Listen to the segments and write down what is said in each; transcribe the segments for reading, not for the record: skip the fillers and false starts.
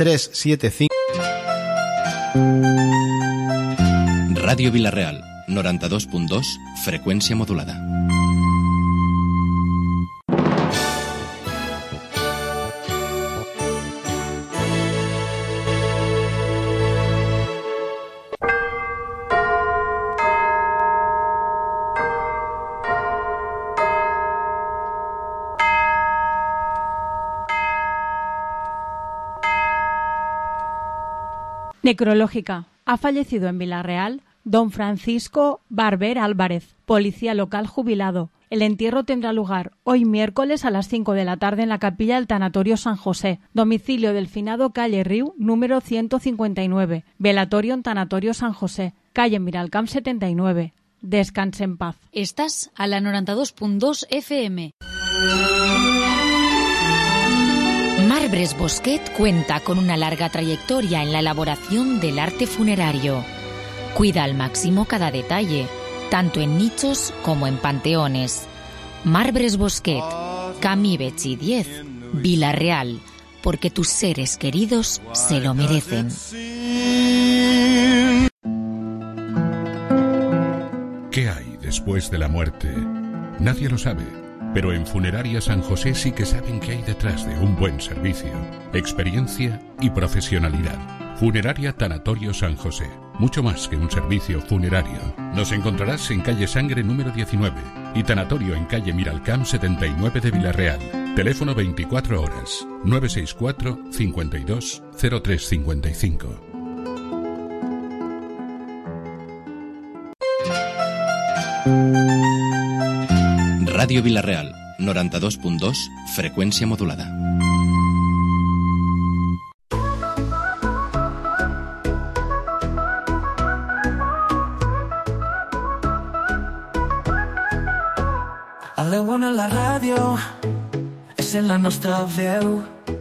375. Ràdio Vila-real, 92.2, freqüència modulada. Necrológica. Ha fallecido en Vila-real don Francisco Barber Álvarez, policía local jubilado. El entierro tendrá lugar hoy miércoles a las 5 de la tarde en la capilla del Tanatorio San José, domicilio del finado calle Riu, número 159, velatorio en Tanatorio San José, calle Miralcamp 79. Descanse en paz. Estás a la 92.2 FM. Marbres Bosquet cuenta con una larga trayectoria en la elaboración del arte funerario. Cuida al máximo cada detalle, tanto en nichos como en panteones. Marbres Bosquet, Camí Betxí 10, Vila-real, porque tus seres queridos se lo merecen. ¿Qué hay después de la muerte? Nadie lo sabe. Pero en Funeraria San José sí que saben qué hay detrás de un buen servicio, experiencia y profesionalidad. Funeraria Tanatorio San José, mucho más que un servicio funerario. Nos encontrarás en calle Sangre número 19 y Tanatorio en calle Miralcamp 79 de Vila-real. Teléfono 24 horas, 964 52 0355. Ràdio Vila-real, 92.2, freqüència modulada. A la bona la ràdio és en la nostra veu.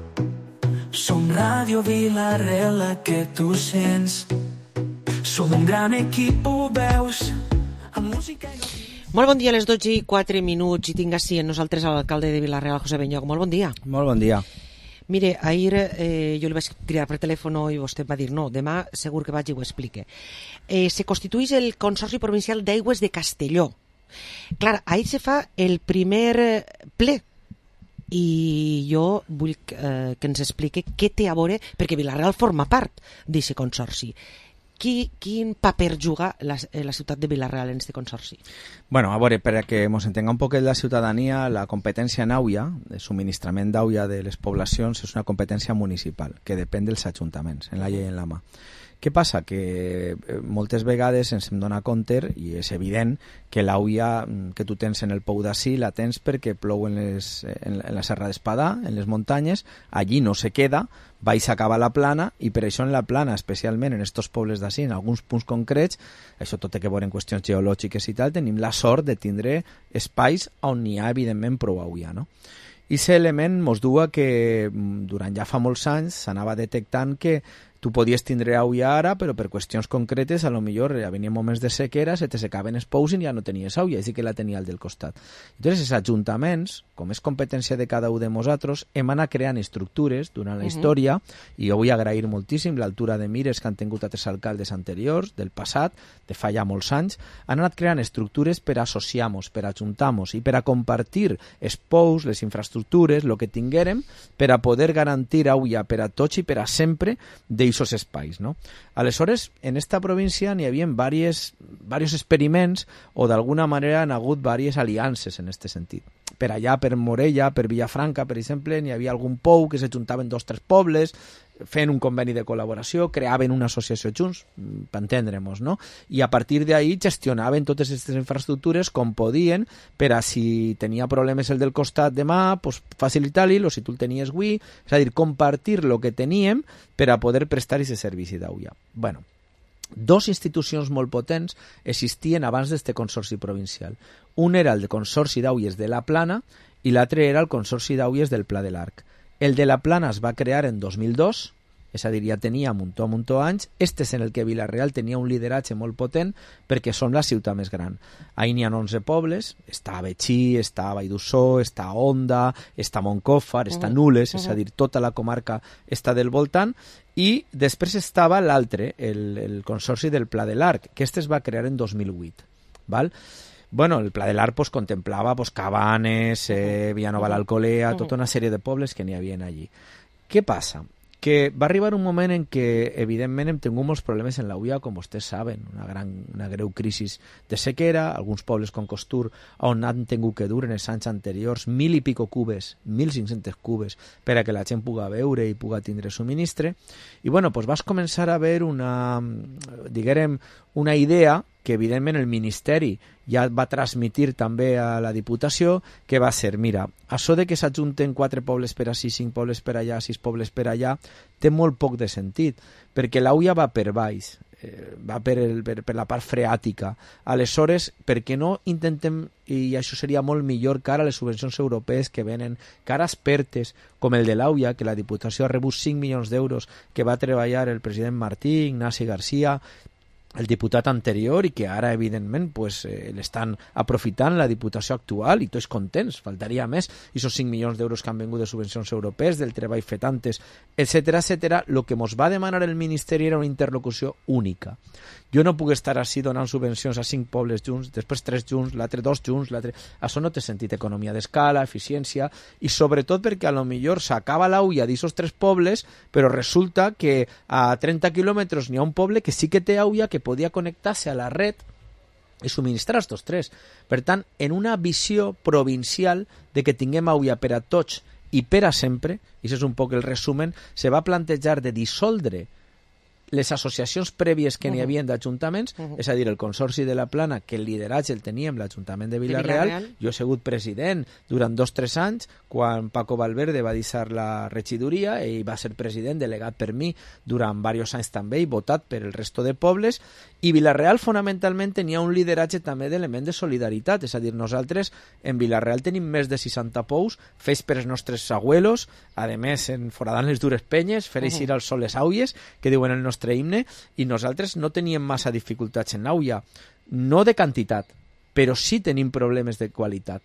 Som Ràdio Vila-real, la que tu sents. Som un gran equip, ho veus. Amb música i... Molt bon dia, a les 12:04 i tinc així en nosaltres l'alcalde de Vila-real, José Benyoc. Molt bon dia. Molt bon dia. Mire, ahir jo li vaig cridar per telèfon i vostè va dir no, demà segur que vaig i ho explique. Se constitueix el Consorci Provincial d'Aigües de Castelló. Clar, ahir se fa el primer ple i jo vull que ens explique què té a veure, perquè Vila-real forma part d'aquest consorci. Quin paper juga la ciutat de Vila-real en aquest consorci? Bueno, a veure, per que ens entenga un poquet la ciutadania, la competència en aigua, de subministrament d'aigua de les poblacions, és una competència municipal, que depèn dels ajuntaments, en la llei en la mà. Què passa? Que moltes vegades ens hem donat compte, i és evident, que l'aigua que tu tens en el Pou d'Ací la tens perquè plou en la Serra d'Espadà, en les muntanyes, allí no se queda, baix acaba la plana, i per això en la plana, especialment en estos pobles d'Ací, en alguns punts concrets, això tot té que veure en qüestions geològiques i tal, tenim la sort de tindre espais on n'hi ha, evidentment, prou aigua, no? I aquest element ens du a que durant ja fa molts anys s'anava detectant que tu podies tindre aigua ara, però per qüestions concretes, a lo millor venien moments de sequera, se te secaven els pous i ja no tenies aigua, i sí que la tenia al del costat. Llavors, els ajuntaments, com és competència de cada un de nosaltres, hem anat creant estructures durant la història, i jo vull agrair moltíssim l'altura de mires que han tingut altres alcaldes anteriors, del passat, de fa ja molts anys, han anat creant estructures per associar-nos, per ajuntar-nos i per a compartir els pous, les infraestructures, el que tinguérem, per a poder garantir aigua per a tots i per a sempre d'aquests espais, no? Aleshores, en esta província n'hi havia diversos experiments o d'alguna manera han hagut diverses aliances en aquest sentit. Per allà, per Morella, per Villafranca, per exemple, n'hi havia algun pou que s'ajuntaven 2 o 3 pobles fent un conveni de col·laboració, creaven una associació junts, per entendre-nos, no? I a partir d'ahí gestionaven totes aquestes infraestructures com podien per a si tenia problemes el del costat demà, pues, facilitar-li, o si tu el tenies avui, és a dir, compartir el que teníem per a poder prestar aquest servici d'aigua. Bueno, 2 institucions molt potents existien abans d'este consorci provincial. Un era el de Consorci d'Aigües de la Plana i l'altre era el Consorci d'Aigües del Pla de l'Arc. El de la Plana es va crear en 2002 és a dir, ja tenia muntó anys. Este és en el que Vila-real tenia un lideratge molt potent perquè són la ciutat més gran. Ahí n'hi ha 11 pobles, està Betxí, està Valldussó, està Onda, està Moncófar, està Nules, és a dir, tota la comarca està del voltant, i després estava l'altre, el consorci del Pla de l'Arc, que este es va crear en 2008, val? Bueno, el Pla de l'Arc pues, contemplava pues, Cabanes, Villanova l'Alcolea, tota una sèrie de pobles que n'hi havia allí. Què passa? Que va arribar un moment en què, evidentment, hem tingut molts problemes en l'Auia, com vostès saben, una greu crisi de sequera, alguns pobles com Costur, on han tingut que dur en els anys anteriors 1.000 i pico cubes, 1.500 cubes, per a que la gent puga veure i puga tindre subministre. I bueno, pues vas començar a veure una idea que evidentment el Ministeri ja va transmitir també a la Diputació, que va ser, mira, això de que s'ajunten 4 pobles per ací, 5 pobles per allà, 6 pobles per allà, té molt poc de sentit, perquè l'Auia va per baix, va per la part freàtica. Aleshores, per què no intentem, i això seria molt millor cara a les subvencions europees que venen, cara a expertes com el de l'Auia, que la Diputació ha rebut 5 milions d'euros, que va treballar el president Martí, Ignasi Garcia, el diputat anterior, i que ara evidentment pues, l'estan aprofitant la Diputació actual i tots contents, faltaria més, i esos 5 milions d'euros que han vengut de subvencions europees, del treball fet antes, etc. Lo que ens va demanar el Ministeri era una interlocució única. Jo no puc estar així donant subvencions a 5 pobles junts, després 3 junts, l'altre 2 junts, l'altre... Això no té sentit, economia d'escala, eficiència, i sobretot perquè a lo millor s'acaba l'Auia d'aquests 3 pobles, però resulta que a 30 quilòmetres n'hi ha un poble que sí que té Auia, que podia connectar-se a la red i subministrar estos 3. Per tant, en una visió provincial de que tinguem Auia per a tots i per a sempre, i això és un poc el resumen, se va plantejar de dissoldre les associacions prèvies que n'hi havia d'ajuntaments, és a dir, el Consorci de la Plana, que el lideratge el teníem l'Ajuntament de Vila-real. Jo he sigut president durant 2-3 anys, quan Paco Valverde va deixar la regidoria, ell va ser president, delegat per mi, durant diversos anys també, i votat per el resto de pobles, i Vila-real fonamentalment tenia un lideratge també d'element de solidaritat, és a dir, nosaltres en Vila-real tenim més de 60 pous, fets per els nostres abuelos, a més, en foradant les dures penyes, fer eixir al sol les auies, que diuen el nostre himne, i nosaltres no teníem massa dificultats en l'Auia, no de quantitat, però sí tenim problemes de qualitat.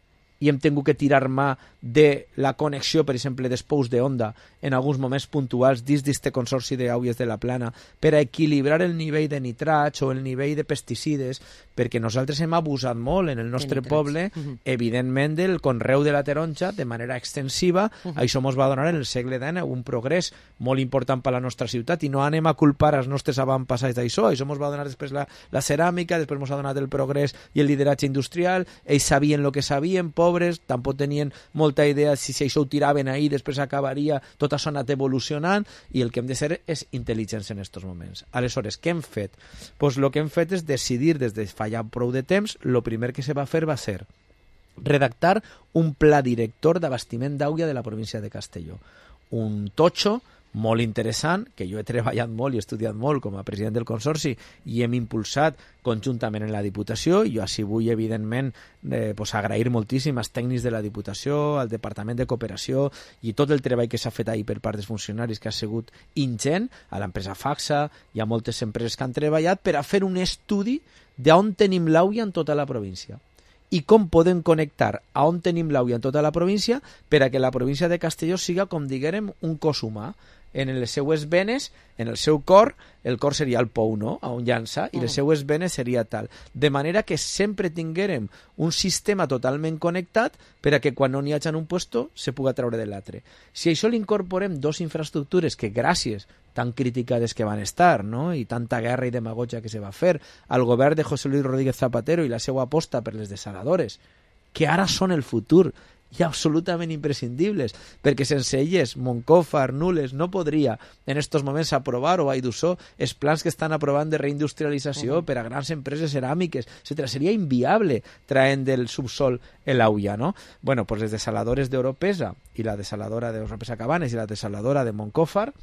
I hem tingut que tirar mà de la connexió, per exemple, dels pous d'Onda en alguns moments puntuals dins d'este consorci d'Auies de la Plana per a equilibrar el nivell de nitrats o el nivell de pesticides, perquè nosaltres hem abusat molt en el nostre poble, evidentment, del conreu de la taronja de manera extensiva. Això ens va donar en el segle XIX un progrés molt important per a la nostra ciutat, i no anem a culpar els nostres avantpassats d'això. Això ens va donar després la ceràmica, després ens ha donat el progrés i el lideratge industrial. Ells sabien el que sabien, pobres, tampoc tenien molta idea si això ho tiraven ahir, després acabaria, tot això ha anat evolucionant, i el que hem de ser és intel·ligents en aquests moments. Aleshores, què hem fet? Pues el que hem fet és decidir, des de fa ja prou de temps, el primer que se va fer va ser redactar un pla director d'abastiment d'Auia de la província de Castelló. Un totxo molt interessant, que jo he treballat molt i he estudiat molt com a president del Consorci, i hem impulsat conjuntament en la Diputació, i jo així vull, evidentment, agrair moltíssim als tècnics de la Diputació, al Departament de Cooperació, i tot el treball que s'ha fet ahir per part dels funcionaris, que ha sigut ingent, a l'empresa Faxa, hi ha moltes empreses que han treballat per a fer un estudi d'on tenim l'Auia en tota la província i com podem connectar a on tenim l'Auia en tota la província per a que la província de Castelló siga, com diguérem, un cos humà. En les seues venes, en el seu cor, el cor seria el pou, no?, a on llança, i les seues venes seria tal. De manera que sempre tinguérem un sistema totalment connectat per a que quan no n'hi hagi en un puesto se puga treure de l'altre. Si això l'incorporem 2 infraestructures que, gràcies, tan criticades que van estar, no?, i tanta guerra i demagogia que se va fer al govern de José Luis Rodríguez Zapatero i la seva aposta per les desaladores, que ara són el futur, i absolutament imprescindibles, perquè sense elles Moncófar, Nules no podria en estos moments aprovar, o Valldussó, els plans que estan aprovant de reindustrialització per a grans empreses ceràmiques, etc. Seria inviable traient del subsol l'Auia, no? Bueno, pues les desaladores d'Europesa i la desaladora d'Europesa Cabanes i la desaladora de Moncófar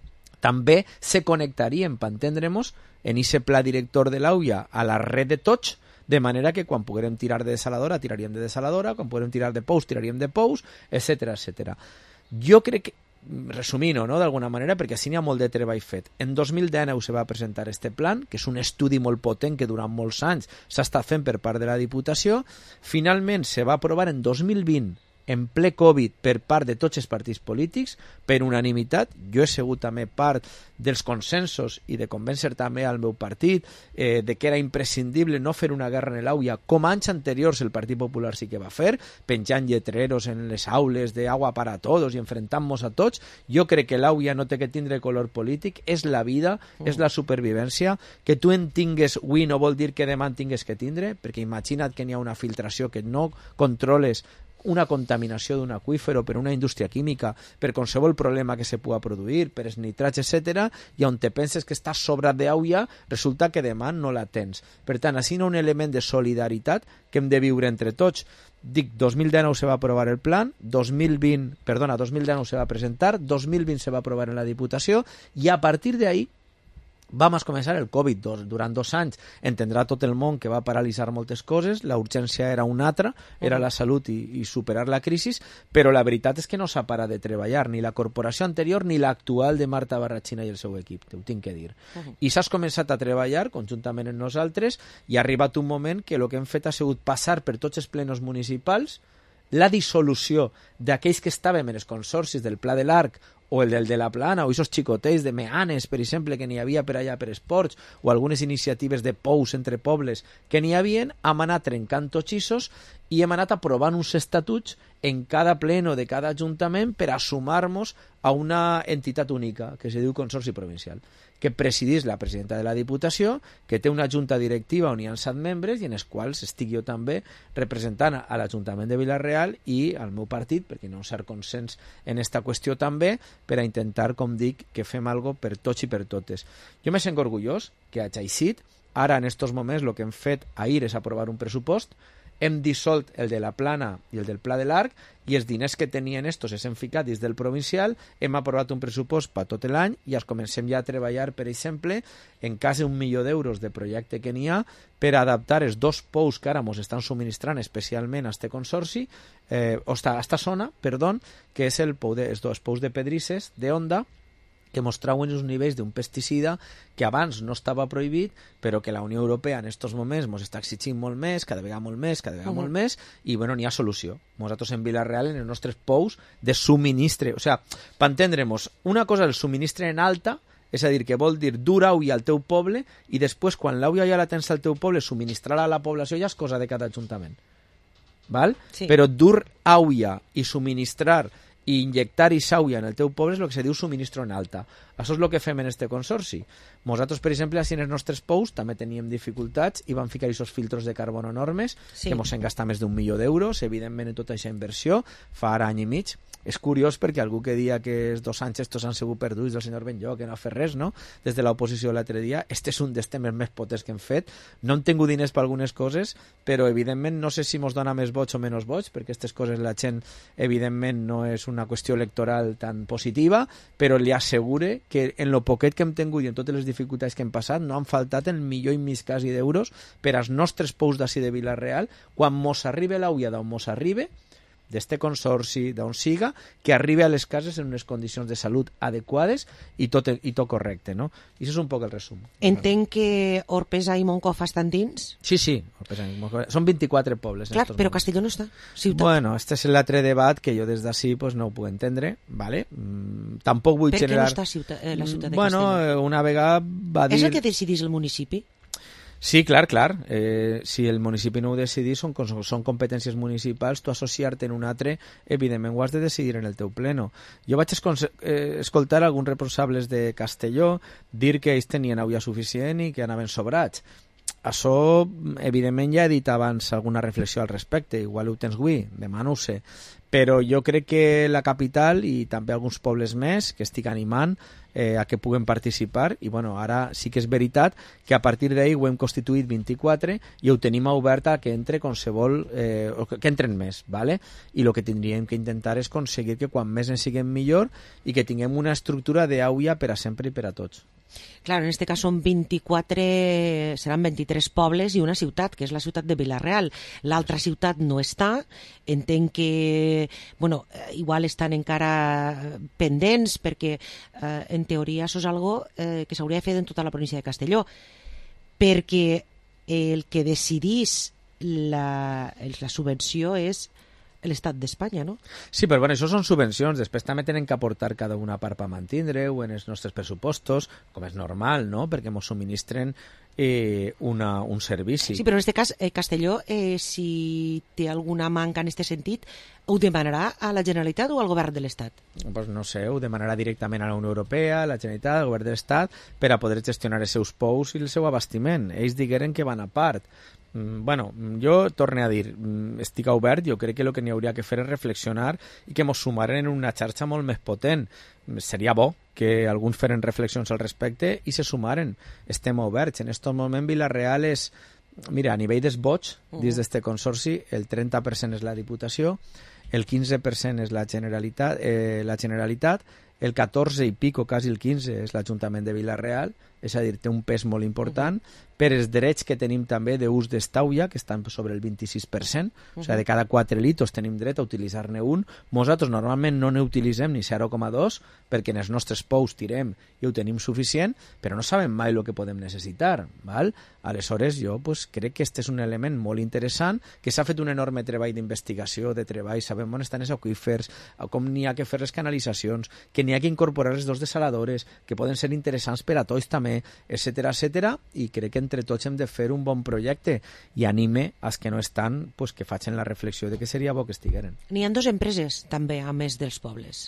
també se connectarien, per entendre'ns, en ese pla director de l'Auia a la red de tots, de manera que quan poguérem tirar de desaladora, tiraríem de desaladora, quan poguérem tirar de pous, tiraríem de pous, etc. Jo crec que resumint-ho, no?, d'alguna manera, perquè així n'hi ha molt de treball fet. En 2019 se va presentar este plan, que és un estudi molt potent que durant molts anys s'ha estat fent per part de la Diputació. Finalment se va aprovar en 2020 en ple Covid per part de tots els partits polítics, per unanimitat. Jo he sigut també part dels consensos i de convèncer també al meu partit de que era imprescindible no fer una guerra en l'AUIA, com anys anteriors el Partit Popular sí que va fer, penjant lletreros en les aules de agua para todos i enfrentant-nos a tots. Jo crec que l'AUIA no té que tindre color polític, és la vida, és la supervivència. Que tu en tingues avui no vol dir que demà en tingues que tindre, perquè imagina't que n'hi ha una filtració que no controles, una contaminació d'un aqüífer o per una indústria química, per qualsevol problema que se pugui produir, per els nitrats, etc., i on te penses que estàs sobrat d'AUIA, resulta que demà no la tens. Per tant, així hi ha un element de solidaritat que hem de viure entre tots. Dic, 2019 se va aprovar el plan, 2019 se va presentar, 2020 se va aprovar en la Diputació, i a partir d'ahí vam començar el Covid. Durant 2 anys entendrà tot el món que va paralitzar moltes coses, la urgència era una altra, era la salut i superar la crisi, però la veritat és que no s'ha parat de treballar, ni la corporació anterior ni l'actual de Marta Barrachina i el seu equip, t'ho tinc que dir. I s'has començat a treballar conjuntament amb nosaltres, i ha arribat un moment que el que hem fet ha sigut passar per tots els plenos municipals la dissolució d'aquells que estàvem en els consorcis del Pla de l'Arc o el del de la Plana, o aquests xicotells de meanes, per exemple, que n'hi havia per allà per esports, o algunes iniciatives de pous entre pobles que n'hi havien, hem anat trencant tots ixos i hem anat aprovant uns estatuts en cada pleno de cada ajuntament per a sumar-nos a una entitat única que se diu Consorci Provincial, que presidís la presidenta de la Diputació, que té una junta directiva on hi ha 7 membres i en els quals estic jo també representant a l'Ajuntament de Vila-real i al meu partit, perquè hi ha un cert consens en esta qüestió també, per a intentar, com dic, que fem algo per tots i per totes. Jo me sento orgullós que hagi aixit. Ara, en estos moments, el que hem fet ahir és aprovar un pressupost. Hem dissolt el de la Plana i el del Pla de l'Arc, i els diners que tenien estos els hem ficat dins del provincial. Hem aprovat un pressupost per tot l'any i els comencem ja a treballar, per exemple, en quasi 1 milió d'euros de projecte que n'hi ha per adaptar els 2 pous que ara ens estan subministrant especialment a este consorci, a esta zona, que és els 2 pous de pedrisses d'Onda, que mostraven uns nivells d'un pesticida que abans no estava prohibit, però que la Unió Europea en aquests moments ens està exigint molt més, cada vegada molt més, i bueno, n'hi ha solució. Nosaltres en Vila-real, en els nostres pous de subministre, o sigui, per entendre'ns, una cosa és el subministre en alta, és a dir, que vol dir dur AUIA al teu poble, i després, quan l'AUIA ja la tens al teu poble, subministrar-la a la població ja és cosa de cada ajuntament. Val? Sí. Però dur AUIA i subministrar i injectar isàuia en el teu poble és el que se diu subministro en alta. Això és el que fem en este consorci. Nosaltres, per exemple, així en els nostres pous també teníem dificultats i vam ficar aquests filtros de carbono enormes, que ens hem gastat més d'1 milió d'euros, evidentment en tota aquesta inversió, fa ara any i mig. És curiós perquè algú que dia que els 2 anys estos han sigut perduts del senyor Benjó, que no ha fet res, no?, des de l'oposició l'altre dia. Este és un dels temes més potents que hem fet. No hem tingut diners per algunes coses, però evidentment no sé si ens dona més vots o menys vots, perquè aquestes coses la gent evidentment no és una qüestió electoral tan positiva, però li assegure que en lo poquet que hem tingut i en totes les dificultats que hem passat no han faltat el milió i mig quasi d'euros per als nostres pous d'ací de Vila-real, quan mos arriba l'AUIA d'on mos arriba, d'este consorci, d'on siga, que arribi a les cases en unes condicions de salut adequades i tot correcte, no? I això és un poc el resum. Entenc que Orpesa i Moncofa estan dins? Sí, Orpesa i Moncofa. Són 24 pobles. Clar, però Castelló no està. Ciutat. Bueno, este és l'altre debat que jo des d'ací pues, no ho puc entendre, ¿vale? Tampoc vull generar... Per què no està la ciutat de Castelló? Bueno, una vegada va dir... És el que decidís el municipi? Sí, clar. Si el municipi no ho decidís, són competències municipals, tu associar-te en un altre, evidentment ho has de decidir en el teu pleno. Jo vaig escoltar alguns responsables de Castelló dir que ells tenien AUIA suficient i que anaven sobrats. Això, evidentment, ja he dit abans alguna reflexió al respecte, igual ho tens avui, demà no ho sé, però jo crec que la capital i també alguns pobles més que estic animant a que puguen participar, i bueno, ara sí que és veritat que a partir d'ahir ho hem constituït 24 i ho tenim obert a que entre qualsevol, que entren més, ¿vale? I el que tindríem que intentar és aconseguir que quan més en siguem millor i que tinguem una estructura d'AUIA per a sempre i per a tots. Claro, en este cas són 24, seran 23 pobles i una ciutat, que és la ciutat de Vila-real. L'altra ciutat no està, entenc que, bueno, igual estan encara pendents, perquè en teoria això és algo que s'hauria de fer en tota la província de Castelló, perquè el que decidís la subvenció és l'Estat d'Espanya, no? Sí, però bueno, això són subvencions, després també tenen que aportar cada una part per mantindre-ho en els nostres pressupostos, com és normal, no?, perquè ens subministren un servici. Sí, però en aquest cas, Castelló, si té alguna manca en aquest sentit, ho demanarà a la Generalitat o al Govern de l'Estat? Pues no sé, ho demanarà directament a la Unió Europea, a la Generalitat, al Govern de l'Estat, per a poder gestionar els seus pous i el seu abastiment. Ells digueren que van a part. Bueno, jo torne a dir, estic obert, jo crec que el que n'hi hauria que fer és reflexionar i que ens sumaren en una xarxa molt més potent. Seria bo que alguns feren reflexions al respecte i se sumaren. Estem oberts. En aquest moment Vila-real és... Mira, a nivell dels vots, dins d'este consorci, el 30% és la Diputació, el 15% és la Generalitat, el 14 i pico, quasi el 15, és l'Ajuntament de Vila-real, és a dir, té un pes molt important, per els drets que tenim també d'ús d'estauia, que estan sobre el 26%, o sigui, de cada 4 litos tenim dret a utilitzar-ne un. Nosaltres normalment no n'utilitzem ni 0,2, perquè en els nostres pous tirem i ho tenim suficient, però no sabem mai el que podem necessitar, val? Aleshores, jo crec que aquest és un element molt interessant, que s'ha fet un enorme treball d'investigació, de treball, sabem on estan els aqüífers, com n'hi ha que fer les canalitzacions, que n'hi ha que incorporar les dos desaladores, que poden ser interessants per a tots també, etc. I crec que entre tots hem de fer un bon projecte i anime als que no estan que facin la reflexió de que seria bo que estigueren. N'hi ha 2 empreses també, a més dels pobles.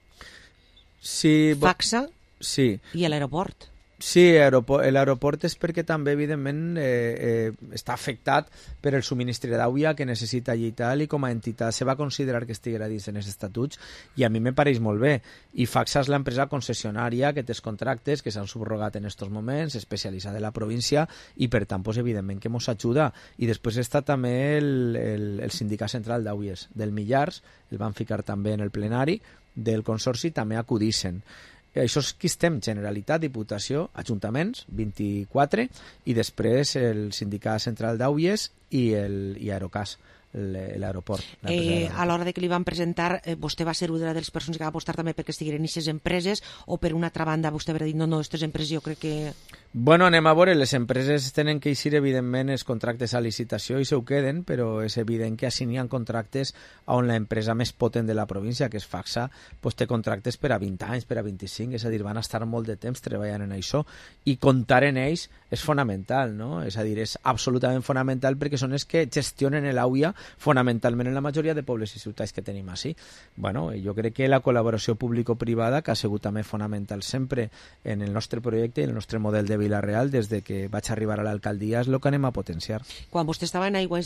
Sí, Facsa sí. I l'aeroport. Sí, l'aeroport és perquè també, evidentment, està afectat per el subministre d'aigua que necessita allí i tal, i com a entitat se va considerar que estiguera dins en els estatuts, i a mi me pareix molt bé. I Facsa és l'empresa concessionària que té els contractes que s'han subrogat en aquests moments, especialitzada en la província, i per tant, evidentment que ens ajuda. I després està també el Sindicat Central d'Auies del Millars, el van ficar també en el plenari del Consorci, també acudissin. Això és qui estem, Generalitat, Diputació, Ajuntaments, 24, i després el Sindicat Central d'Auies i Aerocas, l'aeroport. A l'hora de que li van presentar, vostè va ser una de les persones que va apostar també perquè estigueren en aquestes empreses, o per una altra banda vostè va dir no, aquestes empreses jo crec que... Bueno, anem a veure, les empreses tenen que eixir evidentment els contractes a licitació i se ho queden, però és evident que així n'hi ha contractes on l'empresa més potent de la província, que és Facsa, té contractes per a 20 anys, per a 25, és a dir, van estar molt de temps treballant en això, i comptar en ells és fonamental, no? És a dir, és absolutament fonamental perquè són els que gestionen l'aigua fonamentalment en la majoria de pobles i ciutats que tenim així. Bueno, jo crec que la col·laboració público-privada, que ha sigut també fonamental sempre en el nostre projecte i el nostre model de Vila-real, des de que vaig arribar a l'alcaldia, és el que anem a potenciar. Quan vostè estava en Aigües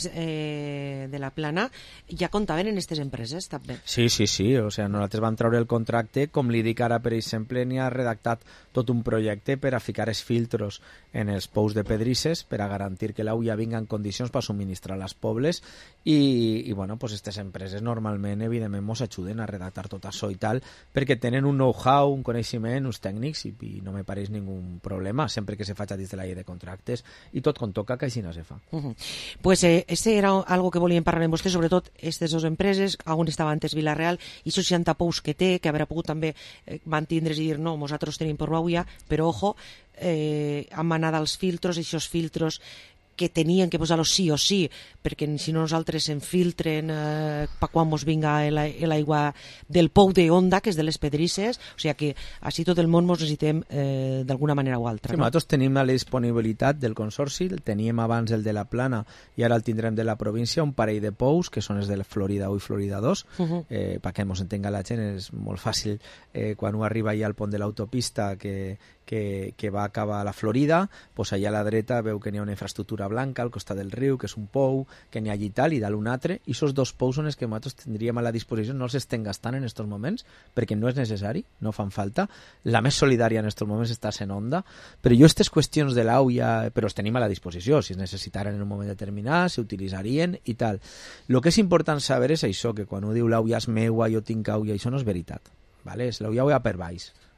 de la Plana, ja comptaven en aquestes empreses, també? Sí, o sigui, nosaltres vam treure el contracte, com li dic ara, per exemple, n'hi ha redactat tot un projecte per a ficar els filtros en els pous de pedrisses per a garantir que l'aigua vinga en condicions per subministrar als pobles i bueno, pues aquestes empreses normalment, evidentment, ens ajuden a redactar tot això i tal, perquè tenen un know-how, un coneixement, uns tècnics i no me pareix ningú problema, sempre que se faci dins de la llei de contractes i tot com toca, que així no se fa. Pues este era algo que volíem parlar amb vostè, sobretot aquestes dues empreses, on estava antes Vila-real, i 60 pous que té, que haurà pogut també mantindre's i dir no, nosaltres tenim per l'aigua, però ojo, han anat als filtros, i aquests filtros que tenien que posar-los sí o sí, perquè si no nosaltres se'n filtren per quan ens vinga l'aigua del pou de Onda, que és de les pedrisses, o sigui que així tot el món ens necessitem d'alguna manera o altra. Sí, nosaltres tenim la disponibilitat del Consorci, el teníem abans el de la Plana i ara el tindrem de la província, un parell de pous, que són els de Florida 1 i Florida 2, perquè ens entenga la gent, és molt fàcil quan ho arriba allà al pont de l'autopista que va acabar a la Florida, doncs allà a la dreta veu que n'hi ha una infraestructura blanca al costat del riu, que és un pou, que n'hi ha allí tal, i dalt un altre, i aquests dos pous són els que nosaltres tindríem a la disposició, no els estem gastant en aquests moments, perquè no és necessari, no fan falta. La més solidària en aquests moments està sent Onda, però jo aquestes qüestions de l'aigua, però els tenim a la disposició, si es necessitaren en un moment determinat, s'utilitzarien i tal. El que és important saber és això, que quan ho diu l'aigua és meua, jo tinc aigua, això no és veritat, ¿vale? És l'aigua per baix.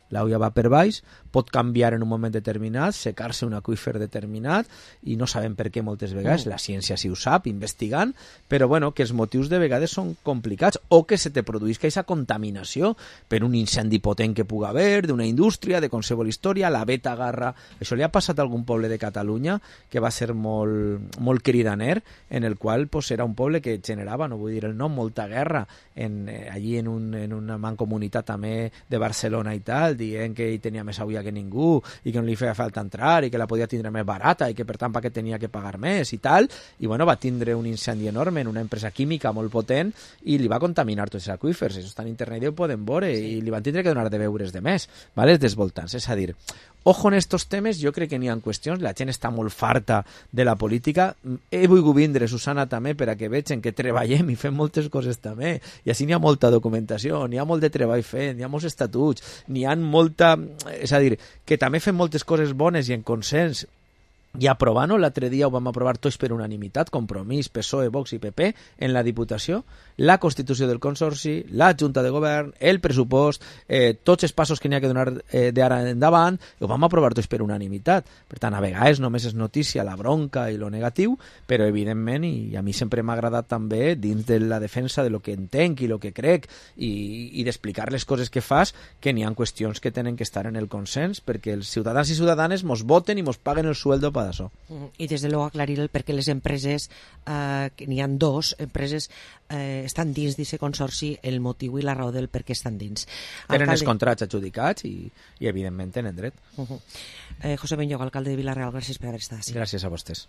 L'aigua va per baix, pot canviar en un moment determinat, secar-se un aqüífer determinat, i no sabem per què moltes vegades, la ciència sí ho sap, investigant, però bueno, que els motius de vegades són complicats, o que se te produïsca aquesta contaminació per un incendi potent que puga haver, d'una indústria, de qualsevol història, la beta garra. Això li ha passat a algun poble de Catalunya que va ser molt cridaner, en el qual pues, era un poble que generava, no vull dir el nom, molta guerra, allí en una mancomunitat també de Barcelona i tal, dient que ell tenia més aigua que ningú i que no li feia falta entrar i que la podia tindre més barata i que per tant perquè tenia que pagar més i tal, i bueno, va tindre un incendi enorme en una empresa química molt potent i li va contaminar tots els aqüífers. Això està en internet i ho podem veure, i li van tindre que donar de beures de més, ¿vale? Els voltants. És a dir, ojo en estos temes, jo crec que n'hi ha qüestions, la gent està molt farta de la política. He volgut vindre, Susana, també, per a que vegin que treballem i fem moltes coses també, i així n'hi ha molta documentació, n'hi ha molt de treball fet, n'hi ha molts estatuts, n'hi ha molta... És a dir, que també fem moltes coses bones i en consens, i aprovant-ho, l'altre dia ho vam aprovar tots per unanimitat, Compromís, PSOE, Vox i PP, en la Diputació, la Constitució del Consorci, la Junta de Govern, el pressupost, tots els passos que n'hi ha que donar d'ara endavant, ho vam aprovar tots per unanimitat. Per tant, a vegades només és notícia la bronca i lo negatiu, però evidentment, i a mi sempre m'ha agradat també, dins de la defensa de lo que entenc i lo que crec, i d'explicar les coses que fas, que n'hi ha qüestions que tenen que estar en el consens, perquè els ciutadans i ciutadanes mos voten i mos paguen el sueldo per això. I des de luego aclarir el perquè les empreses, que n'hi ha dos empreses, estan dins d'aquest consorci, el motiu i la raó del per què estan dins. Tenen els contrats adjudicats i evidentment tenen dret. José Benlloc, alcalde de Vila-real, gràcies per haver estat així. Gràcies a vostès.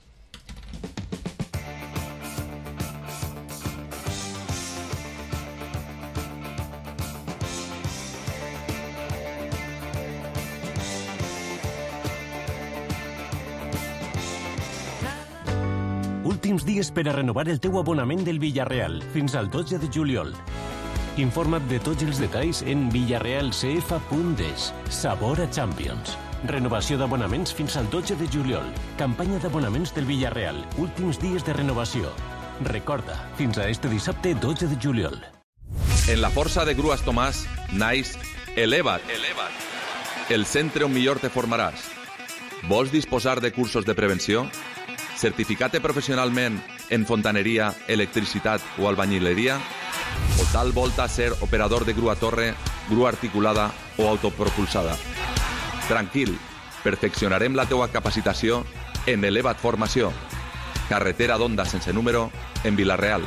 Últims dies per a renovar el teu abonament del Villarreal fins al 12 de juliol. Informa't de tots els detalls en villarrealcf.es. Sabor a Champions. Renovació d'abonaments fins al 12 de juliol. Campanya d'abonaments del Villarreal. Últims dies de renovació. Recorda, fins a este dissabte 12 de juliol. En la força de Grues Tomàs, naix Eleva't. El centre on millor te formaràs. Vols disposar de cursos de prevenció? Certificat-te professionalment en fontaneria, electricitat o albañileria? O tal volta ser operador de grua torre, grua articulada o autopropulsada? Tranquil, perfeccionarem la teua capacitació en Eleva't Formació. Carretera d'Onda sense número, en Vila-real.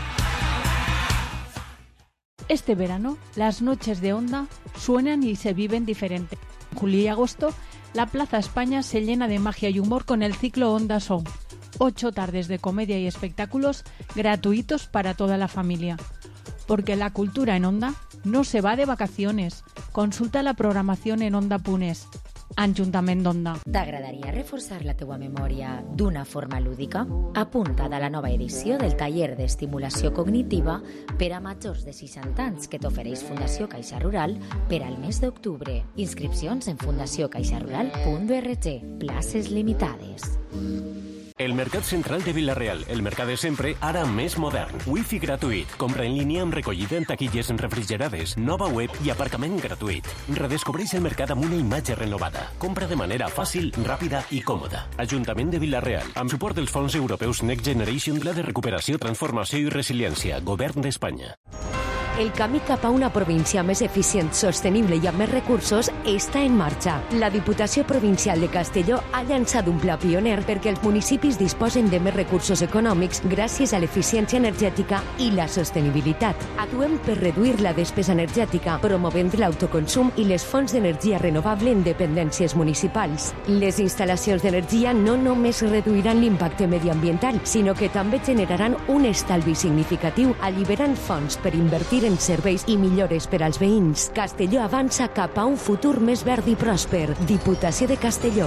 Este verano, las noches de Onda suenan y se viven diferente. En julio y agosto, la Plaza España se llena de magia y humor con el ciclo Onda Show. 8 tardes de comedia y espectáculos gratuitos para toda la familia. Porque la cultura en Onda no se va de vacaciones. Consulta la programación en onda.es. Ajuntament d'Onda. T'agradaria reforçar la teua memòria d'una forma lúdica? Apunta't a la nova edició del taller d'estimulació cognitiva per a majors de 60 anys que t'ofereix Fundació Caixa Rural per al mes d'octubre. Inscripcions en fundaciocaixarural.org. Places limitades. El Mercat Central de Vila-real, el mercat de sempre, ara més modern. Wi-Fi gratuït, compra en línia amb recollida en taquilles refrigerades, nova web i aparcament gratuït. Redescobreix el mercat amb una imatge renovada. Compra de manera fàcil, ràpida i còmoda. Ajuntament de Vila-real, amb suport dels fons europeus Next Generation, Pla de Recuperació, Transformació i Resiliència, Govern d'Espanya. El camí cap a una província més eficient, sostenible i amb més recursos està en marxa. La Diputació Provincial de Castelló ha llançat un pla pioner perquè els municipis disposen de més recursos econòmics gràcies a l'eficiència energètica i la sostenibilitat. Actuem per reduir la despesa energètica, promovent l'autoconsum i les fonts d'energia renovable en dependències municipals. Les instal·lacions d'energia no només reduiran l'impacte mediambiental, sinó que també generaran un estalvi significatiu, alliberant fons per invertir en serveis i millores per als veïns. Castelló avança cap a un futur més verd i pròsper. Diputació de Castelló.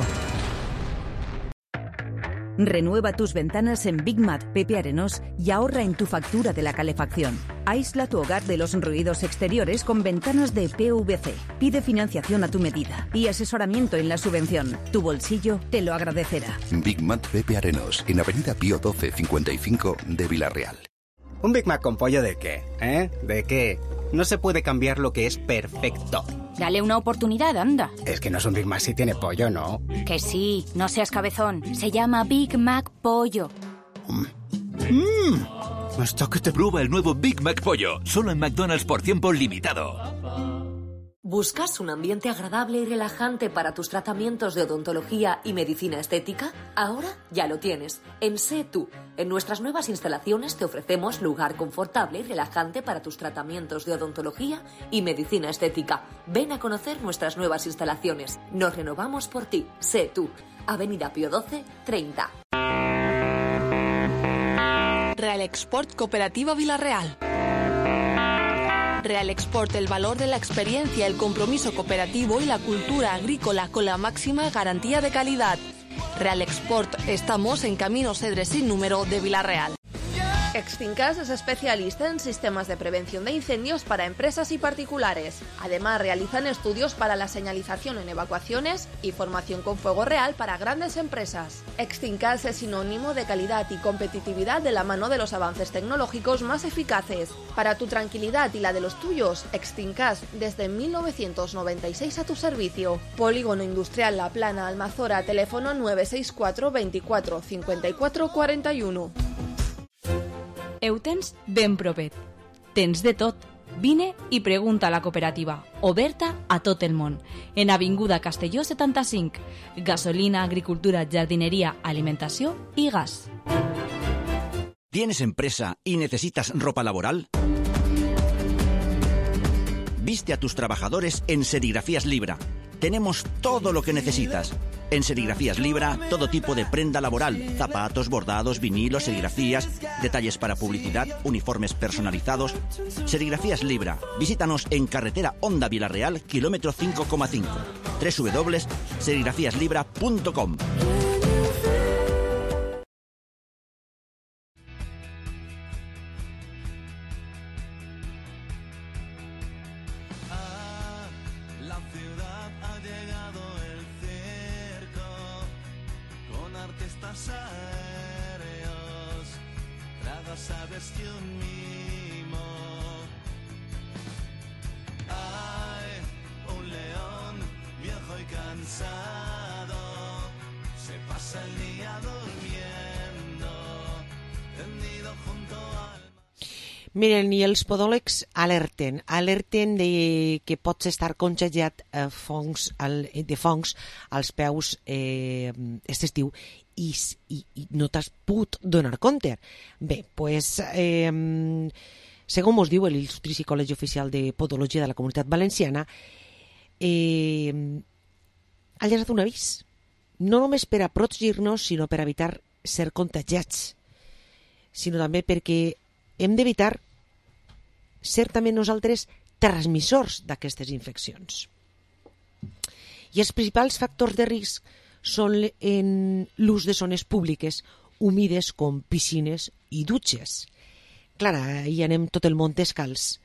Renueva tus ventanas en Big Mat Pepe Arenós y ahorra en tu factura de la calefacción. Aísla tu hogar de los ruidos exteriores con ventanas de PVC. Pide financiación a tu medida y asesoramiento en la subvención. Tu bolsillo te lo agradecerá. Big Mat Pepe Arenós, en Avenida Pío 12, 55 de Vila-real. ¿Un Big Mac con pollo de qué? ¿De qué? No se puede cambiar lo que es perfecto. Dale una oportunidad, anda. Es que no es un Big Mac si tiene pollo, ¿no? Que sí, no seas cabezón. Se llama Big Mac Pollo. Hasta que te... Prueba el nuevo Big Mac Pollo, solo en McDonald's por tiempo limitado. ¿Buscas un ambiente agradable y relajante para tus tratamientos de odontología y medicina estética? Ahora ya lo tienes. En Sé Tú. En nuestras nuevas instalaciones te ofrecemos lugar confortable y relajante para tus tratamientos de odontología y medicina estética. Ven a conocer nuestras nuevas instalaciones. Nos renovamos por ti. Sé Tú. Avenida Pío XII, 30. Real Export Cooperativa Vila-real. Real Export, el valor de la experiencia, el compromiso cooperativo y la cultura agrícola con la máxima garantía de calidad. Real Export, estamos en Camino Cedres sin número de Vila-real. Extincas es especialista en sistemas de prevención de incendios para empresas y particulares. Además, realizan estudios para la señalización en evacuaciones y formación con fuego real para grandes empresas. Extincas es sinónimo de calidad y competitividad de la mano de los avances tecnológicos más eficaces. Para tu tranquilidad y la de los tuyos, Extincas desde 1996 a tu servicio. Polígono Industrial La Plana, Almazora, teléfono 964 24 54 41. Eutens ben propet. Tens de tot. Vine i pregunta a la cooperativa, oberta a tot el món. En Avinguda Castelló 75. Gasolina, agricultura, jardinería, alimentació i gas. ¿Tienes empresa y necesitas ropa laboral? Viste a tus trabajadores en Serigrafías Libra. Tenemos todo lo que necesitas. En Serigrafías Libra, todo tipo de prenda laboral, zapatos, bordados, vinilos, serigrafías, detalles para publicidad, uniformes personalizados. Serigrafías Libra. Visítanos en carretera Honda Vila-real, kilómetro 5,5. www.serigrafíaslibra.com. Miren, i els podòlegs alerten de que pots estar contagiat de fongs als peus aquest estiu i no t'has pogut donar compte. Bé, doncs, segons mos diu l'il·lustrici Col·legi Oficial de Podologia de la Comunitat Valenciana, ha llançat un avís, no només per a protegir-nos, sinó per evitar ser contagiats, sinó també perquè hem d'evitar ser també nosaltres transmissors d'aquestes infeccions. I els principals factors de risc són en l'ús de zones públiques humides com piscines i dutxes. Clar, hi anem tot el món descalç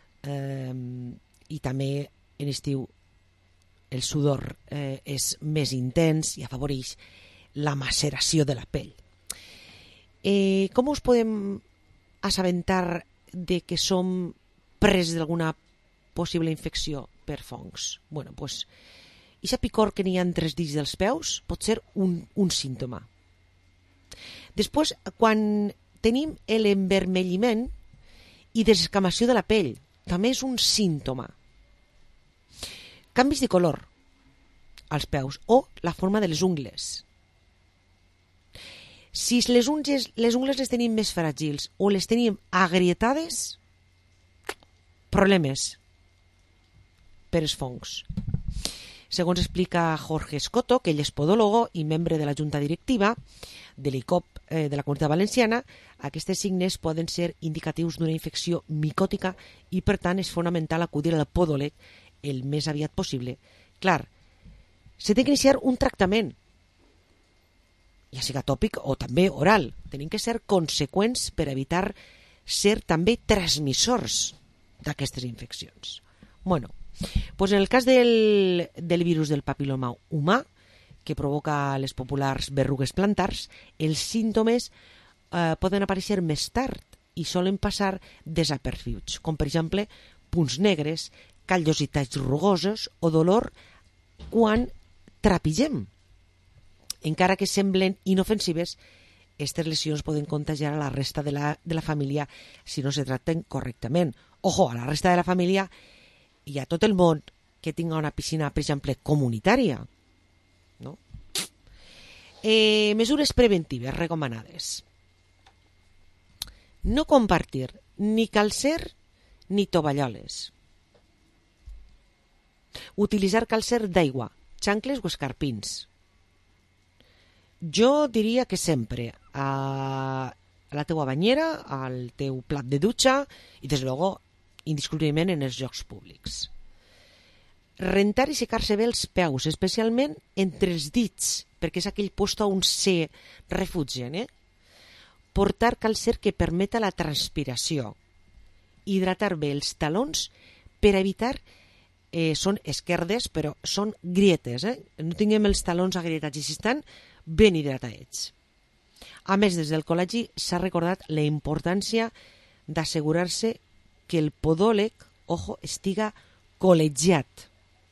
i també en estiu el sudor és més intens i afavoreix la maceració de la pell. Com us podem assabentar de que som presos d'alguna possible infecció per fongs? Bueno, doncs, aquesta picor que n'hi ha entre els dits dels peus pot ser un símptoma. Després, quan tenim l'envermelliment i desescamació de la pell, també és un símptoma. Canvis de color als peus o la forma de les ungles. Si les ungles les tenim més fràgils o les tenim agrietades, problemes per els fongs. Segons explica Jorge Escoto, que ell és podòlogo i membre de la Junta Directiva de l'ICOP de la Comunitat Valenciana, aquests signes poden ser indicatius d'una infecció micòtica i, per tant, és fonamental acudir al podòleg el més aviat possible. Clar, s'ha d'iniciar un tractament, ja siga tòpic o també oral. Tenim que ser conseqüents per evitar ser també transmissors d'aquestes infeccions. Bueno, doncs en el cas del virus del papiloma humà, que provoca les populars berrugues plantars, els símptomes poden aparèixer més tard i solen passar desapercebuts, com per exemple punts negres, callositats rugoses o dolor quan trapigem. Encara que semblen inofensives, aquestes lesions poden contagiar a la resta de la família si no se tracten correctament. Ojo, a la resta de la família i a tot el món que tinga una piscina, per exemple, comunitària. No? Mesures preventives recomanades. No compartir ni calcer ni tovalloles. Utilitzar calcer d'aigua, xancles o escarpins. Jo diria que sempre a la teua banyera, al teu plat de dutxa i, des de luego, indiscutiblement en els llocs públics. Rentar i secar-se bé els peus, especialment entre els dits, perquè és aquell lloc on se refugien. Portar calcer que permeta la transpiració. Hidratar bé els talons per evitar, són esquerdes, però són grietes. No tinguem els talons agrietats i si estan ben hidratats. A més, des del col·legi s'ha recordat la importància d'assegurar-se que el podòleg, ojo, estiga col·legiat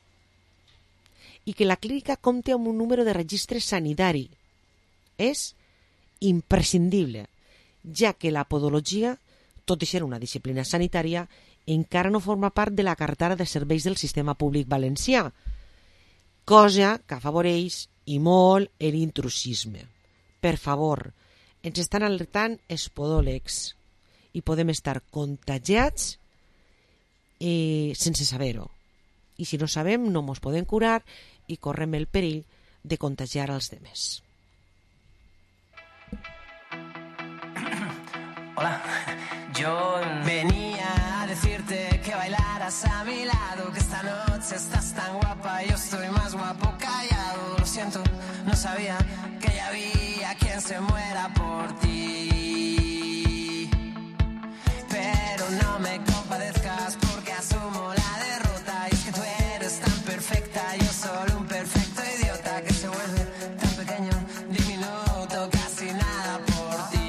i que la clínica compti amb un número de registre sanitari. És imprescindible, ja que la podologia, tot i ser una disciplina sanitària, encara no forma part de la cartera de serveis del sistema públic valencià, cosa que afavoreix i molt l'intrusisme. Per favor, ens estan alertant els podòlegs i podem estar contagiats sense saber-ho. I si no sabem, no ens podem curar i correm el perill de contagiar als demés. Hola, yo venía a decirte que bailaras a mi lado, que esta noche estás tan guapa, yo estoy más guapo callado. Lo siento, no sabía que ya había quien se muera por ti, pero no me compadezcas porque asumo la derrota. Y es que tú eres tan perfecta, yo solo un perfecto idiota que se vuelve tan pequeño, diminuto, casi nada por ti.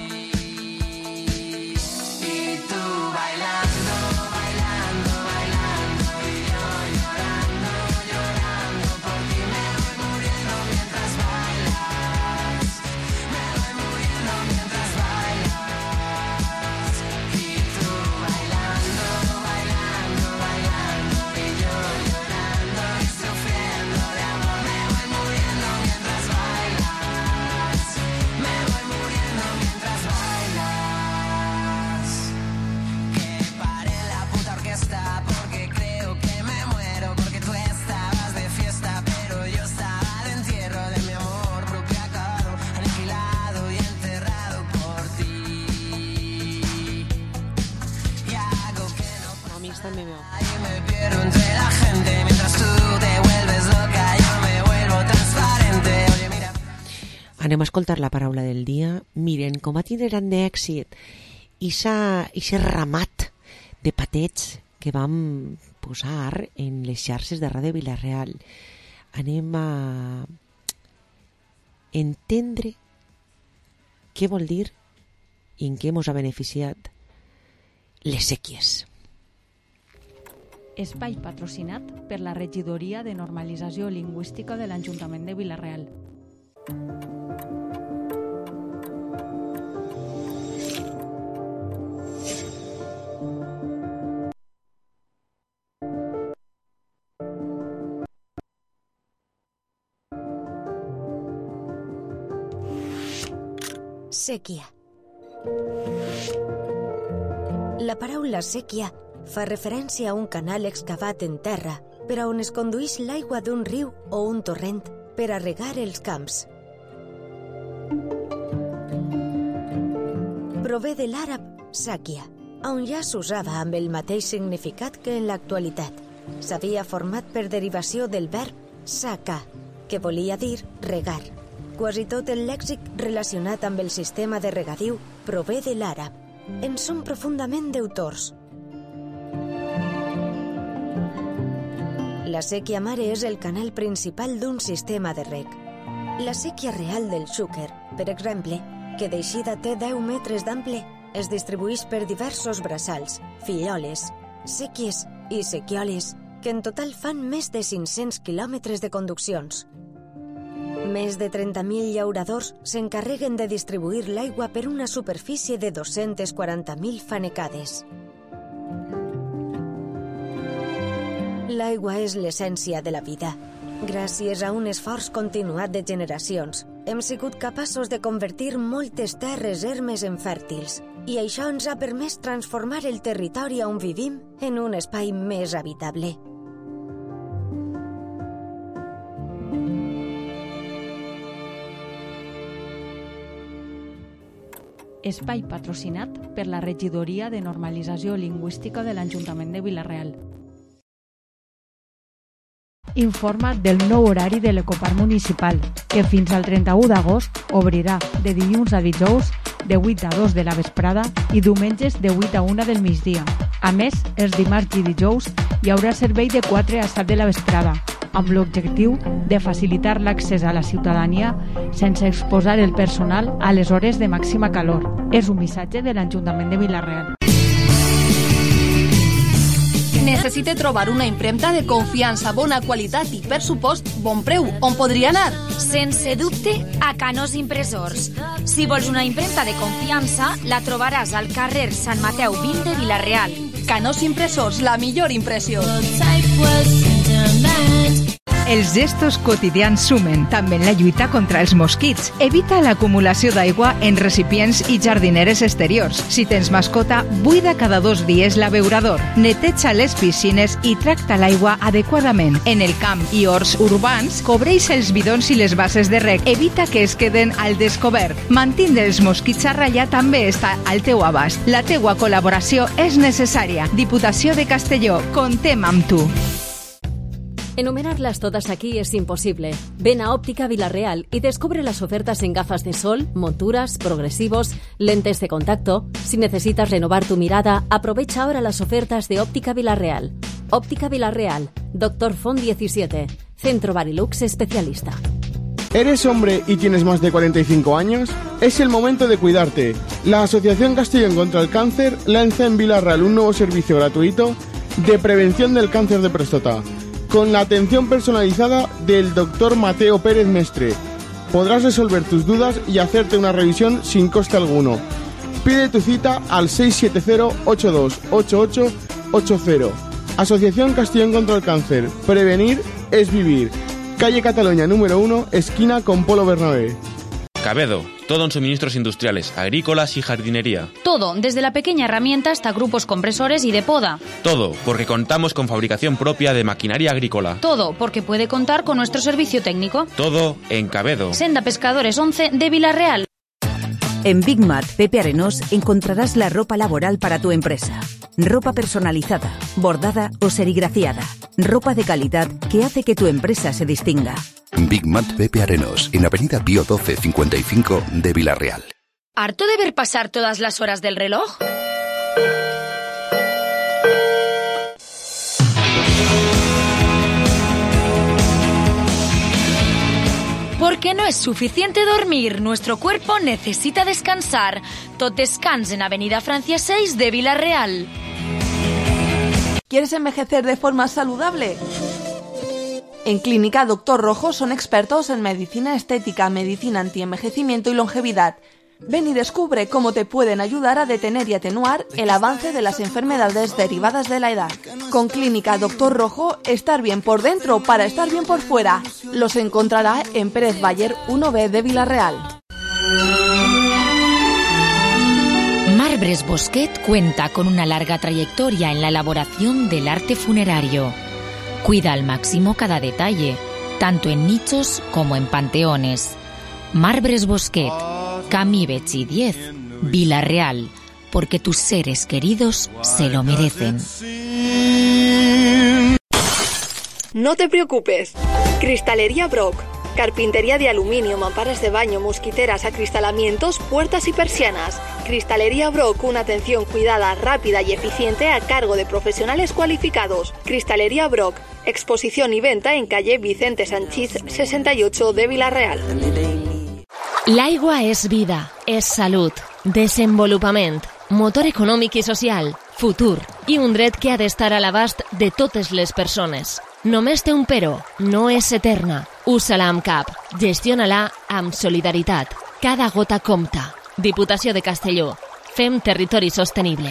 Anem a escoltar la paraula del dia. Miren com ha tindran d'èxit ixe ramat de patets que vam posar en les xarxes de Ràdio Vila-real. Anem a entendre què vol dir i en què ens ha beneficiat les sèquies. Espai patrocinat per la Regidoria de Normalització Lingüística de l'Ajuntament de Vila-real. Sèquia. La paraula sèquia fa referència a un canal excavat en terra per a on es condueix l'aigua d'un riu o un torrent per a regar els camps. Prové de l'àrab sàquia, on ja s'usava amb el mateix significat que en l'actualitat. S'havia format per derivació del verb sacar, que volia dir regar. Quasi tot el lèxic relacionat amb el sistema de regadiu prové de l'àrab. En som profundament deutors. La sèquia mare és el canal principal d'un sistema de reg. La sèquia real del Xúquer, per exemple, que d'eixida té 10 metres d'ample, es distribueix per diversos braçals, filloles, sèquies i sequioles que en total fan més de 500 quilòmetres de conduccions. Més de 30.000 llauradors s'encarreguen de distribuir l'aigua per una superfície de 240.000 fanecades. L'aigua és l'essència de la vida. Gràcies a un esforç continuat de generacions, hem sigut capaços de convertir moltes terres ermes en fèrtils, i això ens ha permès transformar el territori on vivim en un espai més habitable. Espai patrocinat per la Regidoria de Normalització Lingüística de l'Ajuntament de Vila-real. Informa del nou horari de l'Ecoparc Municipal, que fins al 31 d'agost obrirà de dilluns a dijous de 8 a 2 de la vesprada i diumenges de 8 a 1 del migdia. A més, els dimarts i dijous hi haurà servei de 4 a 7 de la vesprada, amb l'objectiu de facilitar l'accés a la ciutadania sense exposar el personal a les hores de màxima calor. És un missatge de l'Ajuntament de Vila-real. Necessite trobar una impremta de confiança, bona qualitat i, per supost, bon preu. On podria anar? Sense dubte, a Canós Impressors. Si vols una impremta de confiança, la trobaràs al carrer Sant Mateu 20 de Vila-real. Canós Impressors, la millor impressió. Els gestos quotidians sumen, també en la lluita contra els mosquits. Evita l'acumulació d'aigua en recipients i jardineres exteriors. Si tens mascota, buida cada 2 dies l'abeurador. Neteja les piscines i tracta l'aigua adequadament. En el camp i horts urbans, cobreix els bidons i les bases de reg. Evita que es queden al descobert. Mantindre els mosquits a ratlla també està al teu abast. La teua col·laboració és necessària. Diputació de Castelló, comptem amb tu. Enumerarlas todas aquí es imposible. Ven a Óptica Vila-real y descubre las ofertas en gafas de sol, monturas, progresivos, lentes de contacto. Si necesitas renovar tu mirada, aprovecha ahora las ofertas de Óptica Vila-real. Óptica Vila-real, Dr. Font 17, Centro Barilux Especialista. ¿Eres hombre y tienes más de 45 años? Es el momento de cuidarte. La Asociación Castellón contra el Cáncer lanza en Vila-real un nuevo servicio gratuito de prevención del cáncer de próstata, con la atención personalizada del Dr. Mateo Pérez Mestre. Podrás resolver tus dudas y hacerte una revisión sin coste alguno. Pide tu cita al 670-828880. Asociación Castellón contra el Cáncer. Prevenir es vivir. Calle Cataluña número 1, esquina con Polo Bernabé. Cabedo, todo en suministros industriales, agrícolas y jardinería. Todo, desde la pequeña herramienta hasta grupos compresores y de poda. Todo, porque contamos con fabricación propia de maquinaria agrícola. Todo, porque puede contar con nuestro servicio técnico. Todo en Cabedo. Senda Pescadores 11 de Vila-real. En Big Mat Pepe Arenós encontrarás la ropa laboral para tu empresa. Ropa personalizada, bordada o serigrafiada. Ropa de calidad que hace que tu empresa se distinga. Big Mat Pepe Arenós, en Avenida Pío 12 55 de Vila-real. ¿Harto de ver pasar todas las horas del reloj? Porque no es suficiente dormir, nuestro cuerpo necesita descansar. Tot descans en Avenida Francia 6 de Vila-real. ¿Quieres envejecer de forma saludable? En Clínica Dr. Rojo son expertos en medicina estética, medicina antienvejecimiento y longevidad. Ven y descubre cómo te pueden ayudar a detener y atenuar el avance de las enfermedades derivadas de la edad. Con Clínica Dr. Rojo, estar bien por dentro para estar bien por fuera. Los encontrará en Pérez Bayer 1B de Vila-real. Marbres Bosquet cuenta con una larga trayectoria en la elaboración del arte funerario. Cuida al máximo cada detalle, tanto en nichos como en panteones. Marbres Bosquet, Camí Betxí 10, Vila-real, porque tus seres queridos se lo merecen. No te preocupes. Cristalería Brock. Carpintería de aluminio, mamparas de baño, mosquiteras, acristalamientos, puertas y persianas. Cristalería Brock, una atención cuidada, rápida y eficiente a cargo de profesionales cualificados. Cristalería Brock, exposición y venta en calle Vicente Sanchís 68 de Vila-real. L'aigua és vida, és salut, desenvolupament, motor econòmic i social, futur i un dret que ha d'estar a l'abast de totes les persones. Només té un però, no és eterna. Usa-la amb cap, gestiona-la amb solidaritat. Cada gota compta. Diputació de Castelló. Fem territori sostenible.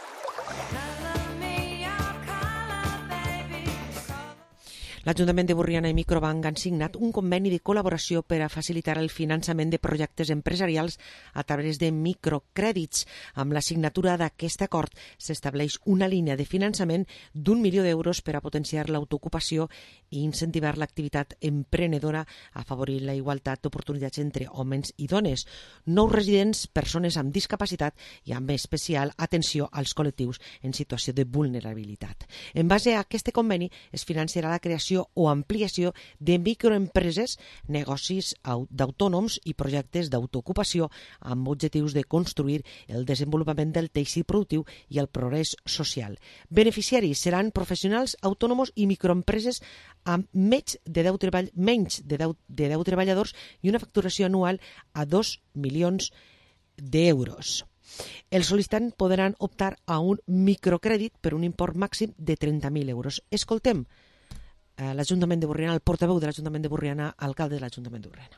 L'Ajuntament de Borriana i Microbank han signat un conveni de col·laboració per a facilitar el finançament de projectes empresarials a través de microcrèdits. Amb la signatura d'aquest acord s'estableix una línia de finançament d'1 milió d'euros per a potenciar l'autoocupació i incentivar l'activitat emprenedora, afavorir la igualtat d'oportunitats entre homes i dones, nous residents, persones amb discapacitat i amb especial atenció als col·lectius en situació de vulnerabilitat. En base a aquest conveni es financiarà la creació o ampliació de microempreses, negocis d'autònoms i projectes d'autoocupació amb objectius de construir el desenvolupament del teixit productiu i el progrés social. Beneficiaris seran professionals autònoms i microempreses amb menys de 10 treballadors i una facturació anual a 2 milions d'euros. Els sol·licitants podran optar a un microcrèdit per un import màxim de 30.000 euros. Escoltem l'Ajuntament de Borriana, el portaveu de l'Ajuntament de Borriana, alcalde de l'Ajuntament de Borriana.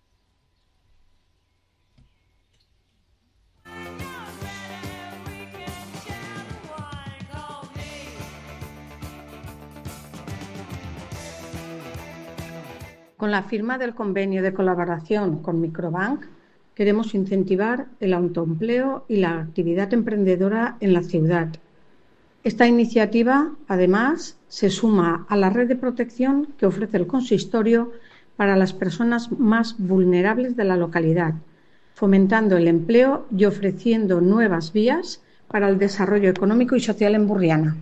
Con la firma del convenio de colaboración con Microbank, queremos incentivar el autoempleo y la actividad emprendedora en la ciudad. Esta iniciativa, además, se suma a la red de protección que ofrece el consistorio para las personas más vulnerables de la localidad, fomentando el empleo y ofreciendo nuevas vías para el desarrollo económico y social en Borriana.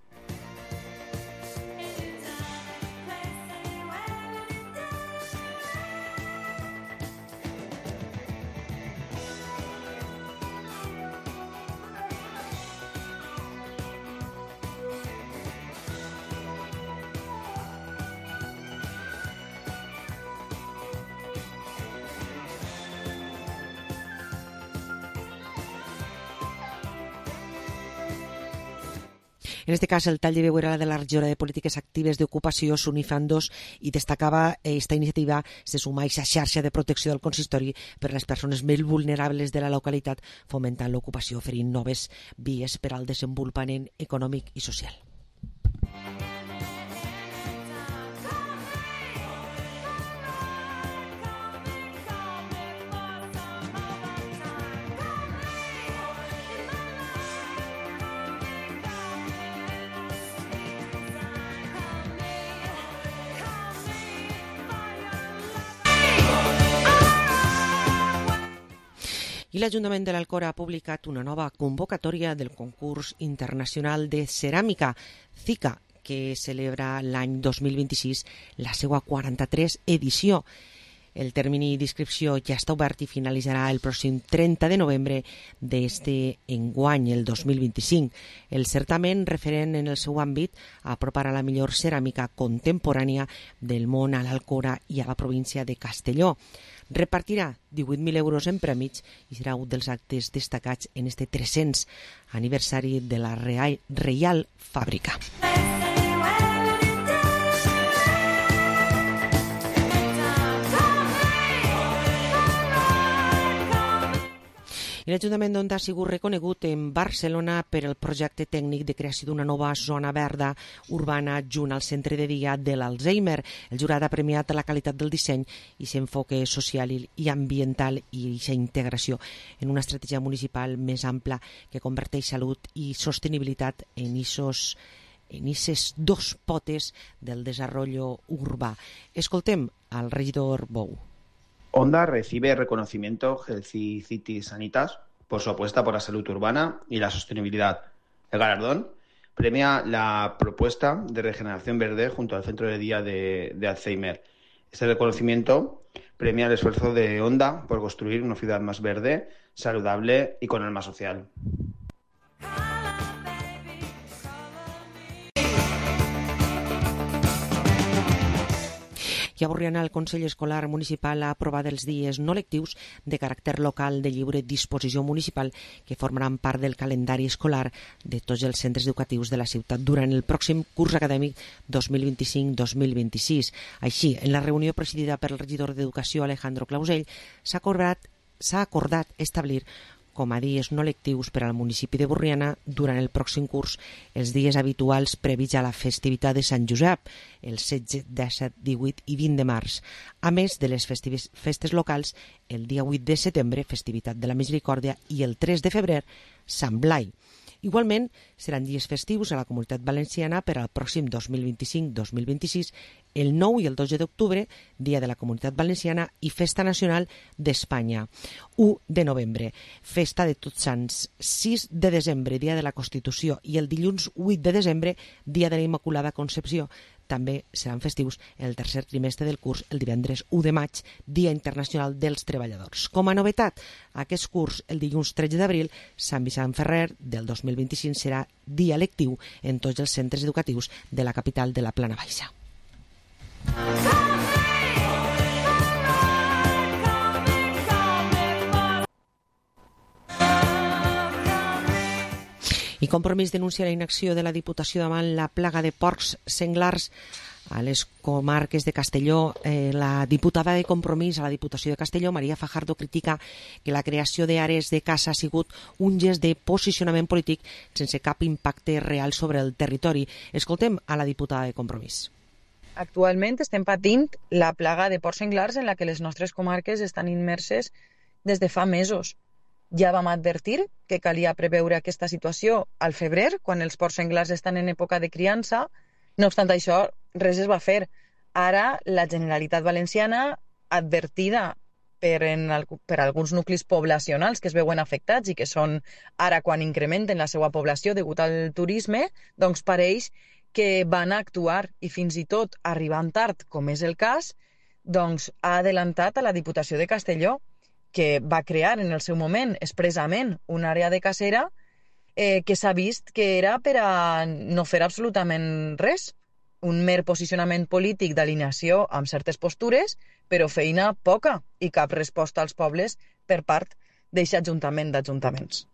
En este cas, el tall de veu era de la regidora de Polítiques Actives d'Ocupació, Suni Fandos, i destacava esta iniciativa se suma a aquesta xarxa de protecció del consistori per a les persones més vulnerables de la localitat, fomentant l'ocupació, oferint noves vies per al desenvolupament econòmic i social. I l'Ajuntament de l'Alcora ha publicat una nova convocatòria del concurs internacional de ceràmica CICA, que celebra l'any 2026 la seva 43 edició. El termini d'inscripció ja està obert i finalitzarà el pròxim 30 de novembre d'este enguany, el 2025. El certamen, referent en el seu àmbit, aproparà la millor ceràmica contemporània del món a l'Alcora i a la província de Castelló. Repartirà 18.000 euros en prèmits i serà un dels actes destacats en este 300 aniversari de la Reial Fàbrica. I l'Ajuntament d'Onda ha sigut reconegut en Barcelona per el projecte tècnic de creació d'una nova zona verda urbana junt al centre de dia de l'Alzheimer. El jurat ha premiat la qualitat del disseny i l'enfoque social i ambiental i aquesta integració en una estratègia municipal més ampla que converteix salut i sostenibilitat en aquestes dos potes del desarrollo urbà. Escoltem al regidor Bou. Onda recibe reconocimiento Healthy City Sanitas por su apuesta por la salud urbana y la sostenibilidad. El galardón premia la propuesta de regeneración verde junto al centro de día de Alzheimer. Este reconocimiento premia el esfuerzo de Onda por construir una ciudad más verde, saludable y con alma social. I Aquí a Borriana el Consell Escolar Municipal ha aprovat els dies no lectius de caràcter local de lliure disposició municipal que formaran part del calendari escolar de tots els centres educatius de la ciutat durant el pròxim curs acadèmic 2025-2026. Així, en la reunió presidida per el regidor d'Educació Alejandro Clausell, s'ha acordat establir com a dies no lectius per al municipi de Borriana durant el pròxim curs els dies habituals previs a la festivitat de Sant Josep, el 16, 17, 18 i 20 de març, a més de les festes locals el dia 8 de setembre, festivitat de la Misericòrdia, i el 3 de febrer, Sant Blai. Igualment, seran dies festius a la Comunitat Valenciana per al pròxim 2025-2026, el 9 i el 12 d'octubre, Dia de la Comunitat Valenciana, i Festa Nacional d'Espanya, 1 de novembre, Festa de Tots Sants, 6 de desembre, Dia de la Constitució, i el dilluns 8 de desembre, Dia de la Immaculada Concepció. També seran festius el tercer trimestre del curs, el divendres 1 de maig, Dia Internacional dels Treballadors. Com a novetat, aquest curs, el dilluns 13 d'abril, Sant Vicent Ferrer del 2025 serà dia lectiu en tots els centres educatius de la capital de la Plana Baixa. I Compromís denuncia la inacció de la Diputació davant la plaga de porcs senglars a les comarques de Castelló. La diputada de Compromís a la Diputació de Castelló, Maria Fajardo, critica que la creació d'àrees de caça ha sigut un gest de posicionament polític sense cap impacte real sobre el territori. Escoltem a la diputada de Compromís. Actualment estem patint la plaga de porcs senglars en la que les nostres comarques estan immerses des de fa mesos. Ja vam advertir que calia preveure aquesta situació al febrer, quan els porcs senglars estan en època de criança. No obstant això, res es va fer. Ara, la Generalitat Valenciana, advertida per alguns nuclis poblacionals que es veuen afectats i que són ara quan incrementen la seva població degut al turisme, doncs pareix que van actuar i fins i tot arribant tard, com és el cas, doncs ha adelantat a la Diputació de Castelló, que va crear en el seu moment expressament una àrea de cacera que s'ha vist que era per a no fer absolutament res, un mer posicionament polític d'alineació amb certes postures, però feina poca i cap resposta als pobles per part d'aquest ajuntament d'ajuntaments.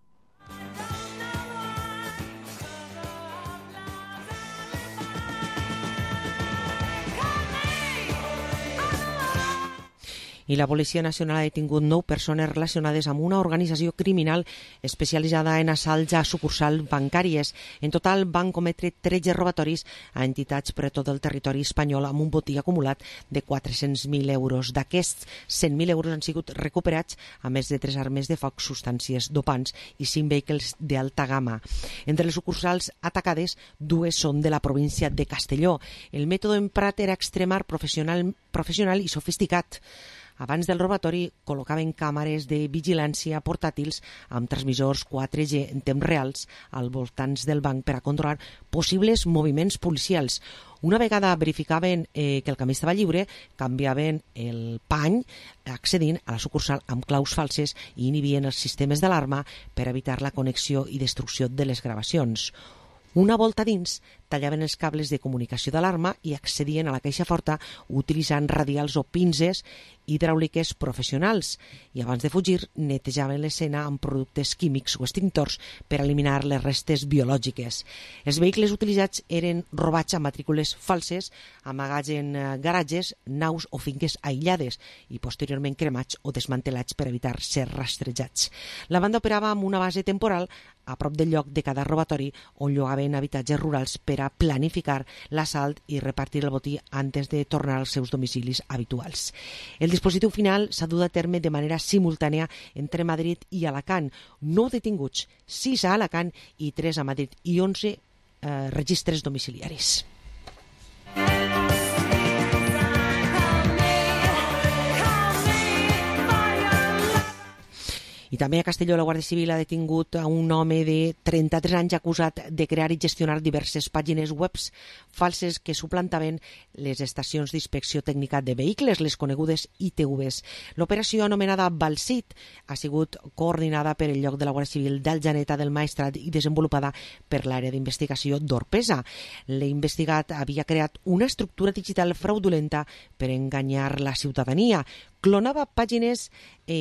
I la Policia Nacional ha detingut 9 persones relacionades amb una organització criminal especialitzada en assalts a sucursals bancàries. En total van cometre 13 robatoris a entitats per tot el territori espanyol amb un botí acumulat de 400.000 euros. D'aquests, 100.000 euros han sigut recuperats, a més de 3 armes de foc, substàncies dopants i 5 vehicles d'alta gamma. Entre les sucursals atacades, 2 són de la província de Castelló. El mètode emprat era extremar professional i sofisticat. Abans del robatori col·locaven càmeres de vigilància portàtils amb transmissors 4G en temps reals al voltant del banc per a controlar possibles moviments policials. Una vegada verificaven que el camí estava lliure, canviaven el pany accedint a la sucursal amb claus falses i inhibien els sistemes d'alarma per evitar la connexió i destrucció de les gravacions. Una volta dins, tallaven els cables de comunicació d'alarma i accedien a la caixa forta utilitzant radials o pinces hidràuliques professionals i abans de fugir netejaven l'escena amb productes químics o extintors per eliminar les restes biològiques. Els vehicles utilitzats eren robats a matrícules falses, amagats en garatges, naus o finques aïllades i posteriorment cremats o desmantelats per evitar ser rastrejats. La banda operava amb una base temporal a prop del lloc de cada robatori on llogaven habitatges rurals per a planificar l'assalt i repartir el botí antes de tornar als seus domicilis habituals. El dispositiu final s'ha dut a terme de manera simultània entre Madrid i Alacant. 9 detinguts, 6 a Alacant i 3 a Madrid i 11 registres domiciliaris. I també a Castelló la Guàrdia Civil ha detingut a un home de 33 anys acusat de crear i gestionar diverses pàgines webs falses que suplantaven les estacions d'inspecció tècnica de vehicles, les conegudes ITVs. L'operació anomenada Balsit ha sigut coordinada per el lloc de la Guàrdia Civil d'Aljaneta del Maestrat i desenvolupada per l'àrea d'investigació d'Orpesa. L'investigat havia creat una estructura digital fraudulenta per enganyar la ciutadania. Clonava pàgines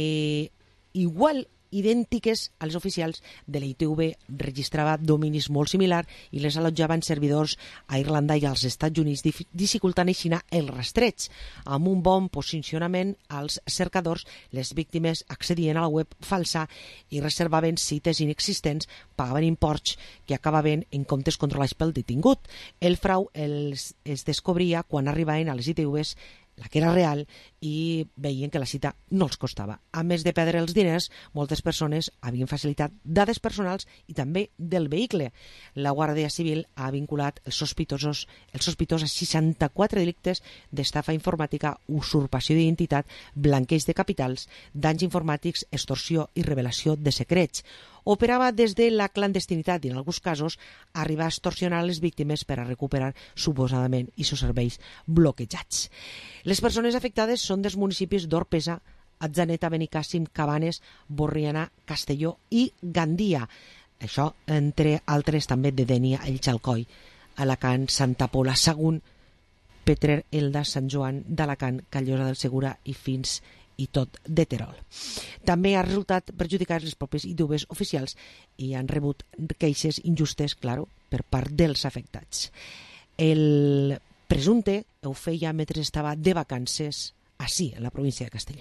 idèntiques a les oficials de la ITV, registrava dominis molt similar i les allotjava en servidors a Irlanda i als Estats Units, dificultant així el rastreig. Amb un bon posicionament als cercadors, les víctimes accedien a la web falsa i reservaven cites inexistents, pagaven imports que acabaven en comptes controlats pel detingut. El frau es descobria quan arribaven a les ITVs, la que era real, i veien que la cita no els costava. A més de perdre els diners, moltes persones havien facilitat dades personals i també del vehicle. La Guàrdia Civil ha vinculat els sospitosos a 64 delictes d'estafa informàtica, usurpació d'identitat, blanqueig de capitals, danys informàtics, extorsió i revelació de secrets. Operava des de la clandestinitat i, en alguns casos, arribar a extorsionar les víctimes per a recuperar suposadament i seus serveis bloquejats. Les persones afectades són dels municipis d'Orpesa, Atzeneta, Benicàssim, Cabanes, Borriana, Castelló i Gandia. Això, entre altres, també de Dénia, Elxalcoi, Alacant, Santa Pola, Sagunt, Petrer, Elda, Sant Joan d'Alacant, Callosa del Segura i fins i tot de Terol. També ha resultat perjudicar les pròpies ITVs oficials i han rebut queixes injustes, claro, per part dels afectats. El presumpte ho feia mentre estava de vacances ací, a la província de Castelló.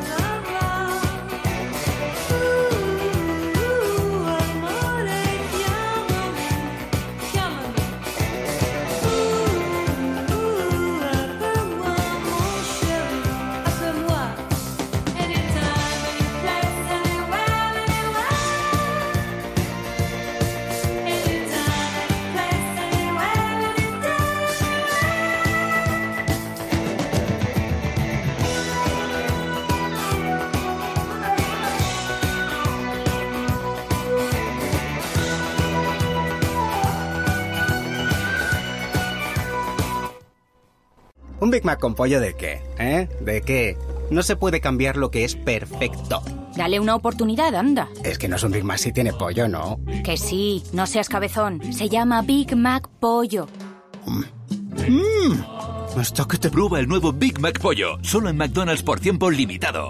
¿Un Big Mac con pollo de qué? ¿De qué? No se puede cambiar lo que es perfecto. Dale una oportunidad, anda. Es que no es un Big Mac si tiene pollo, ¿no? Que sí, no seas cabezón. Se llama Big Mac Pollo. Hasta que te... Prueba el nuevo Big Mac Pollo, solo en McDonald's por tiempo limitado.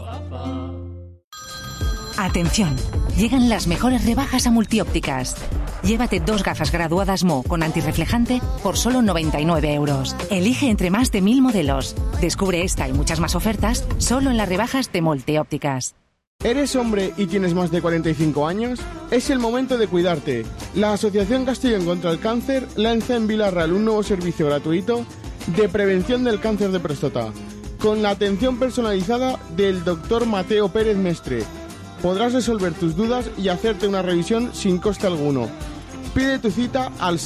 Atención, llegan las mejores rebajas a Multiópticas. Llévate 2 gafas graduadas Mo con antirreflejante por solo 99 euros. Elige entre más de 1000 modelos. Descubre esta y muchas más ofertas solo en las rebajas de Multiópticas. ¿Eres hombre y tienes más de 45 años? Es el momento de cuidarte. La Asociación Castellón contra el Cáncer lanza en Vila-real un nuevo servicio gratuito de prevención del cáncer de próstata, con la atención personalizada del Dr. Mateo Pérez Mestre. Podrás resolver tus dudas y hacerte una revisión sin coste alguno. Pide tu cita al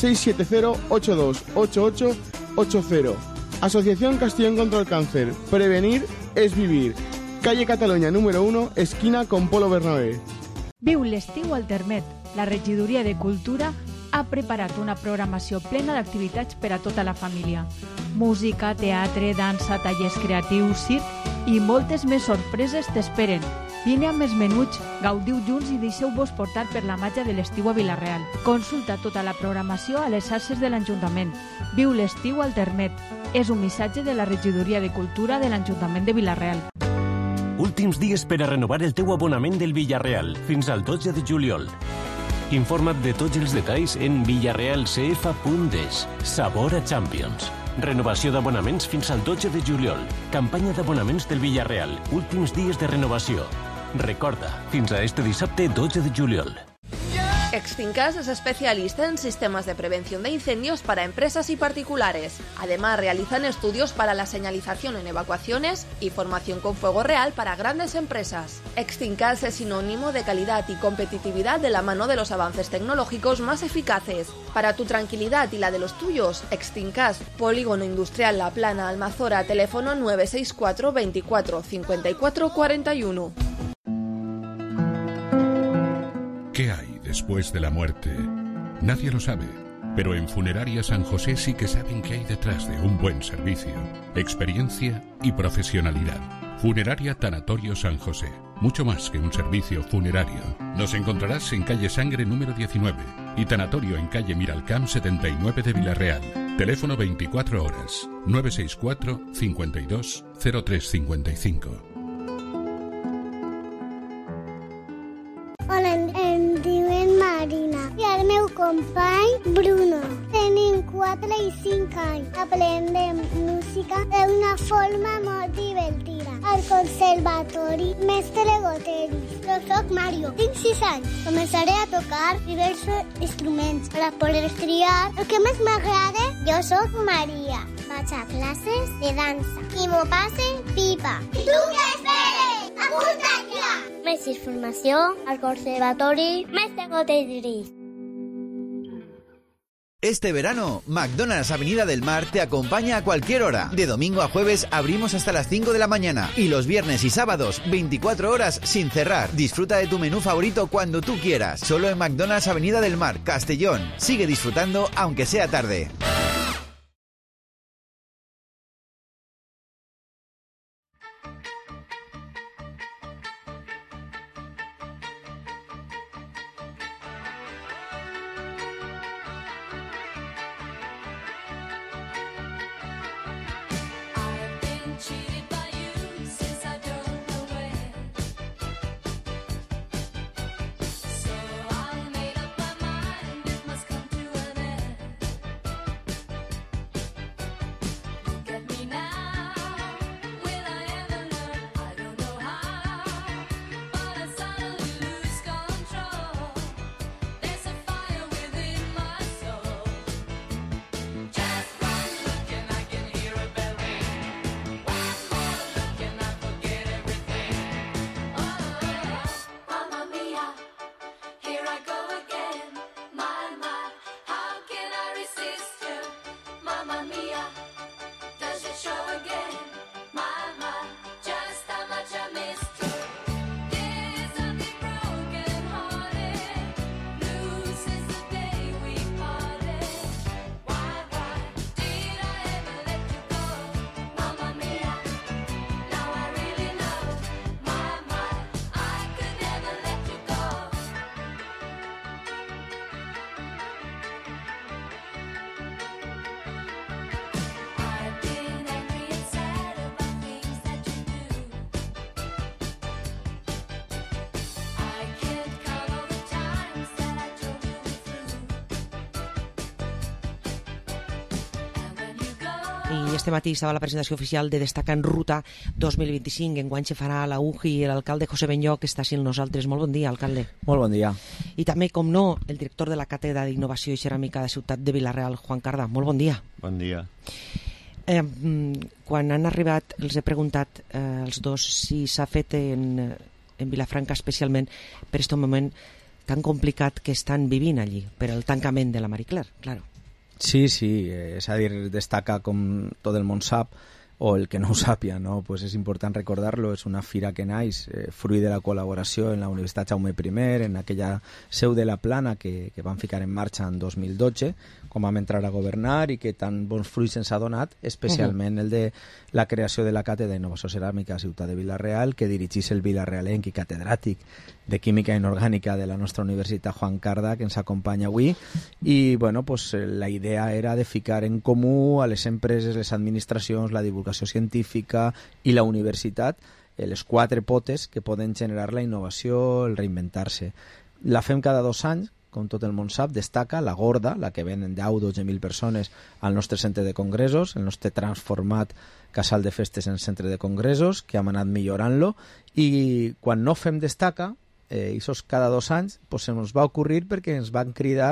670-828880. Asociación Castellón contra el Cáncer. Prevenir es vivir. Calle Cataluña número 1, esquina con Polo Bernabé. Viu l'estiu al Termet. La regidoria de Cultura ha preparat una programació plena d'activitats per a tota la família. Música, teatre, dansa, tallers creatius, circ i moltes més sorpreses t'esperen. Vine amb els menuts, gaudiu junts i deixeu-vos portar per la màgia de l'estiu a Vila-real. Consulta tota la programació a les xarxes de l'Ajuntament. Viu l'estiu al Termet. És un missatge de la regidoria de Cultura de l'Ajuntament de Vila-real. Últims dies per a renovar el teu abonament del Villarreal, fins al 12 de juliol. Informa't de tots els detalls en villarrealcf.es. Sabor a Champions. Renovació d'abonaments fins al 12 de juliol. Campanya d'abonaments del Villarreal. Últims dies de renovació. Recorda, fins a este dissabte 12 de juliol. Extincas es especialista en sistemas de prevención de incendios para empresas y particulares. Además, realizan estudios para la señalización en evacuaciones y formación con fuego real para grandes empresas. Extincas es sinónimo de calidad y competitividad de la mano de los avances tecnológicos más eficaces. Para tu tranquilidad y la de los tuyos, Extincas, Polígono Industrial La Plana, Almazora, teléfono 964 24 54 41. después de la muerte? Nadie lo sabe, pero en Funeraria San José sí que saben qué hay detrás de un buen servicio, experiencia y profesionalidad. Funeraria Tanatorio San José, mucho más que un servicio funerario. Nos encontrarás en calle Sangre número 19 y Tanatorio en calle Miralcamp 79 de Villarreal. Teléfono 24 horas, 964 52 0355. Hola, em diuen Marina i el meu company Bruno. Tenim 4 i 5 anys. Aprendem música d'una forma molt divertida. Al conservatori Mestre Goteris. Jo soc Mario, tinc 6 anys. Començaré a tocar diversos instruments per poder triar el que més m'agrada. Jo soc Maria. Vaig a classes de dansa. Qui m'ho passe, pipa. I tu què esperes? Apunta't ja! Més informació al Conservatori Mestre Goteris. Este verano, McDonald's Avenida del Mar te acompaña a cualquier hora. De domingo a jueves abrimos hasta las 5 de la mañana y los viernes y sábados 24 horas sin cerrar. Disfruta de tu menú favorito cuando tú quieras. Solo en McDonald's Avenida del Mar, Castellón. Sigue disfrutando aunque sea tarde. I este matí estava la presentació oficial de Destaca en Ruta 2025. Enguany se farà a la UJI i l'alcalde José Benlloch, que està així amb nosaltres. Molt bon dia, alcalde. Molt bon dia. I també, com no, el director de la Càtedra d'Innovació i Ceràmica de Ciutat de Vila-real, Juan Carda. Molt bon dia. Bon dia. Quan han arribat, els he preguntat els dos si s'ha fet en Vilafranca, especialment per aquest moment tan complicat que estan vivint allí, per el tancament de la Marie Claire, claro. Sí, és a dir, Destaca, com tot el món sap, o el que no ho sàpia, no? Pues és important recordar-lo, és una fira que naix fruit de la col·laboració en la Universitat Jaume I, en aquella seu de la Plana que van ficar en marxa en 2012, quan vam entrar a governar i que tan bons fruits ens ha donat, especialment el de la creació de la Càtedra d'Innovació Ceràmica a Ciutat de Vila-real, que dirigís el vilarealenc i catedràtic de Química Inorgànica de la nostra universitat, Juan Carda, que ens acompanya avui. I bueno, pues, la idea era de ficar en comú a les empreses, les administracions, la divulgació científica i la universitat, les 4 potes que poden generar la innovació, el reinventar-se. La fem cada 2 anys, com tot el món sap. Destaca la gorda, la que venen 10-12.000 persones al nostre centre de congressos, el nostre transformat casal de festes en centre de congressos, que hem anat millorant-lo, i quan no fem Destaca, això cada 2 anys, pues, se ens va ocorrir perquè ens van cridar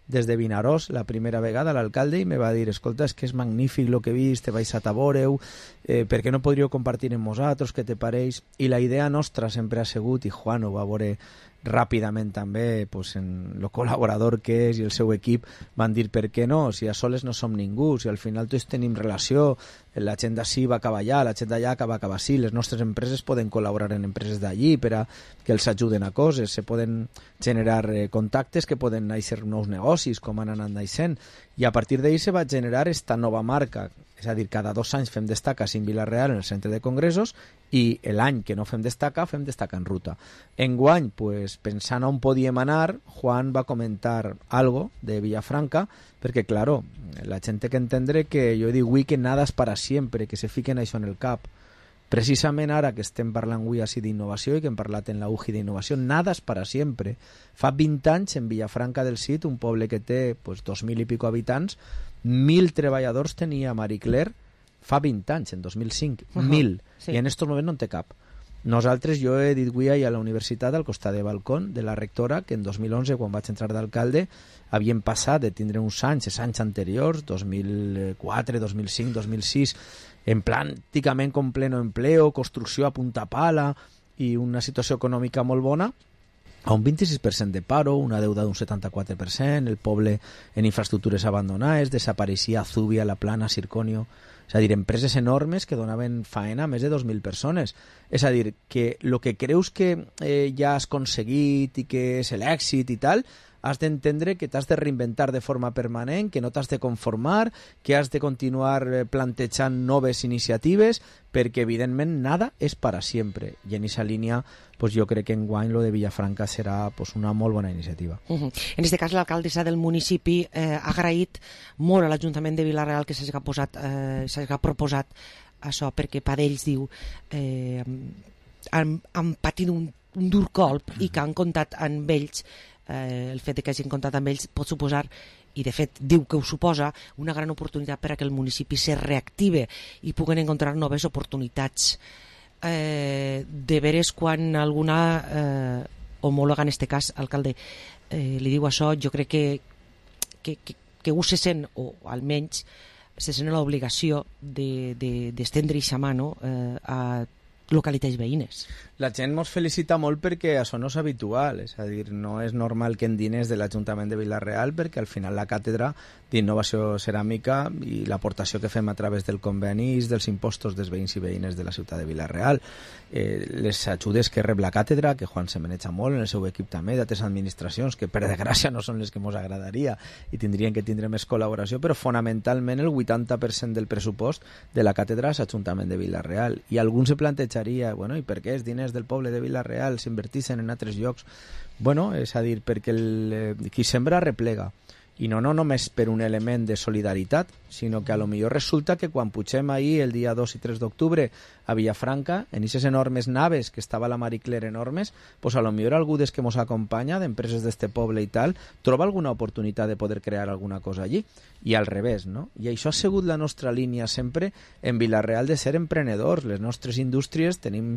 des de Vinaròs la primera vegada a l'alcalde i me va dir, escolta, és que és magnífic el que he vist, he baixat a veure-ho, per què no podríeu compartir amb vosaltres, què te pareix? I la idea nostra sempre ha sigut, i Juan ho va veure ràpidament també, pues, en el col·laborador que és i el seu equip van dir per què no, si a soles no som ningú, si al final tots tenim relació, la gent d'ací va acabar allà, la gent d'allà va acabar ací, les nostres empreses poden col·laborar en empreses d'allí per a que els ajuden a coses, se poden generar contactes que poden néixer nous negocis com han anat naixent, i a partir d'ahir se va generar esta nova marca, és a dir, cada 2 anys fem destaca a Vilareal en el centre de congressos i l'any que no fem destaca en ruta. Enguany, pues, pensant on podíem anar, Juan va comentar algo de Villafranca, perquè, claro, la gent té que entendre que jo dic avui que nada és para siempre, que se fiquen això en el cap. Precisament ara que estem parlant avui així d'innovació i que hem parlat en la UGI d'innovació, nada és para siempre. Fa 20 anys en Villafranca del Cid, un poble que té pues, 2.000 i pico habitants, 1.000 treballadors tenia Marie Claire fa 20 anys, en 2005, 1.000, sí. I en estos moments no en té cap. Nosaltres, jo he dit avui a la universitat, al costat de balcón de la rectora, que en 2011, quan vaig entrar d'alcalde, havien passat de tindre uns anys, els anys anteriors, 2004, 2005, 2006, en pràcticament com pleno empleo, construcció a punta pala i una situació econòmica molt bona, a un 26% de paro, una deuda d'un 74%, el poble en infraestructures abandonades, desapareixia Zubia, La Plana, Circonio, és a dir, empreses enormes que donaven faena a més de 2.000 persones. És a dir, que el que creus que ja has aconseguit i que és l'èxit i tal, has d'entendre que t'has de reinventar de forma permanent, que no t'has de conformar, que has de continuar plantejant noves iniciatives, perquè evidentment nada és para sempre. I en aquesta línia pues, jo crec que enguany lo de Villafranca serà pues, una molt bona iniciativa. En aquest cas l'alcaldessa del municipi ha agraït molt a l'Ajuntament de Vila-real que s'hagi proposat això, perquè per ells diu han patit un dur colp i que han comptat amb ells. El fet que hagin comptat amb ells pot suposar, i de fet diu que ho suposa, una gran oportunitat per a que el municipi se reactive i puguen encontrar noves oportunitats. De veres quan alguna homòloga, en aquest cas, alcalde, li diu això, jo crec que ho se sent, o almenys se sent l'obligació d'estendre aquesta mà a localitats veïnes. La gent ens felicita molt perquè això no és habitual, és a dir, no és normal que en diners de l'Ajuntament de Vila-real, perquè al final la càtedra d'innovació ceràmica i l'aportació que fem a través del conveni i dels impostos dels veïns i veïnes de la ciutat de Vila-real, les ajudes que rep la càtedra, que Juan se maneja molt en el seu equip també, d'altres administracions que per desgràcia no són les que ens agradaria i tindrien que tindre més col·laboració, però fonamentalment el 80% del pressupost de la càtedra és l'Ajuntament de Vila-real, i algú se plantejaria, bueno, i per què els diners del poble de Vila-real s'invertixen en altres llocs? Bueno, és a dir, perquè qui sembra replega, i no només per un element de solidaritat, sinó que a lo millor resulta que quan pugem ahir el dia 2 i 3 d'octubre a Villafranca, en aquestes enormes naves que estava la Marie Claire enormes, pues a lo millor algú des que ens acompanya, d'empreses d'este poble i tal, troba alguna oportunitat de poder crear alguna cosa allí, i al revés, no? I això ha sigut la nostra línia sempre en Vila-real de ser emprenedors. Les nostres indústries, tenim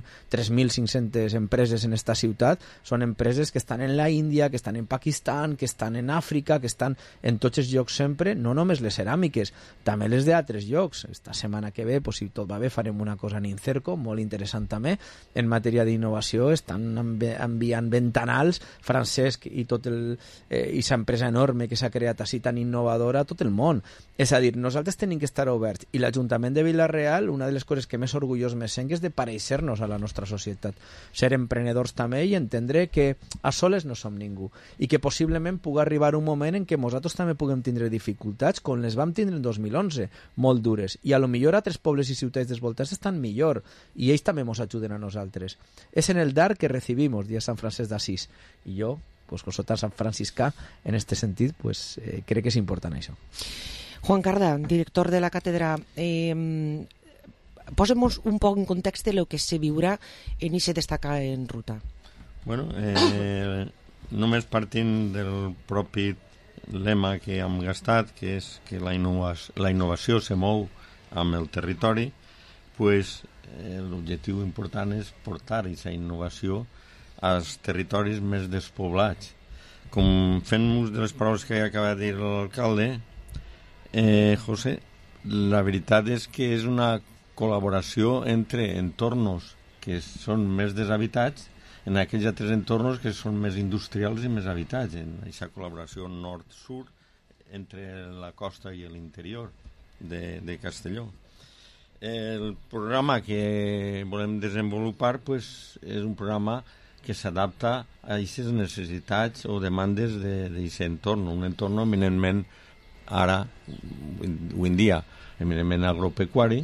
3.500 empreses en esta ciutat, són empreses que estan en la Índia, que estan en Pakistan, que estan en Àfrica, que estan en tots els llocs sempre, no només les ceràmiques, també les d'altres llocs. Esta setmana que ve, pues, si tot va bé, farem una cosa en Incerco, molt interessant també, en matèria d'innovació. Estan enviant ventanals, Francesc i tot aquesta empresa enorme que s'ha creat així tan innovadora a tot el món. És a dir, nosaltres tenim que estar oberts, i l'Ajuntament de Vila-real, una de les coses que més orgullós me sent és de pareixer-nos a la nostra societat, ser emprenedors també i entendre que a soles no som ningú, i que possiblement pugui arribar un moment en què nosaltres també puguem tindre dificultats com les vam tindre en 2011, molt dures, i a lo millor altres pobles i ciutats desvoltats estan millor, i ells també ens ajuden a nosaltres. És en el dar que recibimos, dia Sant Francesc d'Assís, i jo, pues, con sota Sant Franciscà, en este sentit, pues, crec que és important això. Juan Carda, director de la càtedra, posem-nos un poc en context de lo que se viurà en se destaca en ruta. Bueno, només partint del propi lema que hem gastat, que és que la innovació se mou amb el territori, pues, l'objectiu important és portar aquesta innovació als territoris més despoblats. com fent ús de les paraules que acaba de dir l'alcalde, José, la veritat és que és una col·laboració entre entornos que són més deshabitats en aquells altres entornos que són més industrials i més habitats, en aquesta col·laboració nord-sud entre la costa i l'interior de Castelló. El programa que volem desenvolupar és un programa que s'adapta a aquestes necessitats o demandes d'aquest entorn, un entorn eminentment ara, avui en dia, eminentment agropecuari.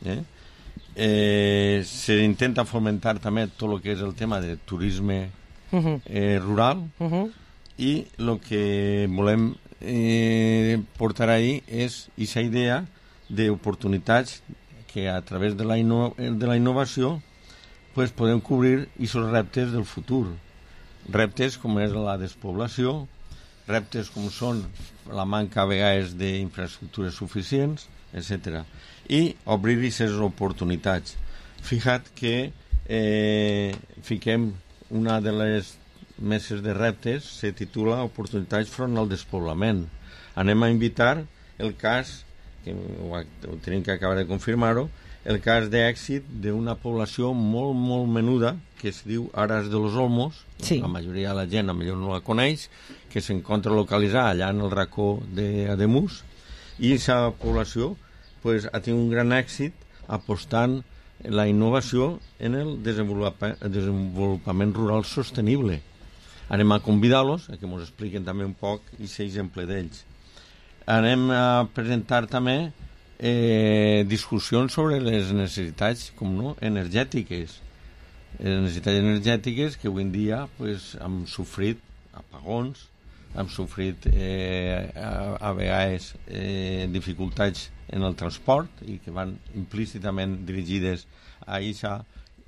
S'intenta fomentar també tot el que és el tema de turisme rural i el que volem portar ahí és aquesta idea d'oportunitats que a través de la innovació pues podem cobrir aquests reptes del futur. Reptes com és la despoblació, reptes com són la manca a vegades d'infraestructures suficients, etc. I obrir aquestes oportunitats. Fija't que fiquem una de les meses de reptes, se titula Oportunitats front al despoblament. Anem a invitar el cas, que ho tenim que acabar de confirmar-ho, el cas d'èxit d'una població molt, molt menuda que es diu Aras de los Olmos. Sí. La majoria de la gent potser no la coneix, que s'encontra localitzada allà en el racó d'Ademús, i aquesta població pues, ha tingut un gran èxit apostant la innovació en el desenvolupament rural sostenible. Anem a convidar-los a que ens expliquen també un poc aquest exemple d'ells. Anem a presentar també discussions sobre les necessitats, com no, energètiques. Les necessitats energètiques que avui en dia pues, hem sofrit apagons, hem sofrit a vegades dificultats en el transport i que van implícitament dirigides a aquesta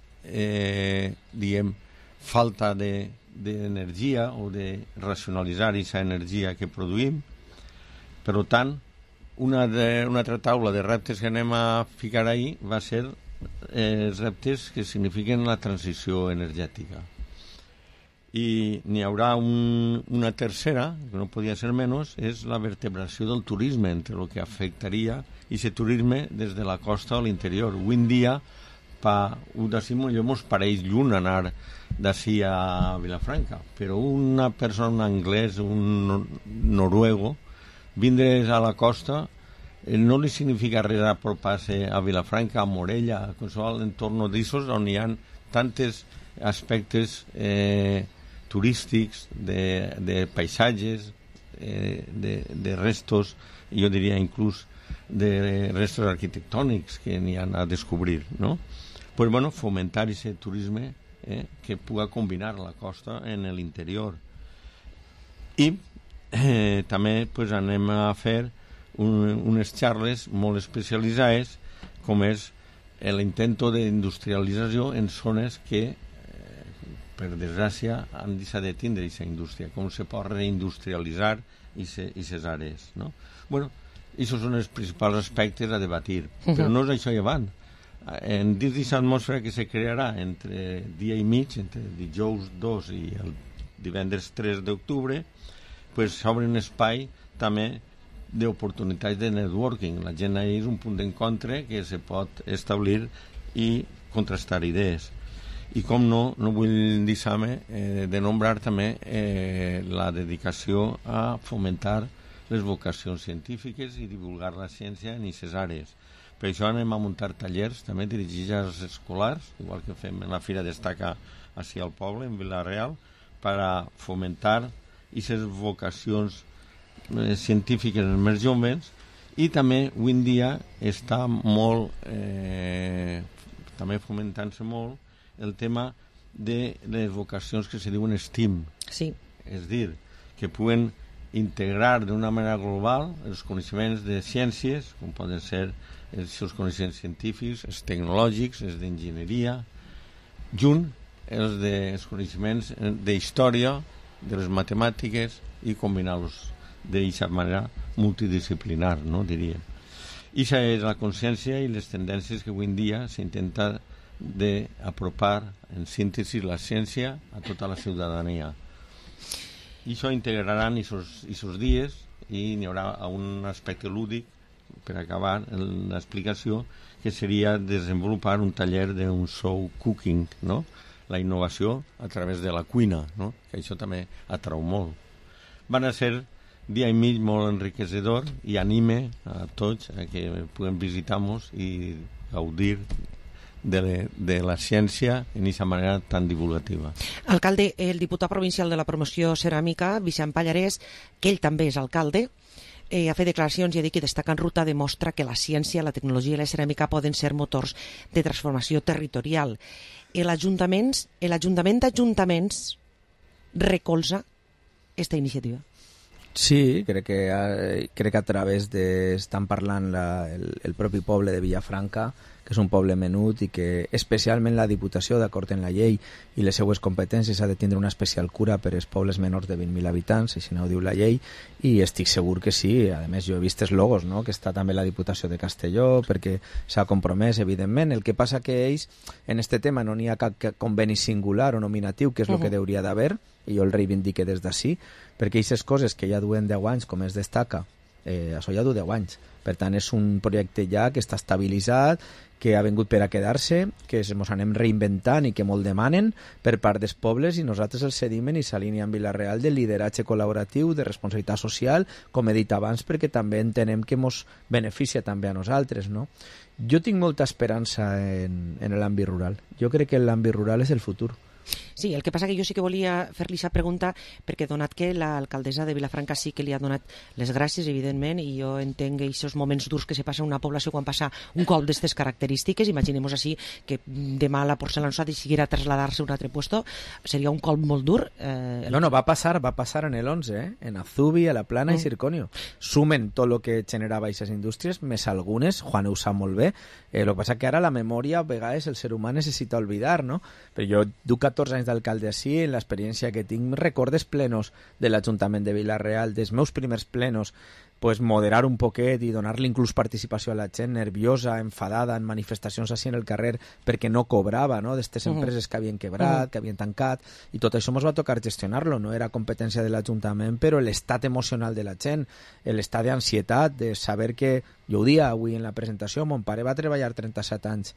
falta d'energia o de racionalitzar aquesta energia que produïm. Per tant, una altra taula de reptes que anem a ficar ahí va ser els reptes que signifiquen la transició energètica. I n'hi haurà una tercera, que no podia ser menys, és la vertebració del turisme, entre el que afectaria aquest turisme des de la costa a l'interior. Avui en dia, d'ací ens pareix lluny anar d'ací a Vilafranca, però una persona, un anglès, un noruego, vindre a la costa no li significa res apropar-se a Vilafranca, a Morella, a qualsevol entorn d'aixos on hi ha tantes aspectes turístics, de paisatges, de restos, jo diria inclús de restos arquitectònics que n'hi ha a descobrir, no? Pues bueno, fomentar aquest turisme que pugui combinar la costa en l'interior. I també pues, anem a fer unes xarles molt especialitzades com és l'intento d'industrialització en zones que per desgràcia han deixat de tindre aquesta indústria, com se pot reindustrialitzar aquestes àrees, no? Bueno, aquests són els principals aspectes a debatir, però no és això llevant. Dins d'aquesta atmosfera que se crearà entre dia i mig, entre dijous 2 i el divendres 3 d'octubre, pues s'obre un espai també d'oportunitats de networking. La gent ahí és un punt d'encontre que se pot establir i contrastar idees. I com no vull deixar-me de nombrar també la dedicació a fomentar les vocacions científiques i divulgar la ciència en aquestes àrees. Per això anem a muntar tallers també dirigits als escolars, igual que fem en la Fira Destaca ací al poble, en Vila-real, per a fomentar aquestes vocacions científiques en els més joves. I també avui en dia està molt també fomentant-se molt el tema de les vocacions que se diuen STEAM. Sí. És a dir, que puguen integrar d'una manera global els coneixements de ciències, com poden ser els seus coneixements científics, els tecnològics, els d'enginyeria, junt els coneixements d'història, de les matemàtiques, i combinar-los d'aquesta manera multidisciplinar, no, diríem. I aquesta és la consciència i les tendències que avui en dia s'intenta d'apropar en síntesi la ciència a tota la ciutadania. I això integraran aquests dies i n'hi haurà un aspecte lúdic, per acabar l'explicació, que seria desenvolupar un taller d'un show cooking, no? La innovació a través de la cuina, no? Que això també atrau molt. Van a ser dia i mig molt enriquecedor i anime a tots a que puguem visitar-nos i gaudir de la ciència en aquesta manera tan divulgativa. Alcalde, el diputat provincial de la promoció ceràmica, Vicent Pallarès, que ell també és alcalde, ha fet declaracions i ha dit que destaca en ruta demostra que la ciència, la tecnologia i la ceràmica poden ser motors de transformació territorial. L'Ajuntament d'Ajuntaments recolza aquesta iniciativa. Sí, crec que a través estan parlant el propi poble de Vilafranca, que és un poble menut i que especialment la Diputació, d'acord en la llei i les seues competències, ha de tindre una especial cura per als pobles menors de 20.000 habitants, així no ho diu la llei, i estic segur que sí. A més, jo he vist els logos, no?, que està també la Diputació de Castelló, perquè s'ha compromès, evidentment. El que passa que ells, en este tema, no n'hi ha cap conveni singular o nominatiu, que és el que hauria d'haver, i jo el reivindique des d'ací, perquè aquestes coses que ja duen 10 anys, com es destaca, això ja du 10 anys. Per tant, és un projecte ja que està estabilitzat, que ha vingut per a quedar-se, que ens anem reinventant i que molt demanen per part dels pobles, i nosaltres els cedim i s'alinea amb Vila-real de lideratge col·laboratiu, de responsabilitat social, com he dit abans, perquè també entenem que ens beneficia també a nosaltres, no? Jo tinc molta esperança en l'àmbit rural. Jo crec que l'àmbit rural és el futur. Sí, el que passa que jo sí que volia fer-li aquesta pregunta perquè donat que l'alcaldessa de Vilafranca sí que li ha donat les gràcies, evidentment, i jo entenc aquests moments durs que se passa en una població quan passa un cop d'aquestes característiques. Imaginem-nos així que demà la porcelanosa decidiera traslladar-se a un altre puesto, seria un cop molt dur. No, va passar en el 11, en Azubi, a La Plana i Circonio. Sumen tot el que generava aquestes indústries, més algunes, Juan ho sap molt bé. El que passa que ara la memòria, a vegades, el ser humà necessita oblidar, no? Però jo duc 14 anys d'alcalde així, en l'experiència que tinc, recordes plenos de l'Ajuntament de Vila-real, dels meus primers plenos, pues moderar un poquet i donar-li inclús participació a la gent nerviosa, enfadada, en manifestacions així en el carrer perquè no cobrava, no?, d'estes empreses que havien quebrat, que havien tancat, i tot això ens va tocar gestionar-lo. No era competència de l'Ajuntament, però l'estat emocional de la gent, l'estat d'ansietat, de saber que, jo ho dia avui en la presentació, mon pare va treballar 37 anys,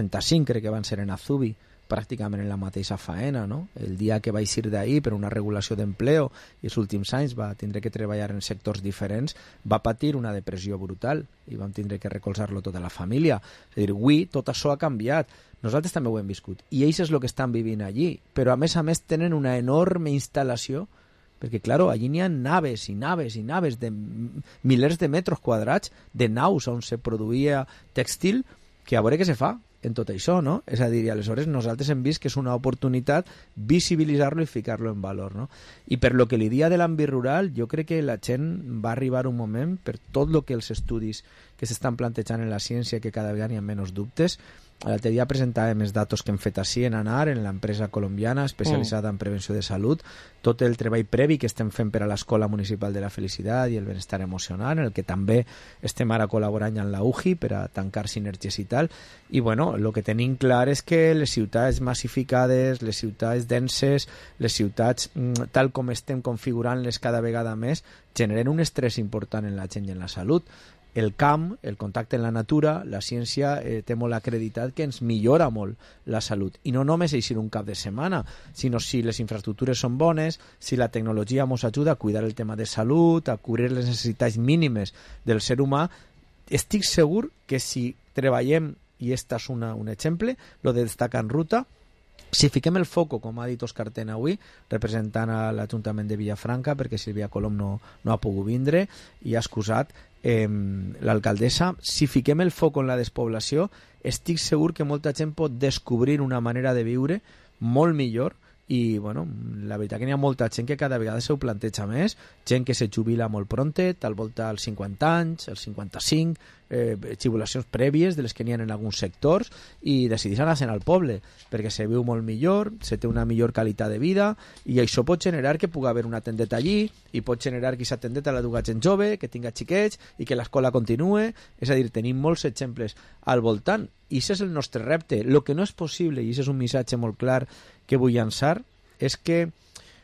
35 crec que van ser en Azubi, pràcticament en la mateixa faena, no? El dia que va eixir d'ahir per una regulació d'empleo i els últims anys va tindre que treballar en sectors diferents, va patir una depressió brutal i vam tindre que recolzar-lo tota la família. És a dir, avui tot això ha canviat. Nosaltres també ho hem viscut i ells és el que estan vivint allí, però a més tenen una enorme instal·lació perquè, claro, allí n'hi ha naves i naves i naves de milers de metres quadrats de naus on se produïa tèxtil, que a veure què se fa en tot això, no? És a dir, i aleshores nosaltres hem vist que és una oportunitat visibilitzar-lo i ficar-lo en valor, no? I per lo que li dia de l'àmbit rural, jo crec que la gent va arribar un moment, per tot el que els estudis que s'estan plantejant en la ciència, que cada vegada hi ha menys dubtes. L'altre dia presentàvem els datos que hem fet així en ANAR, en l'empresa colombiana especialitzada en prevenció de salut, tot el treball previ que estem fent per a l'Escola Municipal de la Felicitat i el Benestar Emocional, en el que també estem ara col·laborant amb la UJI per a tancar sinergies i tal. I bueno, el que tenim clar és que les ciutats massificades, les ciutats denses, les ciutats tal com estem configurant-les cada vegada més, generen un estrès important en la gent i en la salut. El camp, el contacte amb la natura, la ciència té molt acreditat que ens millora molt la salut. I no només eixir un cap de setmana, sinó si les infraestructures són bones, si la tecnologia ens ajuda a cuidar el tema de salut, a cobrir les necessitats mínimes del ser humà. Estic segur que si treballem, i aquest és un exemple, lo de destacar en ruta, si fiquem el foco, com ha dit Òscar Tena avui, representant a l'Ajuntament de Vilafranca, perquè Sílvia Colom no ha pogut vindre i ha excusat l'alcaldessa, si fiquem el foc en la despoblació, estic segur que molta gent pot descobrir una manera de viure molt millor. I bueno, la veritat que n'hi ha molta gent que cada vegada se ho planteja més, gent que se jubila molt prontet, al volta als 50 anys, als 55, jubilacions prèvies de les que n'hi ha en alguns sectors, i decideixen anar al poble perquè se viu molt millor, se té una millor qualitat de vida, i això pot generar que pugui haver una tendeta allí, i pot generar que aquesta tendeta la duga gent jove, que tinga xiquets i que l'escola continue. És a dir, tenim molts exemples al voltant i això és el nostre repte. El que no és possible, i això és un missatge molt clar que vull llançar, és que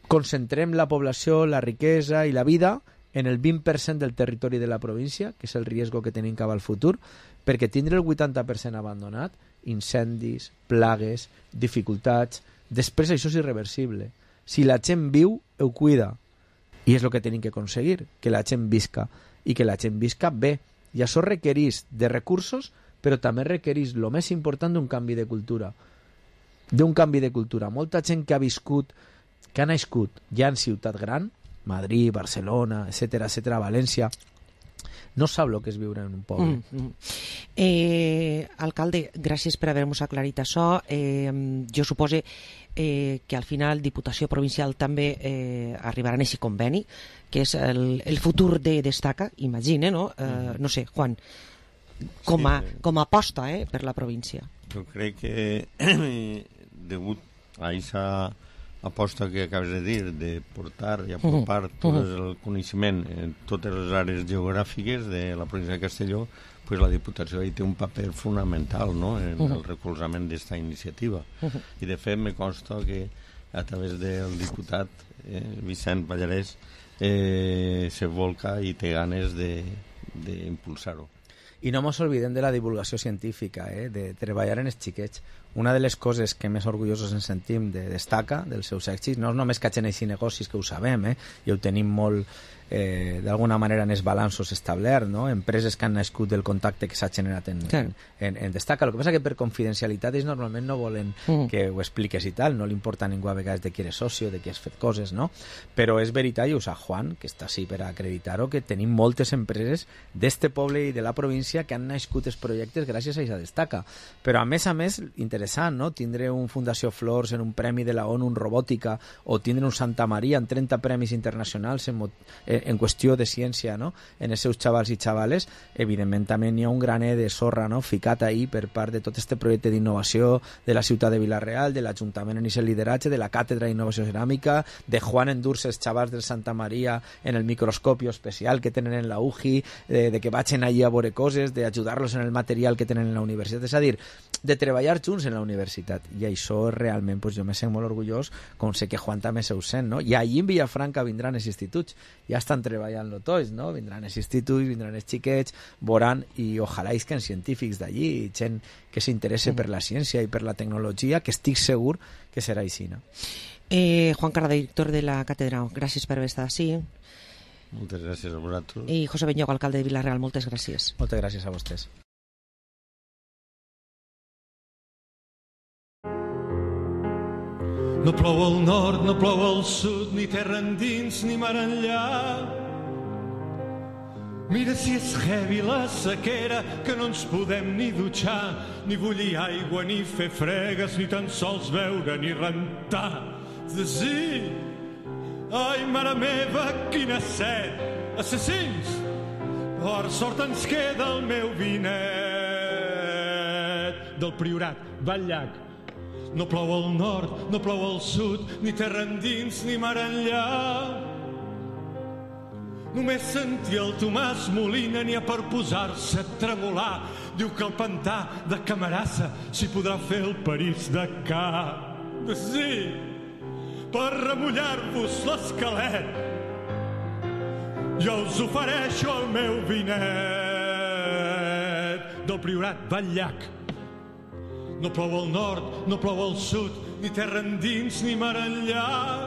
concentrem la població, la riquesa i la vida en el 20% del territori de la província, que és el riesgo que tenim cap al futur, perquè tindre el 80% abandonat, incendis, plagues, dificultats, després això és irreversible. Si la gent viu, ho cuida. I és el que tenim que aconseguir, que la gent visca, i que la gent visca bé. I això requereix de recursos, però també requereix, el més important, d'un canvi de cultura. D'un canvi de cultura. Molta gent que ha viscut, que ha nascut ja en ciutat gran, Madrid, Barcelona, etcètera, València, no sap el que és viure en un poble. Alcalde, gràcies per haver-nos aclarit això. Jo supose que al final Diputació Provincial també arribarà a aquest conveni, que és el futur de Destaca, imagine, no? No sé, Juan, com a aposta per la província. Jo crec que degut a aquesta aposta que acabes de dir, de portar i apropar tot el coneixement en totes les àrees geogràfiques de la província de Castelló, pues la Diputació hi té un paper fonamental, no?, en el recolzament d'esta iniciativa. I de fet me consta que a través del diputat Vicent Pallarès se volca i té ganes d'impulsar-ho. I no ens oblidem de la divulgació científica, de treballar en els xiquets. Una de les coses que més orgullosos ens sentim de Destaca, dels seus èxits, no és només que hagin així negocis, que ho sabem, i ho tenim molt, d'alguna manera, en els balanços establerts, no? Empreses que han nascut del contacte que s'ha generat en Destaca. El que passa que per confidencialitat ells normalment no volen que ho expliques i tal, no li importa a ningú a vegades de qui eres socio, de qui has fet coses, no? Però és veritat, i ho sap Juan, que està així per acreditar-ho, que tenim moltes empreses d'este poble i de la província que han nascut els projectes gràcies a això Destaca. Però a més, interessant, no? Tindre un Fundació Flors en un premi de la ONU en robòtica, o tindre un Santa Maria en 30 premis internacionals en qüestió de ciència, no?, en els seus xavals i xavales. Evidentment també n'hi ha un graner de sorra, no?, ficat ahí per part de tot este projecte d'innovació de la ciutat de Vila-real, de l'Ajuntament en aquest lideratge, de la Càtedra d'Innovació Ceràmica, de Juan endurse els xavals del Santa Maria en el microscopio especial que tenen en la UJI, de que vagin allí a veure coses, d'ajudar-los en el material que tenen en la universitat, és a dir, de treballar junts en la universitat. I això realment, jo me sent molt orgullós, com sé que Juan també se ho sent, no? I allí en Villafranca vindran els instituts, ja estan treballant-lo tots, no? Vindran els instituts, vindran els xiquets, veuran, i ojalà isquen científics d'allí, gent que s'interessa per la ciència i per la tecnologia, que estic segur que serà així, no? Juan Carrada, director de la Càtedra, gràcies per haver estat així. Moltes gràcies a vosaltres. I José Beñogo, alcalde de Vila-real, moltes gràcies. Moltes gràcies a vostès. No plou al nord, no plou al sud, ni terra endins ni mar enllà. Mira si és heavy la sequera, que no ens podem ni dutxar, ni bullir aigua, ni fer fregues, ni tan sols beure, ni rentar. Sí! Ai, mare meva, quina set! Assassins! Per sort ens queda el meu vinet del Priorat, Batllac. No plou al nord, no plou al sud, ni terra endins ni mar enllà. Només sentir el Tomàs Molina n'hi ha per posar-se a tremolar. Diu que el pantà de Camarassa s'hi podrà fer el París de Cap. Sí, per remullar-vos l'esquelet jo us ofereixo el meu vinet del Priorat, Batllac. No plou al nord, no plou al sud, ni terra endins ni mar enllà.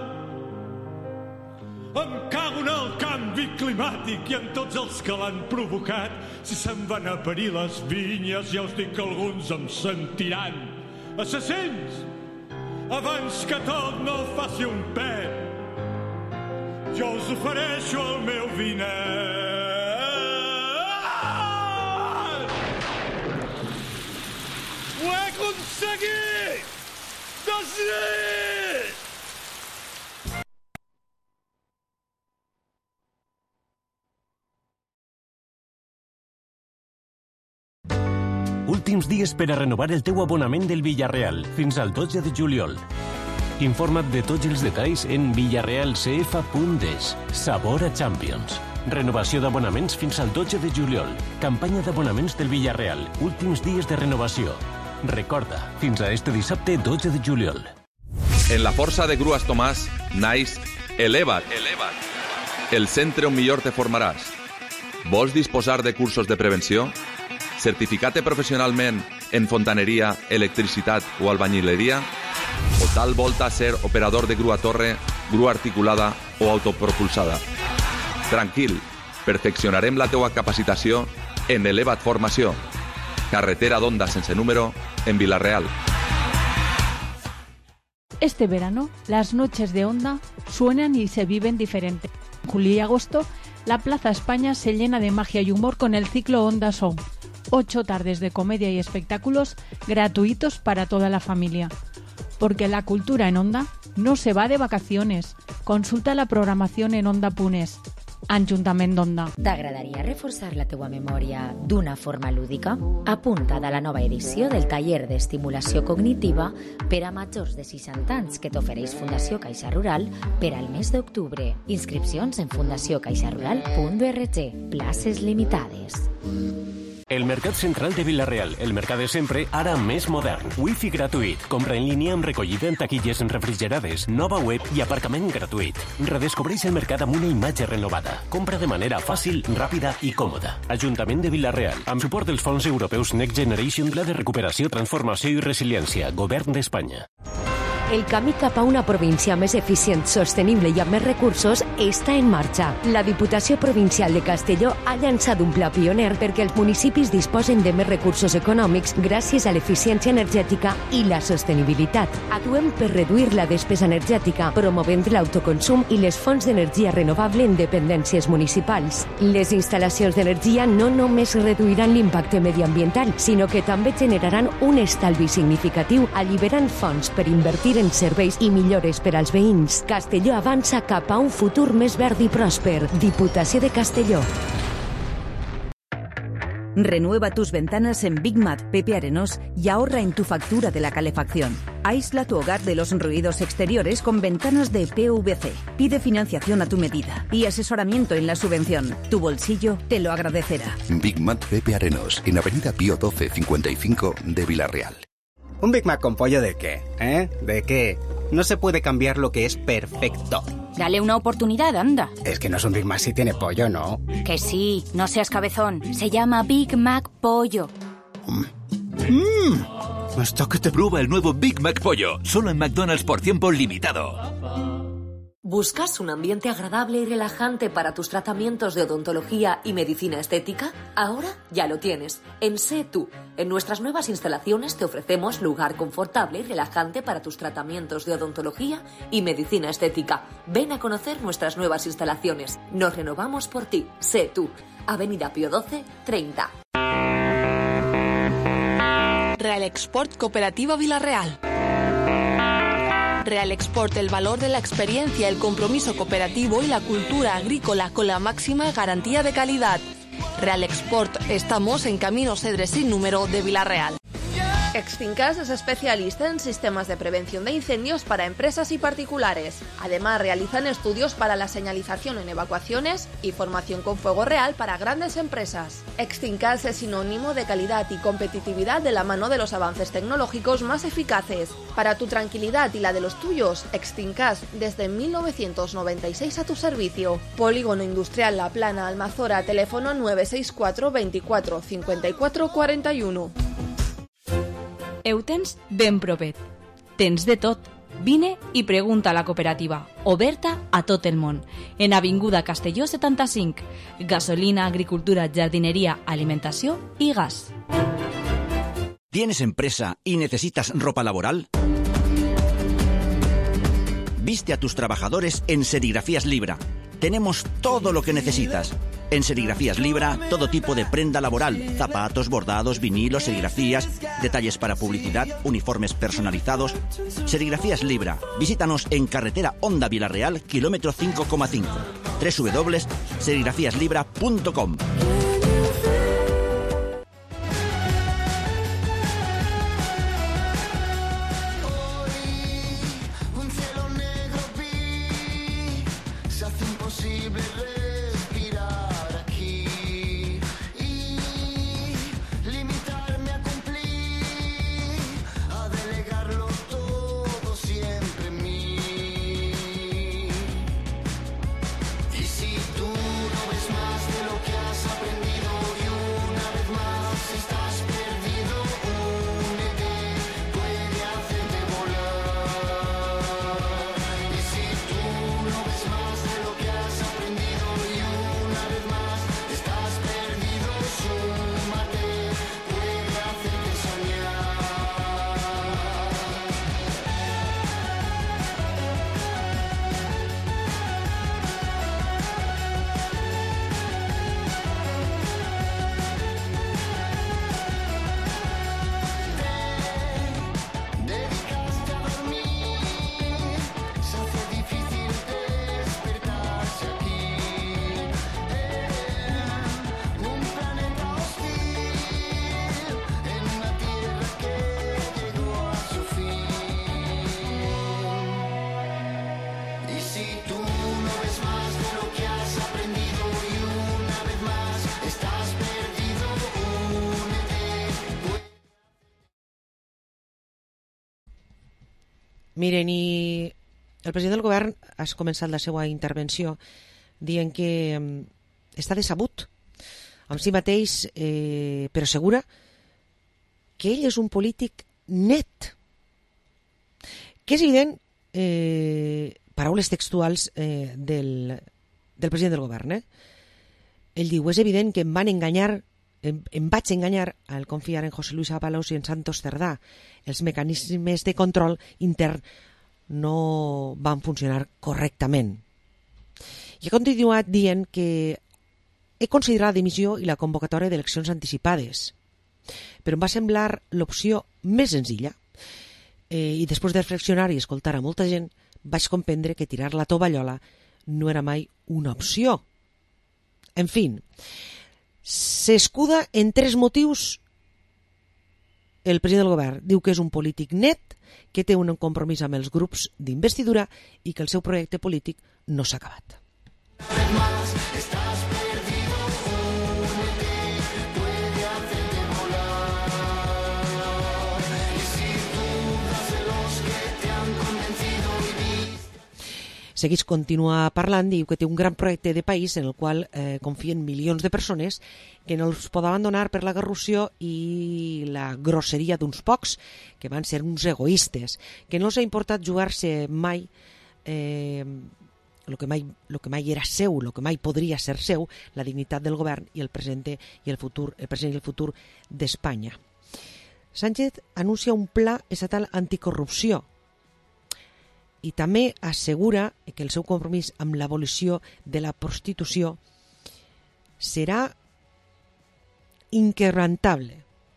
Em cago en el canvi climàtic i en tots els que l'han provocat. Si se'n van a parir les vinyes, ja us dic que alguns em sentiran. Assassins, abans que tot no faci un pet, jo us ofereixo el meu vinet. Ho he aconseguit! Doncs sí! Últims dies per a renovar el teu abonament del Villarreal, fins al 12 de juliol. Informa't de tots els detalls en villarrealcf.es. Sabor a Champions. Renovació d'abonaments fins al 12 de juliol. Campanya d'abonaments del Villarreal. Últims dies de renovació. Recorda, fins a este dissabte 12 de juliol. En la Força de Grues Tomàs naix Eleva't. El centre on millor te formaràs. Vols disposar de cursos de prevenció? Certificar-te professionalment en fontaneria, electricitat o albañileria? O tal volta ser operador de grua torre, grua articulada o autopropulsada? Tranquil, perfeccionarem la teua capacitació en Eleva't Formació. Carretera d'Onda sense número, en Vila-real. Este verano, las noches de Onda suenan y se viven diferente. En julio y agosto, la Plaza España se llena de magia y humor con el ciclo Onda Show. 8 tardes de comedia y espectáculos gratuitos para toda la familia. Porque la cultura en Onda no se va de vacaciones. Consulta la programación en Onda.es. Ajuntament d'Onda. T'agradaria reforçar la teua memòria d'una forma lúdica? Apunta't a la nova edició del taller d'estimulació cognitiva per a majors de 60 anys que t'ofereix Fundació Caixa Rural per al mes d'octubre. Inscripcions en fundaciocaixarural.org. Places limitades. El Mercat Central de Vila-real, el mercat de sempre, ara més modern. Wi-Fi gratuït, compra en línia amb recollida en taquilles refrigerades, nova web i aparcament gratuït. Redescobreix el mercat amb una imatge renovada. Compra de manera fàcil, ràpida i còmoda. Ajuntament de Vila-real, amb suport dels fons europeus Next Generation, Pla de Recuperació, Transformació i Resiliència, Govern d'Espanya. El camí cap a una província més eficient, sostenible i amb més recursos està en marxa. La Diputació Provincial de Castelló ha llançat un pla pioner perquè els municipis disposen de més recursos econòmics gràcies a l'eficiència energètica i la sostenibilitat. Actuem per reduir la despesa energètica, promovent l'autoconsum i les fonts d'energia renovable en dependències municipals. Les instal·lacions d'energia no només reduiran l'impacte mediambiental, sinó que també generaran un estalvi significatiu, alliberant fons per invertir en serveis i millores per als veïns. Castelló avança cap a un futur més verd i pròsper. Diputació de Castelló. Renueva tus ventanas en Big Mat Pepe Arenós y ahorra en tu factura de la calefacción. Aísla tu hogar de los ruidos exteriores con ventanas de PVC. Pide financiación a tu medida y asesoramiento en la subvención. Tu bolsillo te lo agradecerá. Big Mat Pepe Arenós, en Avenida Pío 12 55 de Vila-real. ¿Un Big Mac con pollo de qué? ¿De qué? No se puede cambiar lo que es perfecto. Dale una oportunidad, anda. Es que no es un Big Mac si tiene pollo, ¿no? Que sí, no seas cabezón. Se llama Big Mac Pollo. Hasta que te prueba el nuevo Big Mac Pollo, solo en McDonald's por tiempo limitado. ¿Buscas un ambiente agradable y relajante para tus tratamientos de odontología y medicina estética? Ahora ya lo tienes. En Sé Tú. En nuestras nuevas instalaciones te ofrecemos lugar confortable y relajante para tus tratamientos de odontología y medicina estética. Ven a conocer nuestras nuevas instalaciones. Nos renovamos por ti. Sé Tú. Avenida Pío 12, 30. Real Export Cooperativa Vila-real. Real Export, el valor de la experiencia, el compromiso cooperativo y la cultura agrícola con la máxima garantía de calidad. Real Export, estamos en Camino Cedre sin número de Vila-real. Extincas es especialista en sistemas de prevención de incendios para empresas y particulares. Además, realizan estudios para la señalización en evacuaciones y formación con fuego real para grandes empresas. Extincas es sinónimo de calidad y competitividad de la mano de los avances tecnológicos más eficaces. Para tu tranquilidad y la de los tuyos, Extincas desde 1996 a tu servicio. Polígono Industrial La Plana, Almazora, teléfono 964 24 54 41. Eutens ben propet. Tens de tot. Vine i pregunta a la cooperativa, oberta a tot el món. En Avinguda Castelló 75. Gasolina, agricultura, jardinería, alimentació i gas. ¿Tienes empresa y necesitas ropa laboral? Viste a tus trabajadores en Serigrafías Libra. Tenemos todo lo que necesitas. En Serigrafías Libra, todo tipo de prenda laboral, zapatos, bordados, vinilos, serigrafías, detalles para publicidad, uniformes personalizados. Serigrafías Libra. Visítanos en carretera Onda Vila-real, kilómetro 5,5. www.serigrafíaslibra.com. Miren, i el president del govern ha començat la seva intervenció dient que està decebut amb si mateix, però assegura que ell és un polític net. Que és evident, paraules textuals del president del govern. Ell diu, és evident que em vaig enganyar al confiar en José Luis Ábalos i en Santos Cerdà. Els mecanismes de control intern no van funcionar correctament. I ha continuat dient que he considerat la dimissió i la convocatòria d'eleccions anticipades, però em va semblar l'opció més senzilla. I després de reflexionar i escoltar a molta gent, vaig comprendre que tirar la tovallola no era mai una opció. En fi, s'escuda en 3 motius el president del govern. Diu que és un polític net, que té un compromís amb els grups d'investidura i que el seu projecte polític no s'ha acabat. Segueix, continua parlant, diu que té un gran projecte de país en el qual confien milions de persones que no els pot abandonar per la corrupció i la grosseria d'uns pocs, que van ser uns egoistes, que no els ha importat jugar-se mai el que mai era seu, el que mai podria ser seu, la dignitat del govern i el present i el futur d'Espanya. Sánchez anuncia un pla estatal anticorrupció i també assegura que el seu compromís amb l'abolició de la prostitució serà inquebrantable.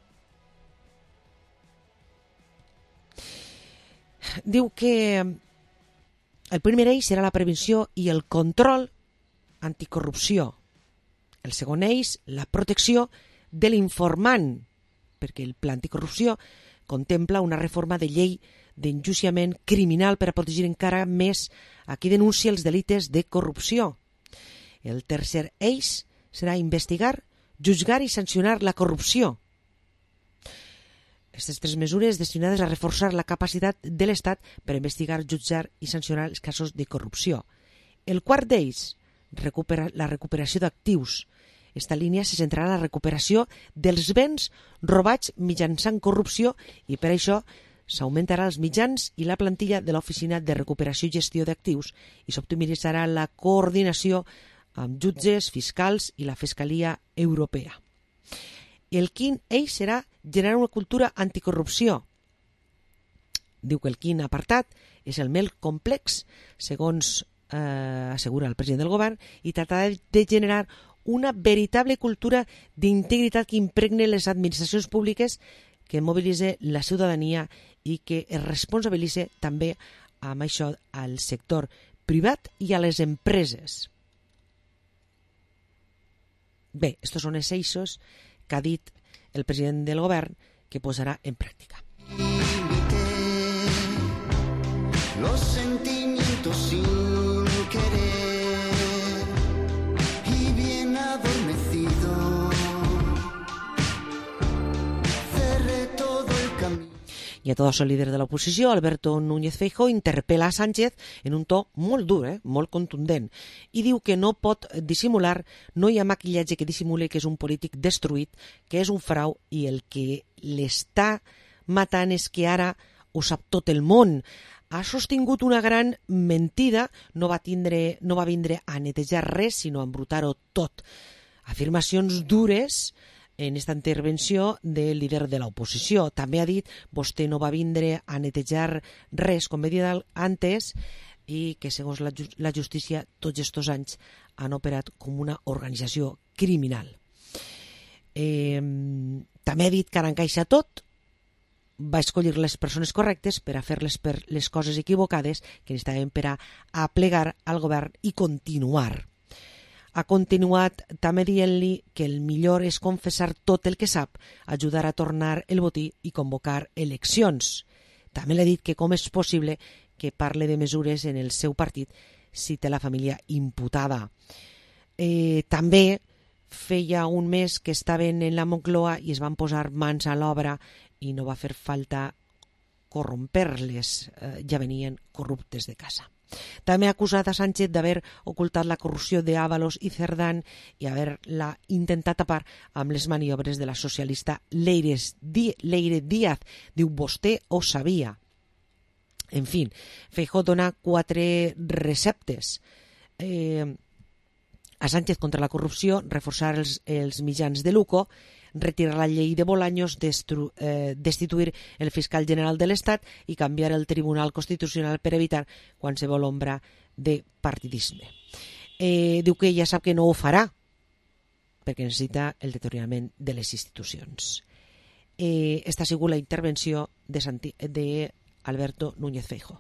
Diu que el primer eix serà la prevenció i el control anticorrupció. El segon eix, la protecció de l'informant, perquè el pla anticorrupció contempla una reforma de llei d'enjudiciament criminal per a protegir encara més a qui denuncia els delictes de corrupció. El tercer eix serà investigar, jutjar i sancionar la corrupció. Aquestes 3 mesures destinades a reforçar la capacitat de l'Estat per investigar, jutjar i sancionar els casos de corrupció. El quart eix, la recuperació d'actius. Esta línia se centrarà en la recuperació dels béns robats mitjançant corrupció i per això s'augmentarà els mitjans i la plantilla de l'Oficina de Recuperació i Gestió d'Actius i s'optimitzarà la coordinació amb jutges, fiscals i la Fiscalia Europea. El quint eix serà generar una cultura anticorrupció. Diu que el quint apartat és el més complex, segons assegura el president del govern, i tractarà de generar una veritable cultura d'integritat que impregne les administracions públiques, que mobilitzi la ciutadania i que es responsabilitzi també amb això al sector privat i a les empreses. Bé, estos són els eixos que ha dit el president del govern que posarà en pràctica. Los sentimientos sin querer y bien adormecido cerré todo el camino. I a tot el líder de l'oposició, Alberto Núñez Feijóo, interpel·la a Sánchez en un to molt dur, molt contundent, i diu que no pot dissimular, no hi ha maquillatge que dissimule que és un polític destruït, que és un frau i el que l'està matant és que ara ho sap tot el món. Ha sostingut una gran mentida, no va vindre a netejar res, sinó a embrutar-ho tot. Afirmacions dures en esta intervenció del líder de l'oposició. També ha dit, vostè no va vindre a netejar res, com he dit antes, i que segons la justícia tots estos anys han operat com una organització criminal. També ha dit que ara encaixa tot, va escollir les persones correctes per a fer les coses equivocades que necessitaven per a plegar al govern i continuar. Ha continuat també dient-li que el millor és confessar tot el que sap, ajudar a tornar el botí i convocar eleccions. També l'ha dit que com és possible que parle de mesures en el seu partit si té la família imputada. També feia un mes que estaven en la Moncloa i es van posar mans a l'obra i no va fer falta corromper-les, ja venien corruptes de casa. També ha acusat a Sánchez d'haver ocultat la corrupció d'Ábalos i Cerdán i haver-la intentat tapar amb les maniobres de la socialista Leire Díaz. Diu, vostè ho sabia. En fi, Feijóo dona 4 receptes a Sánchez contra la corrupció: reforçar els mitjans de Luco, retirar la llei de Bolaños, destituir el fiscal general de l'Estat i canviar el Tribunal Constitucional per evitar qualsevol ombra de partidisme. Diu que ja sap que no ho farà perquè necessita el deteriorament de les institucions. Esta ha sigut la intervenció de Alberto Núñez Feijóo.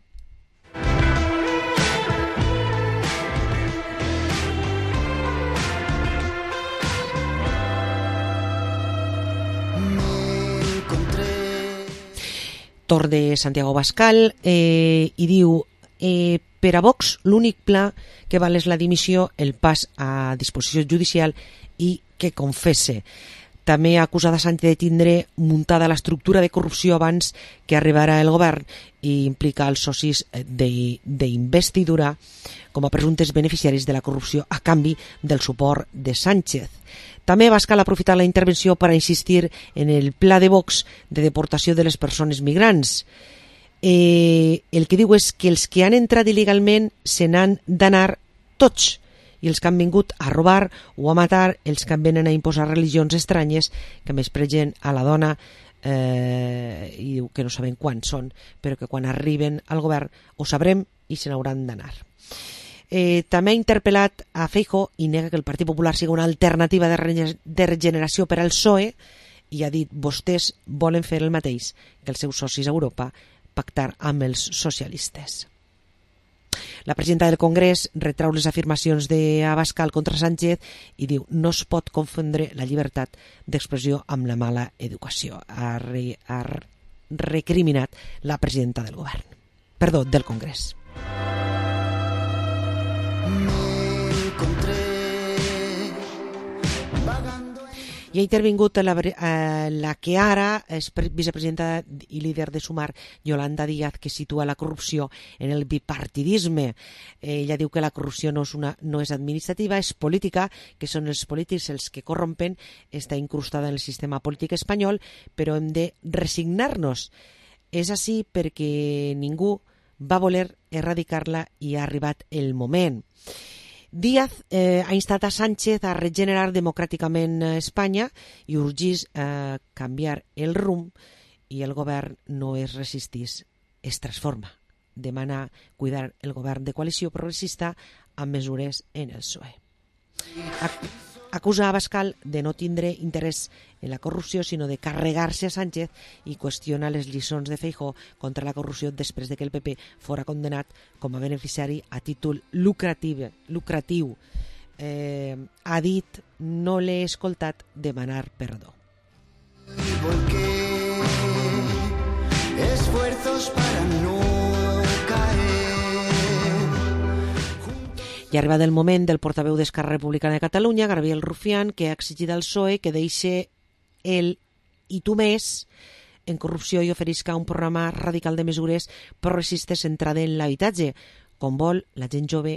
Torn de Santiago Abascal i diu, per a Vox l'únic pla que val és la dimissió, el pas a disposició judicial i que confesse. També ha acusat a Sánchez de tindre muntada l'estructura de corrupció abans que arribara el govern i implica els socis d'investidura com a presumptes beneficiaris de la corrupció a canvi del suport de Sánchez. També Abascal ha aprofitat la intervenció per insistir en el pla de Vox de deportació de les persones migrants. El que diu és que els que han entrat il·legalment se n'han d'anar tots, i els que han vingut a robar o a matar, els que venen a imposar religions estranyes que menyspregen a la dona, i diu que no sabem quants són, però que quan arriben al govern ho sabrem i se n'hauran d'anar. També ha interpel·lat a Feijóo i nega que el Partit Popular sigui una alternativa de regeneració per al PSOE i ha dit, vostès volen fer el mateix que els seus socis a Europa, pactar amb els socialistes. La presidenta del Congrés retrau les afirmacions d'Abascal contra Sánchez i diu, no es pot confondre la llibertat d'expressió amb la mala educació. Ha recriminat la presidenta del Congrés. I ha intervingut la que ara és vicepresidenta i líder de Sumar, Yolanda Díaz, que situa la corrupció en el bipartidisme. Ella diu que la corrupció no és administrativa, és política, que són els polítics els que corrompen, està incrustada en el sistema polític espanyol, però hem de resignar-nos. És així perquè ningú va voler erradicar-la i ha arribat el moment. Díaz ha instat a Sánchez a regenerar democràticament Espanya i urgís a canviar el rumb i el govern no es resistís, es transforma. Demana cuidar el govern de coalició progressista amb mesures en el PSOE. Acusa a Abascal de no tindre interès en la corrupció, sinó de carregar-se a Sánchez i qüestiona les lliçons de Feijóo contra la corrupció després de que el PP fora condenat com a beneficiari a títol lucratiu. Ha dit, no l'he escoltat demanar perdó. Esfuerzos para no caer. I ha arribat el moment del portaveu d'Esquerra Republicana de Catalunya, Gabriel Rufián, que ha exigit al PSOE que deixi el i tu més en corrupció i oferisca un programa radical de mesures progressistes centrada en l'habitatge, com vol la gent jove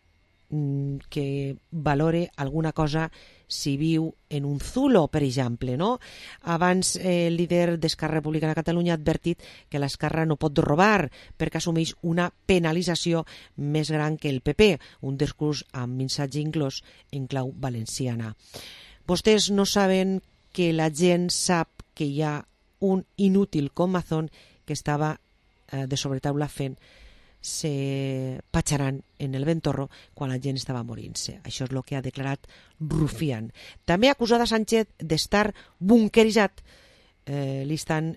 que valore alguna cosa si viu en un zulo, per exemple, no? Abans el líder d'Esquerra Republicana de Catalunya ha advertit que l'Esquerra no pot robar perquè assumeix una penalització més gran que el PP, un discurs amb missatge inclòs en clau valenciana. Vostès no saben que la gent sap que hi ha un inútil com Mazón que estava de sobretaula fent se patxaran en el ventorro quan la gent estava morint-se. Això és el que ha declarat Rufián. També ha acusat a Sánchez d'estar bunkeritzat. Li estan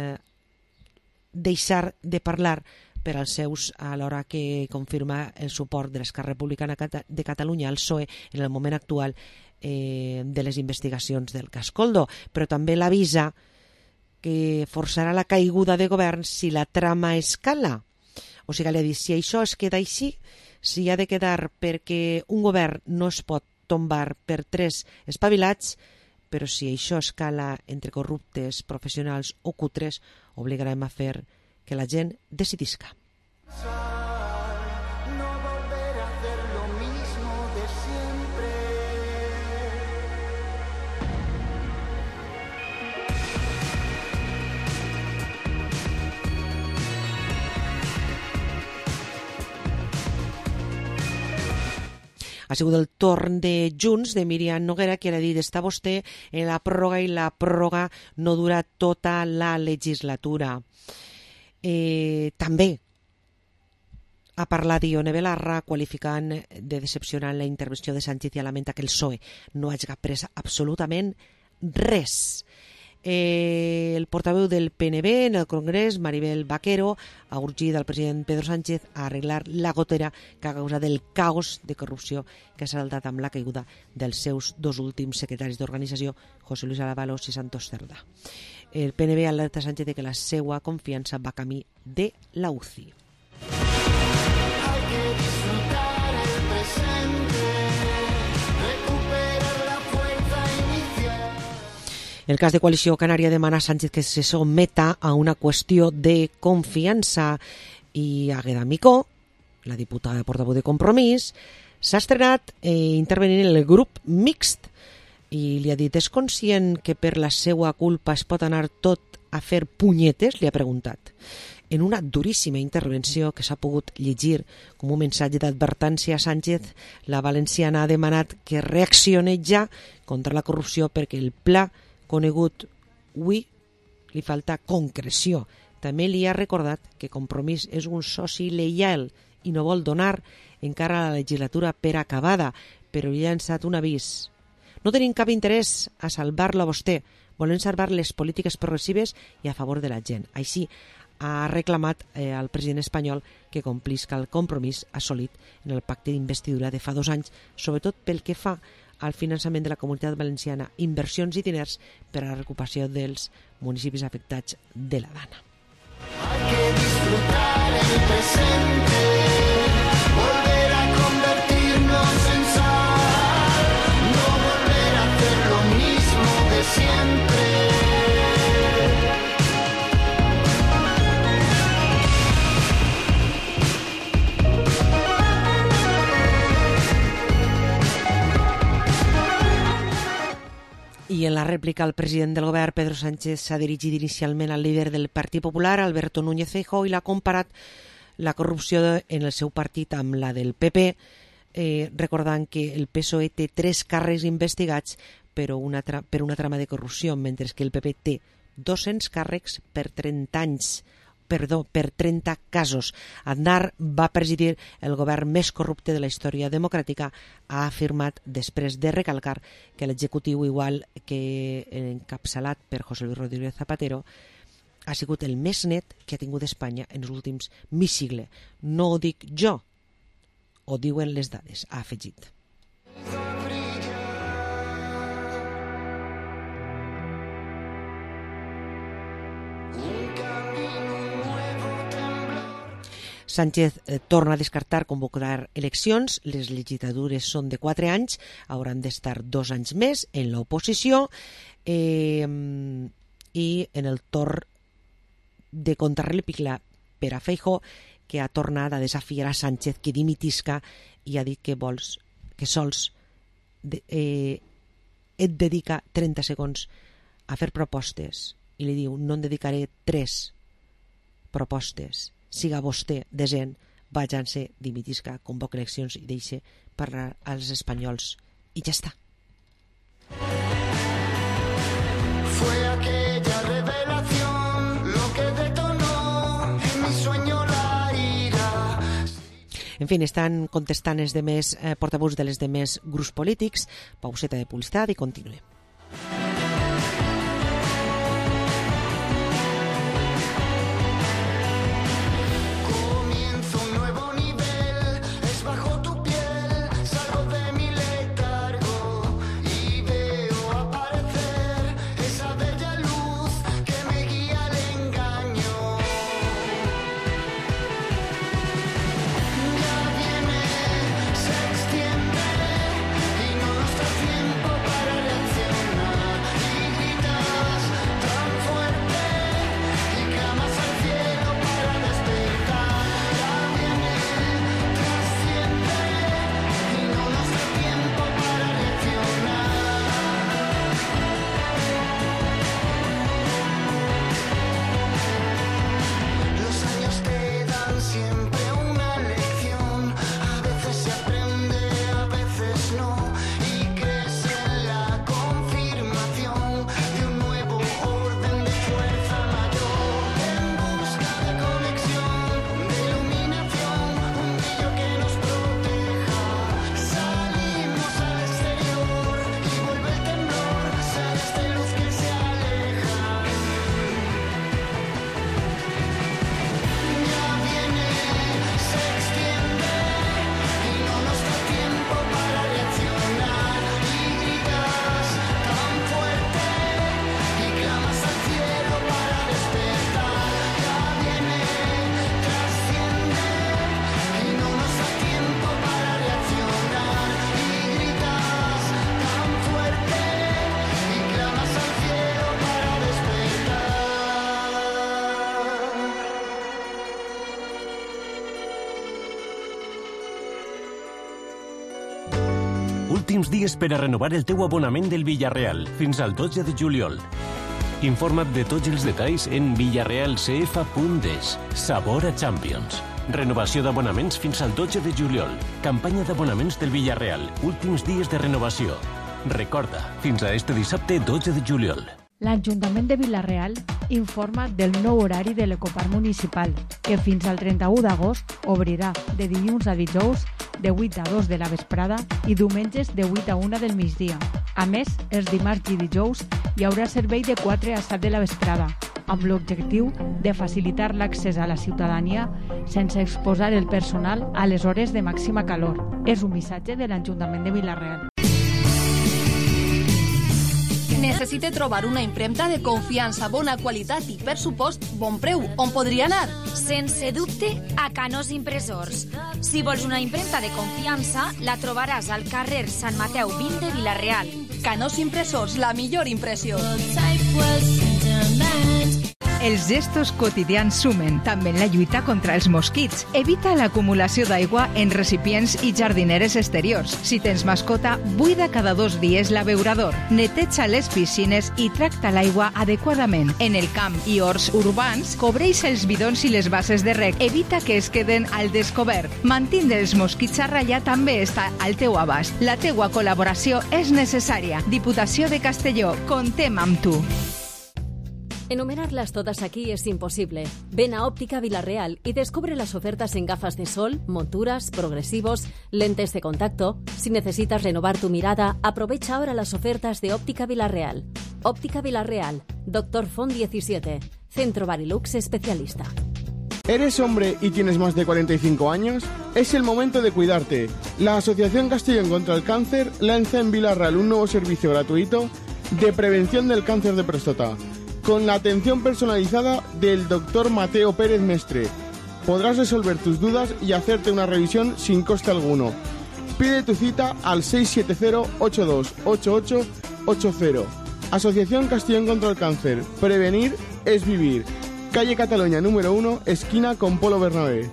deixar de parlar per als seus a l'hora que confirma el suport de l'Esquerra Republicana de Catalunya al PSOE en el moment actual de les investigacions del cas Koldo, però també l'avisa que forçarà la caiguda de govern si la trama escala. O sigui, li ha dit, si això es queda així, si ha de quedar perquè un govern no es pot tombar per 3 espavilats, però si això escala entre corruptes, professionals o cutres, obligarem a fer que la gent decidisca. Ha sigut el torn de Junts, de Míriam Noguera, que ha dit està vostè en la pròrroga i la pròrroga no dura tota la legislatura. També ha parlat Ione Belarra qualificant de decepcionant la intervenció de Sánchez i lamenta que el PSOE no hagi pres absolutament res. El portaveu del PNB en el Congrés, Maribel Vaquero, ha urgit al president Pedro Sánchez a arreglar la gotera que ha causat el caos de corrupció que s'ha saltat amb la caiguda dels seus dos últims secretaris d'organització, José Luis Ábalos i Santos Cerda. El PNB alerta a Sánchez de que la seva confiança va camí de la UCI. Hay que disfrutar el presente. El cas de Coalició Canària demana a Sánchez que se someta a una qüestió de confiança i Águeda Micó, la diputada portaveu de Compromís, s'ha estrenat intervenint en el grup mixt i li ha dit: és conscient que per la seva culpa es pot anar tot a fer punyetes? Li ha preguntat. En una duríssima intervenció que s'ha pogut llegir com un missatge d'advertència a Sánchez, la valenciana ha demanat que reaccione ja contra la corrupció perquè el pla conegut avui li falta concreció. També li ha recordat que Compromís és un soci lleial i no vol donar encara la legislatura per acabada, però li ha llançat un avís. No tenim cap interès a salvar-lo a vostè, volem salvar les polítiques progressives i a favor de la gent. Així ha reclamat al president espanyol que complisca el compromís assolit en el pacte d'investidura de fa 2 anys, sobretot pel que fa al finançament de la Comunitat Valenciana, inversions i diners per a la recuperació dels municipis afectats de la Dana. Hay que disfrutar el presente, volver a convertirnos en sal, no volver a hacer lo mismo de siempre. I en la rèplica, el president del govern, Pedro Sánchez, s'ha dirigit inicialment al líder del Partit Popular, Alberto Núñez Feijóo, i l'ha comparat la corrupció en el seu partit amb la del PP, recordant que el PSOE té 3 càrrecs investigats per una trama de corrupció, mentre que el PP té 200 càrrecs per 30 anys. Per 30 casos. Aznar va presidir el govern més corrupte de la història democràtica, ha afirmat després de recalcar que l'executiu, igual que encapçalat per José Luis Rodríguez Zapatero, ha sigut el més net que ha tingut Espanya en els últims mig segle. No ho dic jo, ho diuen les dades, ha afegit. Sánchez torna a descartar convocar eleccions, les legislatures són de 4 anys, hauran d'estar 2 anys més en l'oposició i en el torn de contrarrèplica per a Feijóo, que ha tornat a desafiar a Sánchez que dimitisca i ha dit que sols et dedica 30 segons a fer propostes i li diu: no en dedicaré 3 propostes. Siga vostè decent, vajan-se, dimitisca, convoca eleccions i deixe parlar als espanyols. I ja està. Fue aquella revelación lo que detonó en mi sueño la ira. En fi, estan contestant els demés portaveus de les demés grups polítics. Pauseta de publicitat i continuem. Últims dies per a renovar el teu abonament del Villarreal, fins al 12 de juliol. Informa't de tots els detalls en villarrealcf.es. Sabor a Champions. Renovació d'abonaments fins al 12 de juliol. Campanya d'abonaments del Villarreal. Últims dies de renovació. Recorda, fins a este dissabte 12 de juliol. L'Ajuntament de Vila-real informa del nou horari de l'Ecoparc Municipal, que fins al 31 d'agost obrirà de dilluns a dijous de 8 a 2 de la vesprada i diumenges de 8 a 1 del migdia. A més, els dimarts i dijous hi haurà servei de 4 a 7 de la vesprada, amb l'objectiu de facilitar l'accés a la ciutadania sense exposar el personal a les hores de màxima calor. És un missatge de l'Ajuntament de Vila-real. Necessite trobar una impremta de confiança, bona qualitat i, per supost, bon preu. On podria anar? Sense dubte, a Canós Impressors. Si vols una impremta de confiança, la trobaràs al carrer Sant Mateu 20 de Vila-real. Canós Impressors, la millor impressió. Els gestos quotidians sumen també en la lluita contra els mosquits. Evita l'acumulació d'aigua en recipients i jardineres exteriors. Si tens mascota, buida cada 2 dies l'abeurador. Neteja les piscines i tracta l'aigua adequadament. En el camp i horts urbans, cobreix els bidons i les bases de reg. Evita que es queden al descobert. Mantindre els mosquits a ratlla també està al teu abast. La teua col·laboració és necessària. Diputació de Castelló, contem amb tu. Enumerarlas todas aquí es imposible. Ven a Óptica Vila-real y descubre las ofertas en gafas de sol, monturas, progresivos, lentes de contacto. Si necesitas renovar tu mirada, aprovecha ahora las ofertas de Óptica Vila-real. Óptica Vila-real, Dr. Font 17, Centro Barilux especialista. ¿Eres hombre y tienes más de 45 años? Es el momento de cuidarte. La Asociación Castellón contra el Cáncer lanza en Vila-real un nuevo servicio gratuito de prevención del cáncer de próstata, con la atención personalizada del Dr. Mateo Pérez Mestre. Podrás resolver tus dudas y hacerte una revisión sin coste alguno. Pide tu cita al 670-828880. Asociación Castellón contra el Cáncer. Prevenir es vivir. Calle Cataluña número 1, esquina con Polo Bernabé.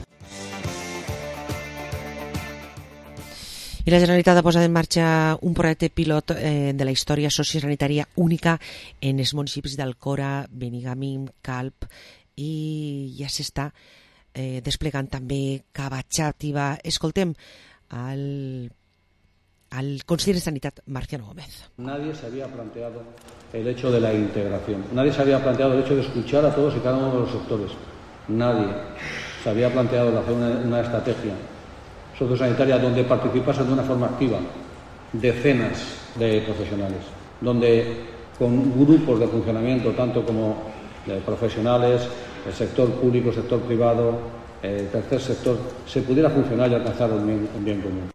I la Generalitat ha posat en marxa un projecte pilot de la història sociosanitària única en els municipis d'Alcora, Benigànim, Calp, i ja s'està desplegant també Cava Xàtiva. Escoltem al conseller de Sanitat, Marciano Gómez. Nadie se había planteado el hecho de la integración. Nadie se había planteado el hecho de escuchar a todos y cada uno de los sectores. Nadie se había planteado hacer una estrategia sociosanitaria donde participasen de una forma activa decenas de profesionales, donde con grupos de funcionamiento, tanto como de profesionales, el sector público, el sector privado, el tercer sector, se pudiera funcionar y alcanzar un bien común.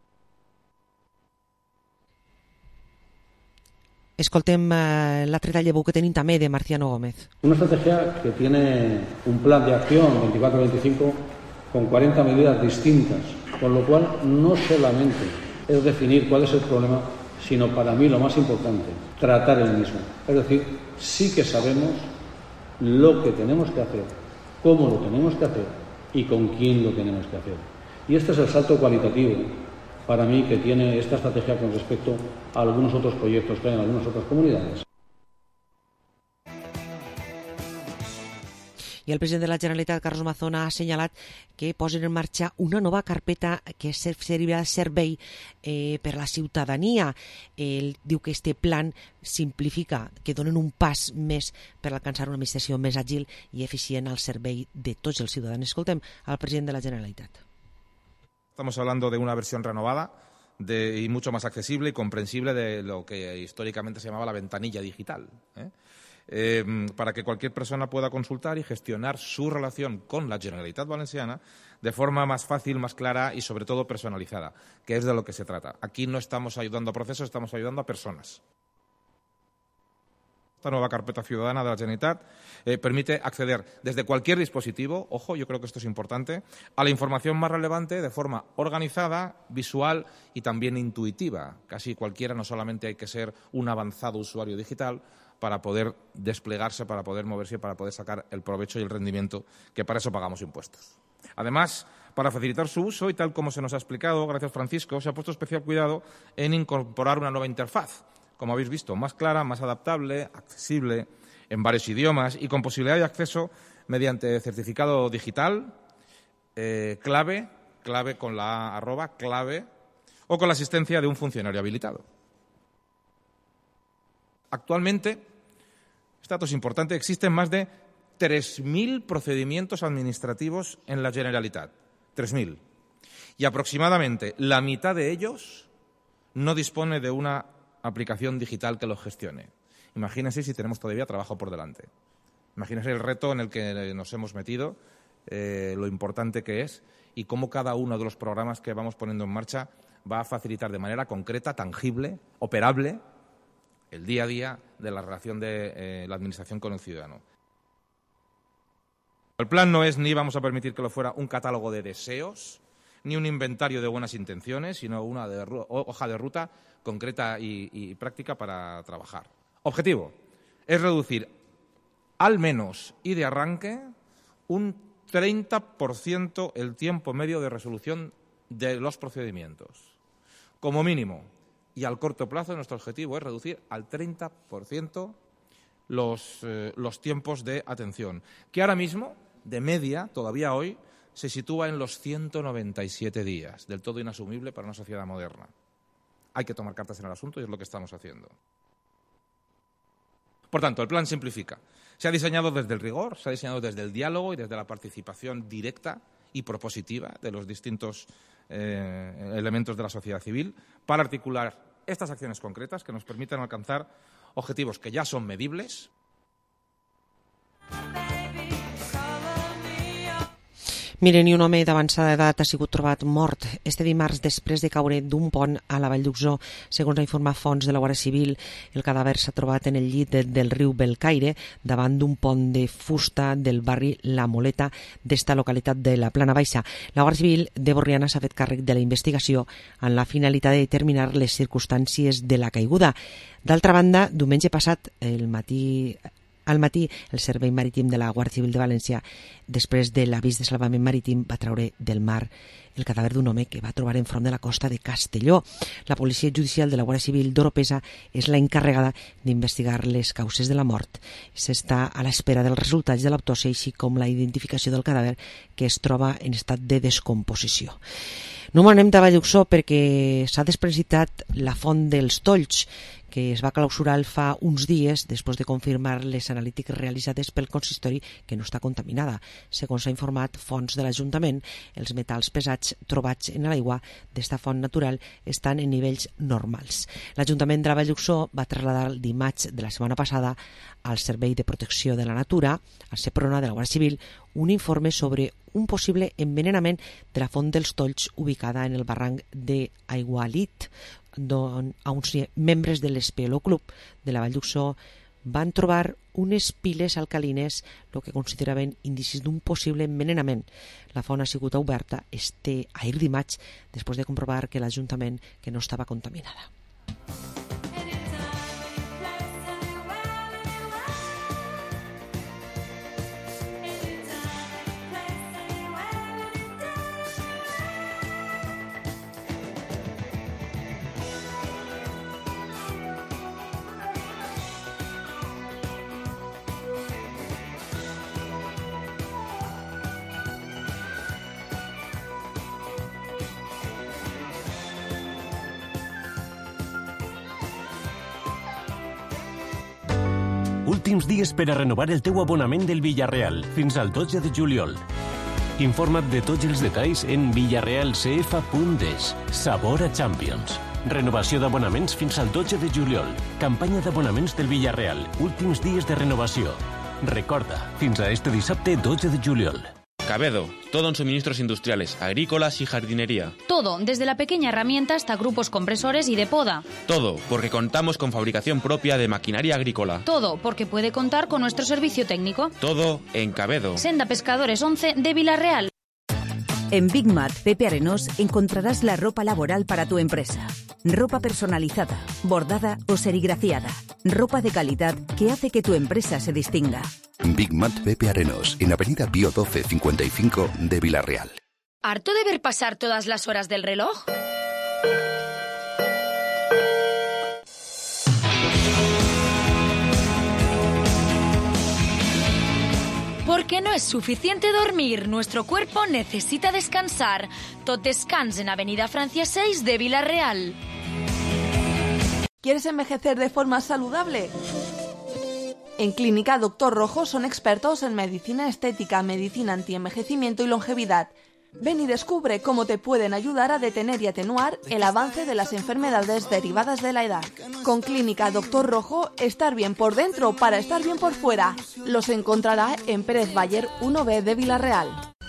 Escoltem l'altre tall de veu que tenim també de Marciano Gómez. Una estrategia que tiene un plan de acción 24-25 con 40 medidas distintas, con lo cual no solamente es definir cuál es el problema, sino para mí lo más importante, tratar el mismo. Es decir, sí que sabemos lo que tenemos que hacer, cómo lo tenemos que hacer y con quién lo tenemos que hacer. Y este es el salto cualitativo para mí que tiene esta estrategia con respecto a algunos otros proyectos que hay en algunas otras comunidades. I el president de la Generalitat, Carlos Mazón, ha assenyalat que posen en marxa una nova carpeta que servirà de servei per a la ciutadania. Ell diu que este plan simplifica, que donen un pas més per alcançar una administració més àgil i eficient al servei de tots els ciutadans. Escoltem al president de la Generalitat. Estamos hablando de una versión renovada y mucho más accesible y comprensible de lo que históricamente se llamaba la ventanilla digital, para que cualquier persona pueda consultar y gestionar su relación con la Generalitat Valenciana de forma más fácil, más clara y sobre todo personalizada, que es de lo que se trata. Aquí no estamos ayudando a procesos, estamos ayudando a personas. Esta nueva carpeta ciudadana de la Generalitat permite acceder desde cualquier dispositivo, ojo, yo creo que esto es importante, a la información más relevante de forma organizada, visual y también intuitiva. Casi cualquiera, no solamente hay que ser un avanzado usuario digital para poder desplegarse, para poder moverse y para poder sacar el provecho y el rendimiento que para eso pagamos impuestos. Además, Para facilitar su uso y tal como se nos ha explicado, gracias Francisco, se ha puesto especial cuidado en incorporar una nueva interfaz, como habéis visto, más clara, más adaptable, accesible, en varios idiomas y con posibilidad de acceso mediante certificado digital, clave con la @ clave, o con la asistencia de un funcionario habilitado. Actualmente, este dato es importante, existen más de 3.000 procedimientos administrativos en la Generalitat. 3.000. Y aproximadamente la mitad de ellos no dispone de una aplicación digital que los gestione. Imagínense si tenemos todavía trabajo por delante. Imagínense el reto en el que nos hemos metido, lo importante que es y cómo cada uno de los programas que vamos poniendo en marcha va a facilitar de manera concreta, tangible, operable, el día a día de la relación de la Administración con el ciudadano. El plan no es ni vamos a permitir que lo fuera un catálogo de deseos, ni un inventario de buenas intenciones, sino una hoja de ruta concreta y práctica para trabajar. Objetivo es reducir al menos y de arranque un 30% el tiempo medio de resolución de los procedimientos. Como mínimo, y al corto plazo, nuestro objetivo es reducir al 30% los tiempos de atención, que ahora mismo, de media, todavía hoy, se sitúa en los 197 días, del todo inasumible para una sociedad moderna. Hay que tomar cartas en el asunto y es lo que estamos haciendo. Por tanto, el plan simplifica. Se ha diseñado desde el rigor, se ha diseñado desde el diálogo y desde la participación directa y propositiva de los distintos elementos de la sociedad civil para articular estas acciones concretas que nos permitan alcanzar objetivos que ya son medibles. Miren, un home d'avançada edat ha sigut trobat mort este dimarts després de caure d'un pont a la Vall d'Uxó. Segons ha informat fonts de la Guàrdia Civil, el cadàver s'ha trobat en el llit del riu Belcaire, davant d'un pont de fusta del barri La Moleta d'esta localitat de la Plana Baixa. La Guàrdia Civil de Borriana s'ha fet càrrec de la investigació amb la finalitat de determinar les circumstàncies de la caiguda. D'altra banda, diumenge passat, al matí, el Servei Marítim de la Guàrdia Civil de València, després de l'avís de salvament marítim, va treure del mar el cadàver d'un home que va trobar enfront de la costa de Castelló. La Policia Judicial de la Guàrdia Civil d'Oropesa és la encarregada d'investigar les causes de la mort. S'està a l'espera dels resultats de l'autòpsia, així com la identificació del cadàver, que es troba en estat de descomposició. No m'anem de Valld'Uxó perquè s'ha desprecipitat la font dels Tolls, que es va clausurar fa uns dies després de confirmar les analítiques realitzades pel consistori que no està contaminada. Segons s'ha informat fonts de l'Ajuntament, els metalls pesats trobats en l'aigua d'esta font natural estan en nivells normals. L'Ajuntament de la Vall d'Uxó va traslladar el dimarts de la setmana passada al Servei de Protecció de la Natura, al Seprona de la Guàrdia Civil, un informe sobre un possible envenenament de la font dels Tolls ubicada en el barranc d'Aigualit, on uns membres de l'Espeló Club de la Vall d'Uxó van trobar unes piles alcalines, el que consideraven indicis d'un possible envenenament. La font ha sigut oberta ahir dimarts després de comprovar que l'Ajuntament que no estava contaminada. Últims dies per a renovar el teu abonament del Villarreal, fins al 12 de juliol. Informa't de tots els detalls en villarrealcf.es. Sabor a Champions. Renovació d'abonaments fins al 12 de juliol. Campanya d'abonaments del Villarreal. Últims dies de renovació. Recorda, fins a este dissabte 12 de juliol. Cabedo, todo en suministros industriales, agrícolas y jardinería. Todo, desde la pequeña herramienta hasta grupos compresores y de poda. Todo, porque contamos con fabricación propia de maquinaria agrícola. Todo, porque puede contar con nuestro servicio técnico. Todo en Cabedo. Senda Pescadores 11 de Villarreal. En Big Mat Pepe Arenós encontrarás la ropa laboral para tu empresa. Ropa personalizada, bordada o serigrafiada. Ropa de calidad que hace que tu empresa se distinga. Big Mat Pepe Arenós, en Avenida Pío 12 55 de Villarreal. ¿Harto de ver pasar todas las horas del reloj? Porque no es suficiente dormir, nuestro cuerpo necesita descansar. Tot descans en Avenida Francia 6 de Vila-real. ¿Quieres envejecer de forma saludable? En Clínica Dr. Rojo son expertos en medicina estética, medicina antienvejecimiento y longevidad. Ven y descubre cómo te pueden ayudar a detener y atenuar el avance de las enfermedades derivadas de la edad. Con Clínica Dr. Rojo, estar bien por dentro para estar bien por fuera. Los encontrará en Pérez Bayer 1B de Vila-real.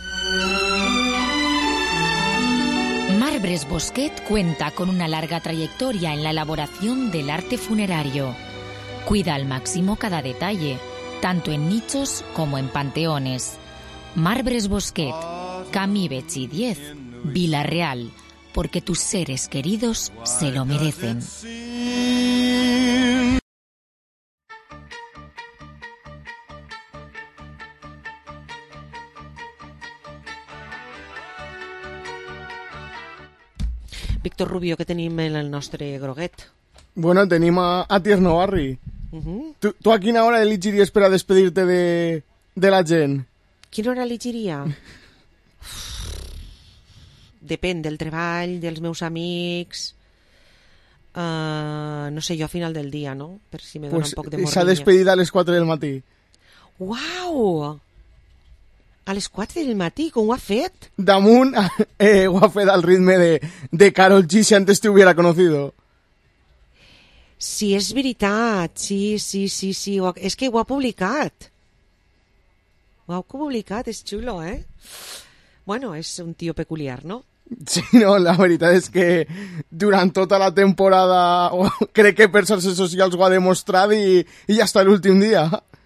Marbres Bosquet cuenta con una larga trayectoria en la elaboración del arte funerario. Cuida al máximo cada detalle, tanto en nichos como en panteones. Marbres Bosquet, Camí Betxí 10, Vila-real, porque tus seres queridos se lo merecen. Víctor Rubio, què tenim en el nostre groguet? Bueno, tenim a Tierno Barri. Tu a quina hora elegiries per a despedir-te de la gent? Quina hora elegiria? Depèn del treball, dels meus amics... no sé, jo a final del dia, no? Per si me dona un poc de morriña. S'ha despedit a les 4 del matí. Uau! A les 4 del matí, com ho ha fet? Damunt ho ha fet al ritme de Karol G, si antes te hubiera conocido. Sí, és veritat, sí. És que ho ha publicat. Ho ha publicat, és xulo, eh? Bueno, és un tio peculiar, no? Sí, no, la veritat és que durant tota la temporada crec que per xarxes socials ho ha demostrat i ja està l'últim dia.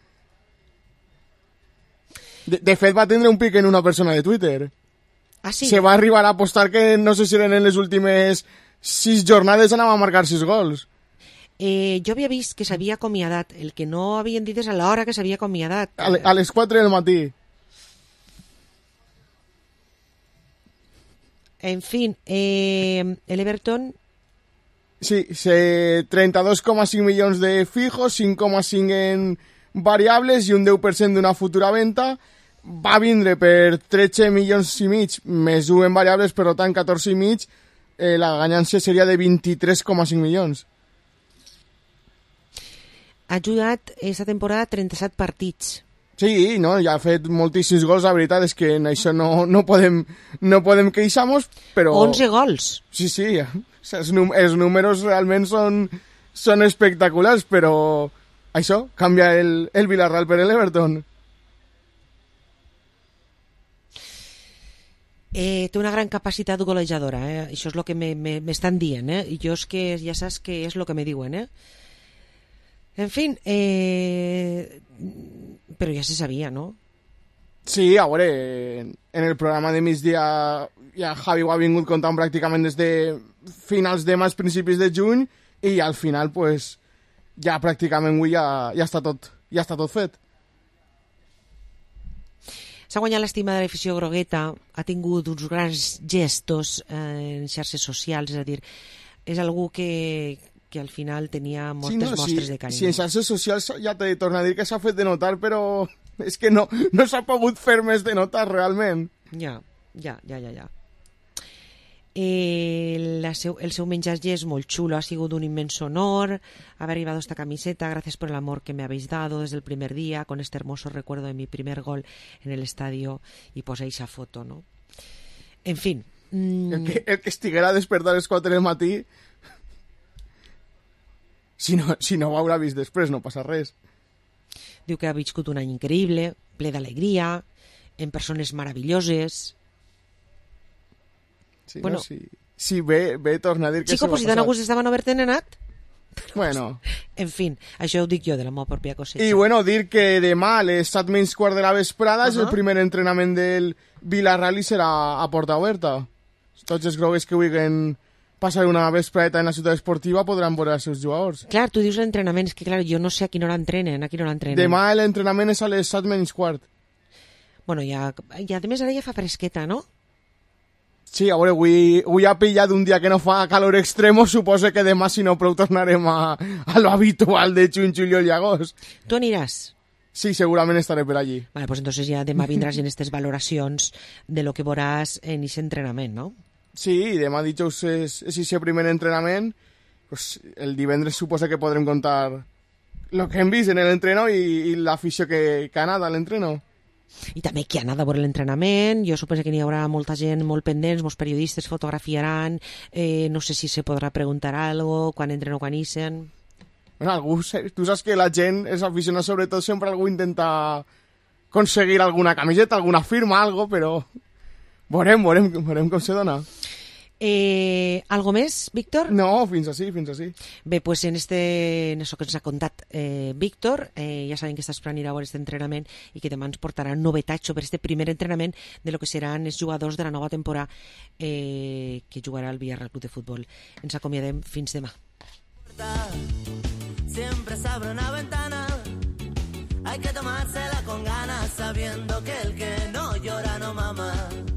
De fet, va tindre un pic en una persona de Twitter. Ah, sí? Se va arribar a apostar que, no sé si eren en les últimes 6 jornades, anava a marcar 6 gols. Jo havia vist que s'havia acomiadat. El que no havien dit és a l'hora que s'havia acomiadat. A les 4 del matí. En fin, l'Everton... Sí, 32,5 milions de fijos, 5,5 en variables i un 10% d'una futura venta. Va vindre per 13 milions i mig, més 1 en variables, per tant 14 i mig. La ganància seria de 23,5 milions. Ha jugat aquesta temporada 37 partits. Sí, no, ja ha fet moltíssims gols, la veritat és que en això no podem queixar-nos, però... 11 gols! Sí, els números realment són espectaculars, però això, canvia el Villarreal per l'Everton. Té una gran capacitat golejadora, això és el que m'estan dient, i jo és que ja saps que és el que me diuen, En fin, però ja se sabia, no? Sí, a veure, en el programa de migdia ja Javi ho ha vingut contant pràcticament des de finals de maig, principis de juny, i al final, pues, ja pràcticament avui ja està tot fet. S'ha guanyat l'estima de l'afició grogueta, ha tingut uns grans gestos en xarxes socials, és a dir, és algú que al final tenia moltes mostres de carinyo. Sí, en xarxes socials ja t'he de tornar a dir que s'ha fet de notar, però és que no s'ha pogut fer més de notar, realment. Ja. El seu menjatge és molt xulo, ha sigut un immens honor haber arribado esta camiseta, gracias por el amor que me habéis dado desde el primer día, con este hermoso recuerdo de mi primer gol en el estadio, y posa esa foto, ¿no? En fin. El que estiguera despertat a les 4 del matí, si no ho haurà vist després, no passa res. Diu que ha viscut un any increïble, ple d'alegria, en persones meravelloses. Sí, bueno, sí, ve torna a dir que Chico, pues si tan a gust estaven havent anat. Bueno. En fin, això ho dic jo de la meva pròpia cosecha. I bueno, dir que demà a les 7:15 de la vesprada és el primer entrenament del Villarreal i serà a porta oberta. Tots els grogues que vulguin passar una vespradeta en la ciutat esportiva podran veure els seus jugadors. Clar, tu dius l'entrenament, és que clar, jo no sé a quina hora entrenen, Demà l'entrenament és a les 7:15. Bueno, ja a més ara ja fa fresqueta, no? Sí, a veure, avui ha pillat un dia que no fa calor extremo, suposo que demà, si no prou, tornarem a lo habitual de juny, juliol i agost. Tu aniràs? Sí, segurament estaré per allí. Vale, pues entonces ja demà vindràs en aquestes valoracions de lo que veuràs en aquest entrenament, no? Sí, demà dijous és el primer entrenament. Pues el divendres suposa que podrem contar lo que hem vist en l'entreno i l'afició que ha anat a l'entreno. I també qui ha anat a veure l'entrenament, jo suposo que n'hi haurà molta gent molt pendents, molts periodistes fotografiaran, no sé si se podrà preguntar algo, quan entren o quan ixen. Bueno, tu saps que la gent és aficionada, sobretot sempre algú intenta aconseguir alguna camiseta, alguna firma, algo, però veurem com se dona. Algo més, Víctor? No, fins així. Bé, pues en això que ens ha contat Víctor, ja saben que està esperant ir a veure aquest entrenament i que demà ens portarà novetats sobre aquest primer entrenament de lo que seran els jugadors de la nova temporada que jugarà el Villarreal Club de Futbol. Ens acomiadem fins demà. Siempre se abre una ventana, hay que tomársela con ganas, sabiendo que el que no llora no mama.